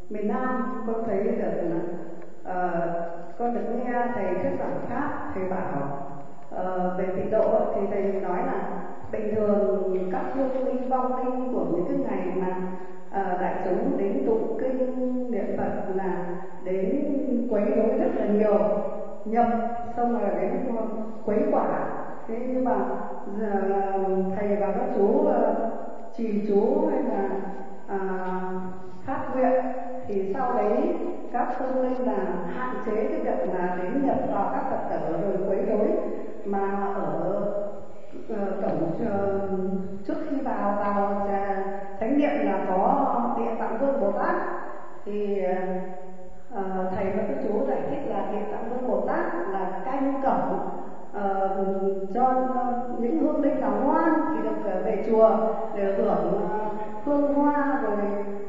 miền Nam con thấy được con được nghe thầy thuyết giảng pháp, thầy bảo về tịnh độ thì thầy nói là bình thường các hương linh vong linh của những cái ngày mà đại chúng đến tụng kinh niệm Phật là đến quấy rối rất là nhiều, nhập xong rồi đến quấy quả. Thế nhưng mà thầy và các chú trì chú hay là phát nguyện thì sau đấy các hương linh là hạn chế cái việc là đến nhập vào các Phật tử rồi quấy rối, mà ở cổng trước khi vào thánh điện là có Địa Tạng Vương Bồ Tát. Thì thầy và các chú giải thích là Địa Tạng Vương Bồ Tát là canh cổng cho những hương linh nào ngoan thì được về chùa để hưởng hương hoa, rồi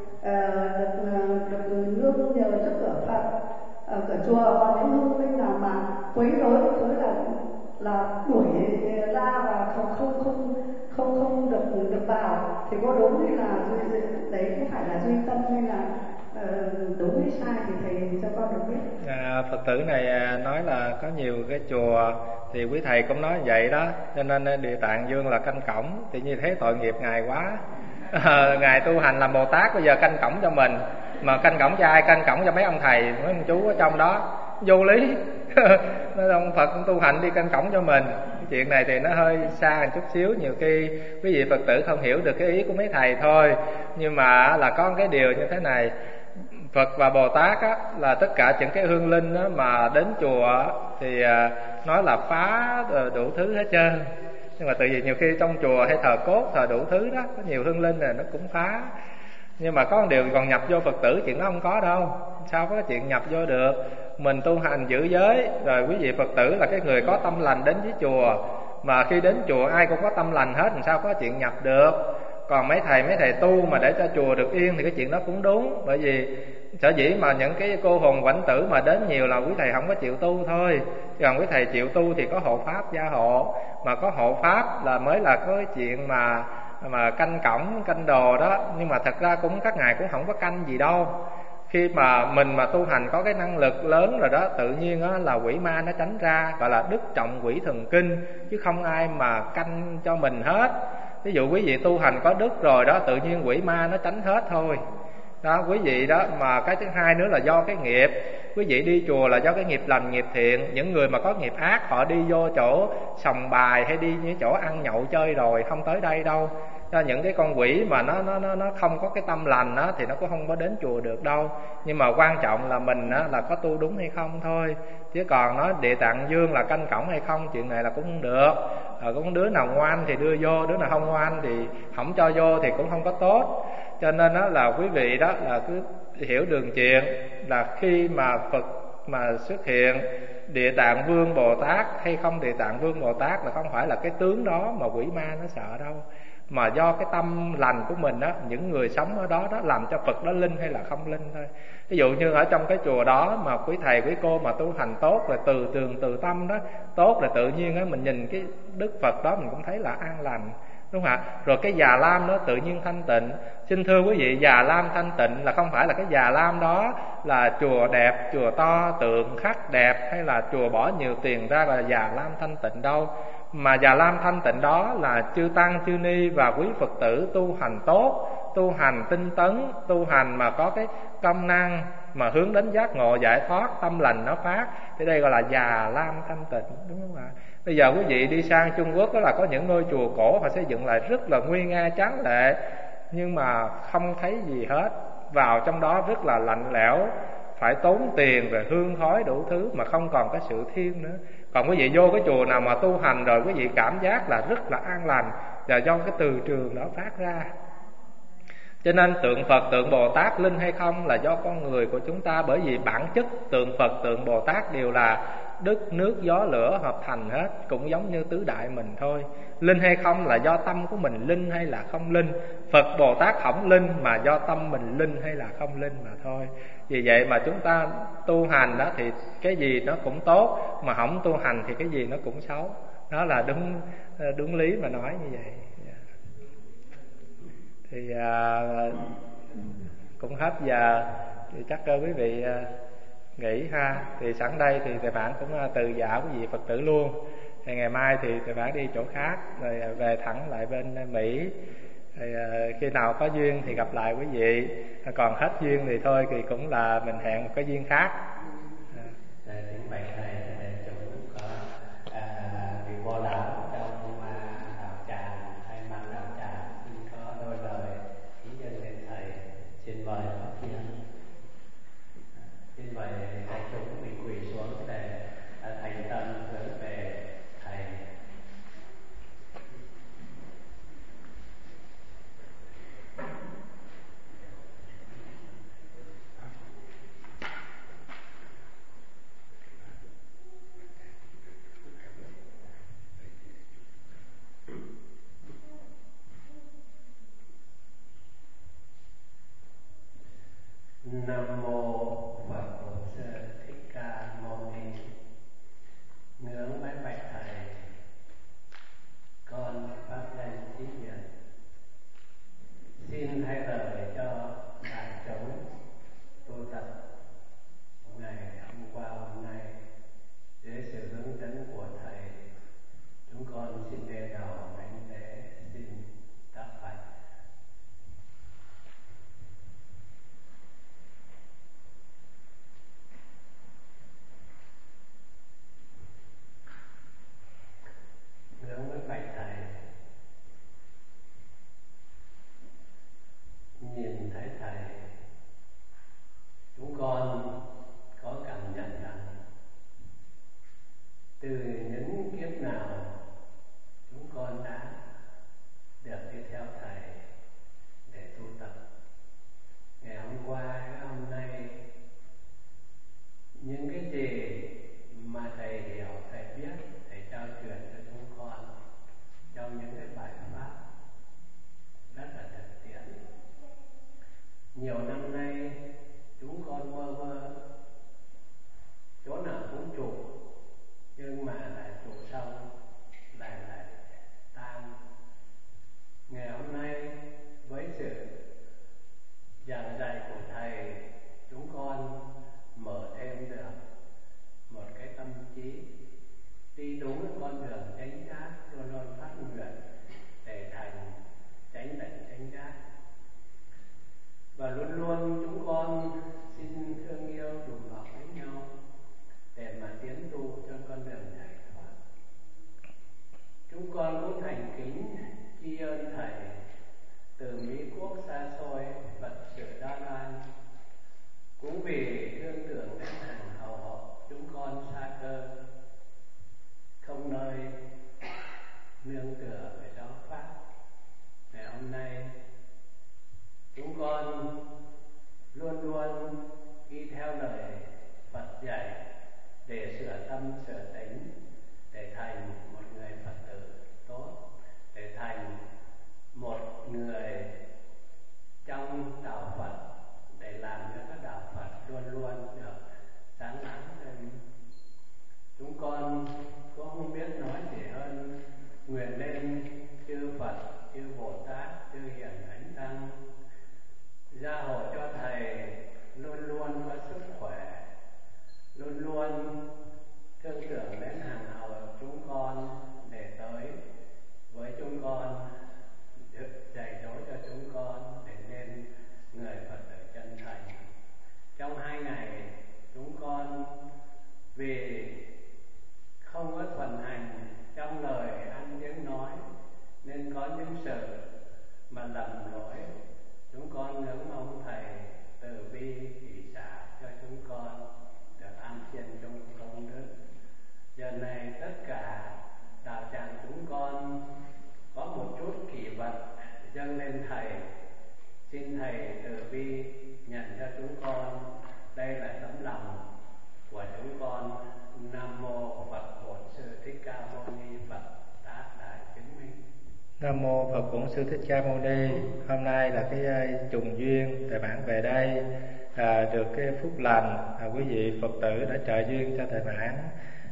được nương nhờ trước cửa Phật ở cửa chùa. Còn những hương linh nào mà quấy rối thứ là đuổi ra và không được vào. Thì có đúng hay là đấy có phải là duy tâm hay là đúng hay sai thì thầy cho con được biết. Phật tử này nói là có nhiều cái chùa thì quý thầy cũng nói vậy đó, cho nên Địa Tạng Vương là canh cổng thì như thế tội nghiệp ngài quá. Ngài tu hành làm Bồ Tát bây giờ canh cổng cho mình, mà canh cổng cho ai? Canh cổng cho mấy ông thầy, mấy ông chú ở trong đó, vô lý. Nói ông Phật tu hành đi canh cổng cho mình. Cái chuyện này thì nó hơi xa một chút xíu, nhiều khi quý vị Phật tử không hiểu được cái ý của mấy thầy thôi. Nhưng mà là có cái điều như thế này, Phật và Bồ Tát á, là tất cả những cái hương linh á, mà đến chùa á, thì nói là phá đủ thứ hết trơn. Nhưng mà tại vì nhiều khi trong chùa hay thờ cốt, thờ đủ thứ đó, có nhiều hương linh này nó cũng phá. Nhưng mà có một điều còn nhập vô Phật tử, chuyện đó không có đâu. Sao có chuyện nhập vô được? Mình tu hành giữ giới, rồi quý vị Phật tử là cái người có tâm lành đến với chùa, mà khi đến chùa ai cũng có tâm lành hết, làm sao có chuyện nhập được? Còn mấy thầy tu mà để cho chùa được yên thì cái chuyện đó cũng đúng. Bởi vì sở dĩ mà những cái cô hồn quảnh tử mà đến nhiều là quý thầy không có chịu tu thôi. Còn quý thầy chịu tu thì có hộ pháp gia hộ, mà có hộ pháp là mới là có cái chuyện mà canh cổng canh đồ đó. Nhưng mà thật ra cũng các ngài cũng không có canh gì đâu. Khi mà mình mà tu hành có cái năng lực lớn rồi đó, tự nhiên đó là quỷ ma nó tránh ra, gọi là đức trọng quỷ thần kinh, chứ không ai mà canh cho mình hết. Ví dụ quý vị tu hành có đức rồi đó, tự nhiên quỷ ma nó tránh hết thôi đó quý vị đó. Mà cái thứ hai nữa là do cái nghiệp. Quý vị đi chùa là do cái nghiệp lành nghiệp thiện. Những người mà có nghiệp ác họ đi vô chỗ sòng bài hay đi những chỗ ăn nhậu chơi rồi, không tới đây đâu. Cho những cái con quỷ mà nó không có cái tâm lành á, thì nó cũng không có đến chùa được đâu. Nhưng mà quan trọng là mình á, là có tu đúng hay không thôi. Chứ còn nói Địa Tạng Vương là canh cổng hay không, chuyện này là cũng không được. Cũng đứa nào ngoan thì đưa vô, đứa nào không ngoan thì không cho vô thì cũng không có tốt. Cho nên đó là quý vị đó là cứ hiểu đường chuyện là khi mà Phật mà xuất hiện, Địa Tạng Vương Bồ Tát hay không Địa Tạng Vương Bồ Tát là không phải là cái tướng đó mà quỷ ma nó sợ đâu, mà do cái tâm lành của mình đó, những người sống ở đó đó làm cho Phật đó linh hay là không linh thôi. Ví dụ như ở trong cái chùa đó mà quý thầy quý cô mà tu hành tốt rồi từ tường từ tâm đó tốt, là tự nhiên á mình nhìn cái Đức Phật đó mình cũng thấy là an lành, đúng không ạ? Rồi cái Già Lam đó tự nhiên thanh tịnh. Xin thưa quý vị, Già Lam thanh tịnh là không phải là cái Già Lam đó là chùa đẹp, chùa to, tượng khắc đẹp, hay là chùa bỏ nhiều tiền ra là Già Lam thanh tịnh đâu. Mà Già Lam thanh tịnh đó là chư tăng chư ni và quý Phật tử tu hành tốt, tu hành tinh tấn, tu hành mà có cái công năng mà hướng đến giác ngộ giải thoát, tâm lành nó phát, thì đây gọi là Già Lam thanh tịnh, đúng không ạ? Bây giờ quý vị đi sang Trung Quốc đó là có những ngôi chùa cổ họ xây dựng lại rất là nguy nga tráng lệ, nhưng mà không thấy gì hết. Vào trong đó rất là lạnh lẽo, phải tốn tiền rồi hương khói đủ thứ mà không còn cái sự thiêng nữa. Còn quý vị vô cái chùa nào mà tu hành rồi quý vị cảm giác là rất là an lành, là do cái từ trường đó phát ra. Cho nên tượng Phật, tượng Bồ Tát linh hay không là do con người của chúng ta. Bởi vì bản chất tượng Phật, tượng Bồ Tát đều là đất, nước, gió, lửa hợp thành hết, cũng giống như tứ đại mình thôi. Linh hay không là do tâm của mình linh hay là không linh. Phật Bồ Tát không linh mà do tâm mình linh hay là không linh mà thôi. Vì vậy mà chúng ta tu hành đó thì cái gì nó cũng tốt, mà không tu hành thì cái gì nó cũng xấu. Đó là đúng lý mà nói như vậy. Thì cũng hết giờ. thì chắc quý vị nghỉ ha. Thì sẵn đây thì thầy bạn cũng từ giả quý vị Phật tử luôn. Thì ngày mai thì thầy bạn đi chỗ khác rồi về thẳng lại bên Mỹ. Thì khi nào có duyên thì gặp lại quý vị, còn hết duyên thì thôi thì cũng là mình hẹn một cái duyên khác. Kính bạch thầy, để chúng có vị vô lão trong đạo tràng hay mặt đạo tràng xin có đôi lời ý dân đến thầy. Xin mời Pháp Thiên. Xin mời đại chúng mình quỳ xuống để thành tâm hướng về thầy. Nam mô Phật Bổn Sư Thích Ca Mâu Ni. Ngưỡng bái bạch thầy, con phát lên chí nguyện xin thay lời cho đại chúng tu tập ngày hôm qua hôm nay. Dưới sự hướng dẫn của thầy, chúng con xin đề đầu đảnh lễ xin đáp bạch. Ngưỡng với bạch thầy, nhìn thấy thầy, chúng con có cảm nhận rằng từ những kiếp nào chúng con đã được đi theo thầy để tu tập. Ngày hôm qua, hôm nay, những cái gì mà thầy hiểu, thầy biết, thầy trao truyền cho chúng con trong những cái bài pháp rất là thực tiễn. Nhiều năm nay chúng con mơ mơ chỗ nào cũng trụ, nhưng mà lại trụ xong lại tan. Ngày hôm nay với sự giảng dạy của thầy, chúng con mở thêm được một cái tâm trí đi đúng cái con đường chánh giác, luôn luôn phát nguyện để thành chánh định chánh giác. Và luôn luôn chúng con xin thương yêu đùm bọc với nhau để mà tiến tu trên con đường giải thoát. Chúng con cũng thành kính tri ân thầy từ Mỹ Quốc xa xôi, Phật sự Đa Loan, cũng vì thương tưởng đến hàng hầu hộ chúng con xa cơ, không nơi nương tựa về giáo pháp. Ngày hôm nay chúng con luôn luôn đi theo lời Phật dạy để sửa tâm sửa tính, để thành một người Phật tử tốt, để thành một người trong đạo Phật, để làm cho các đạo Phật luôn luôn được sáng láng lên. Chúng con cũng không biết nói gì hơn nguyện lên chư Phật, chư Bồ Tát, chư Hiền Thánh Tăng gia hộ cho thầy luôn luôn có sức khỏe, luôn luôn thương tưởng đến hàng hầu chúng con để tới với chúng con, được dạy dỗ cho chúng con để nên người Phật tử chân thành. Trong 2 ngày chúng con vì không có thuần hành trong lời ăn tiếng nói nên có những sự mà lầm lỗi. Chúng con ngưỡng mong thầy từ bi hỷ xả cho chúng con được an yên trong công đức. Giờ này tất cả đạo tràng chúng con có một chút kỷ vật dâng lên thầy, xin thầy từ bi nhận cho chúng con. Đây là tấm lòng của chúng con. Nam mô Phật Bổn Sư Thích Ca Mâu Ni Phật Tác Đại Chứng Minh. Nam mô Phật Bổn Sư Thích Ca Mâu Ni. Hôm nay là cái trùng duyên thầy bạn về đây, được cái phúc lành quý vị Phật tử đã trợ duyên cho thầy bạn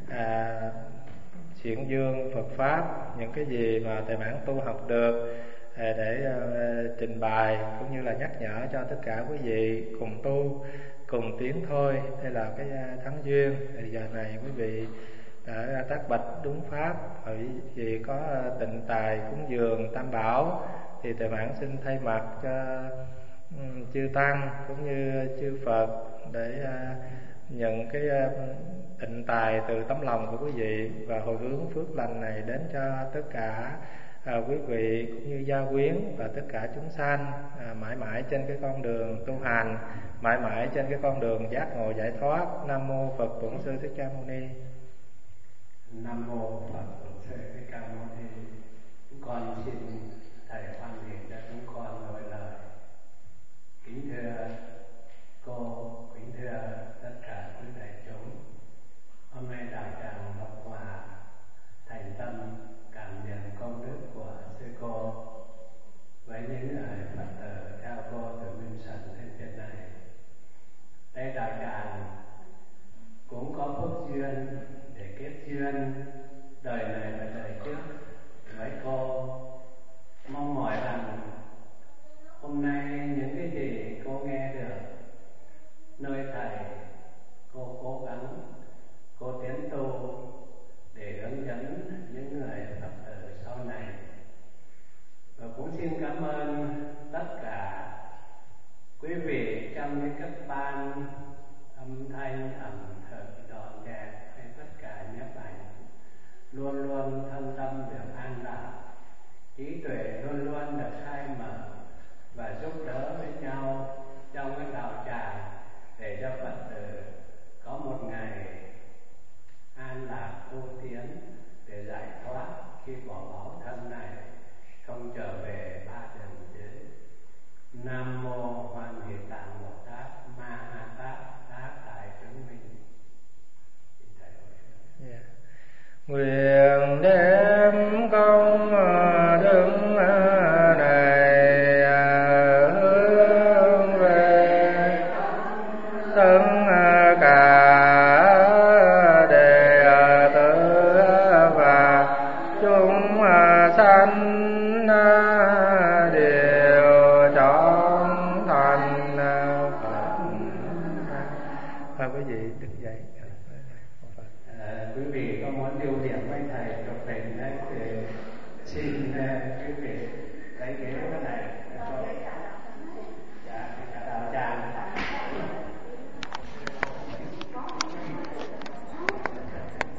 diễn dương Phật pháp, những cái gì mà thầy bạn tu học được để trình bày cũng như là nhắc nhở cho tất cả quý vị cùng tu, cùng tiến thôi. Đây là cái thắng duyên. Thì giờ này quý vị đã tác bạch đúng pháp, bởi vì có tịnh tài cúng dường tam bảo, thì Thầy Mãn xin thay mặt cho chư tăng cũng như chư Phật để nhận cái tịnh tài từ tấm lòng của quý vị và hồi hướng phước lành này đến cho tất cả quý vị cũng như gia quyến và tất cả chúng sanh mãi mãi trên cái con đường tu hành, mãi mãi trên cái con đường giác ngộ giải thoát. Nam mô Phật Bổn Sư Thích Ca Mâu Ni. Nam mô Phật Bổn Sư Thích Ca Mâu Ni. Chúng con xin thầy hoan hỷ cho chúng con nói lời. Kính thưa cô, kính thưa tất cả quý đại chúng, hôm nay đạo tràng Lộc Hòa thành tâm cảm nhận công đức của sư cô với những người Phật tử theo cô từ Minh Sần đến Việt này. Đây đạo tràng cũng có phước duyên để kết duyên đời này và đời trước với cô. Mong mỏi rằng hôm nay những cái gì cô nghe được nơi thầy, cô cố gắng, cô tiến tu để hướng dẫn những người Phật tử sau này. Và cũng xin cảm ơn tất cả quý vị trong những các ban âm thanh, ẩm thực, dọn dẹp hay tất cả nhiếp ảnh luôn luôn thân tâm được an lạc, trí tuệ luôn luôn được khai mở và giúp đỡ với nhau trong cái đạo tràng để cho Phật tử có một ngày an lạc tu tiến để giải thoát khi bỏ báo thân này, không trở về ba đường giới. Nam mô Hoan Hỷ Tạng Bồ Tát Ma Ha Tát Tác Đại Chứng Minh. Nguyện đem công đức này hướng về tất cả đệ tử và chúng sanh đều chọn thành Phật. Quý vị đứng dậy. Quý vị có muốn lưu niệm với thầy chụp hình đấy thì xin quý vị lấy ghế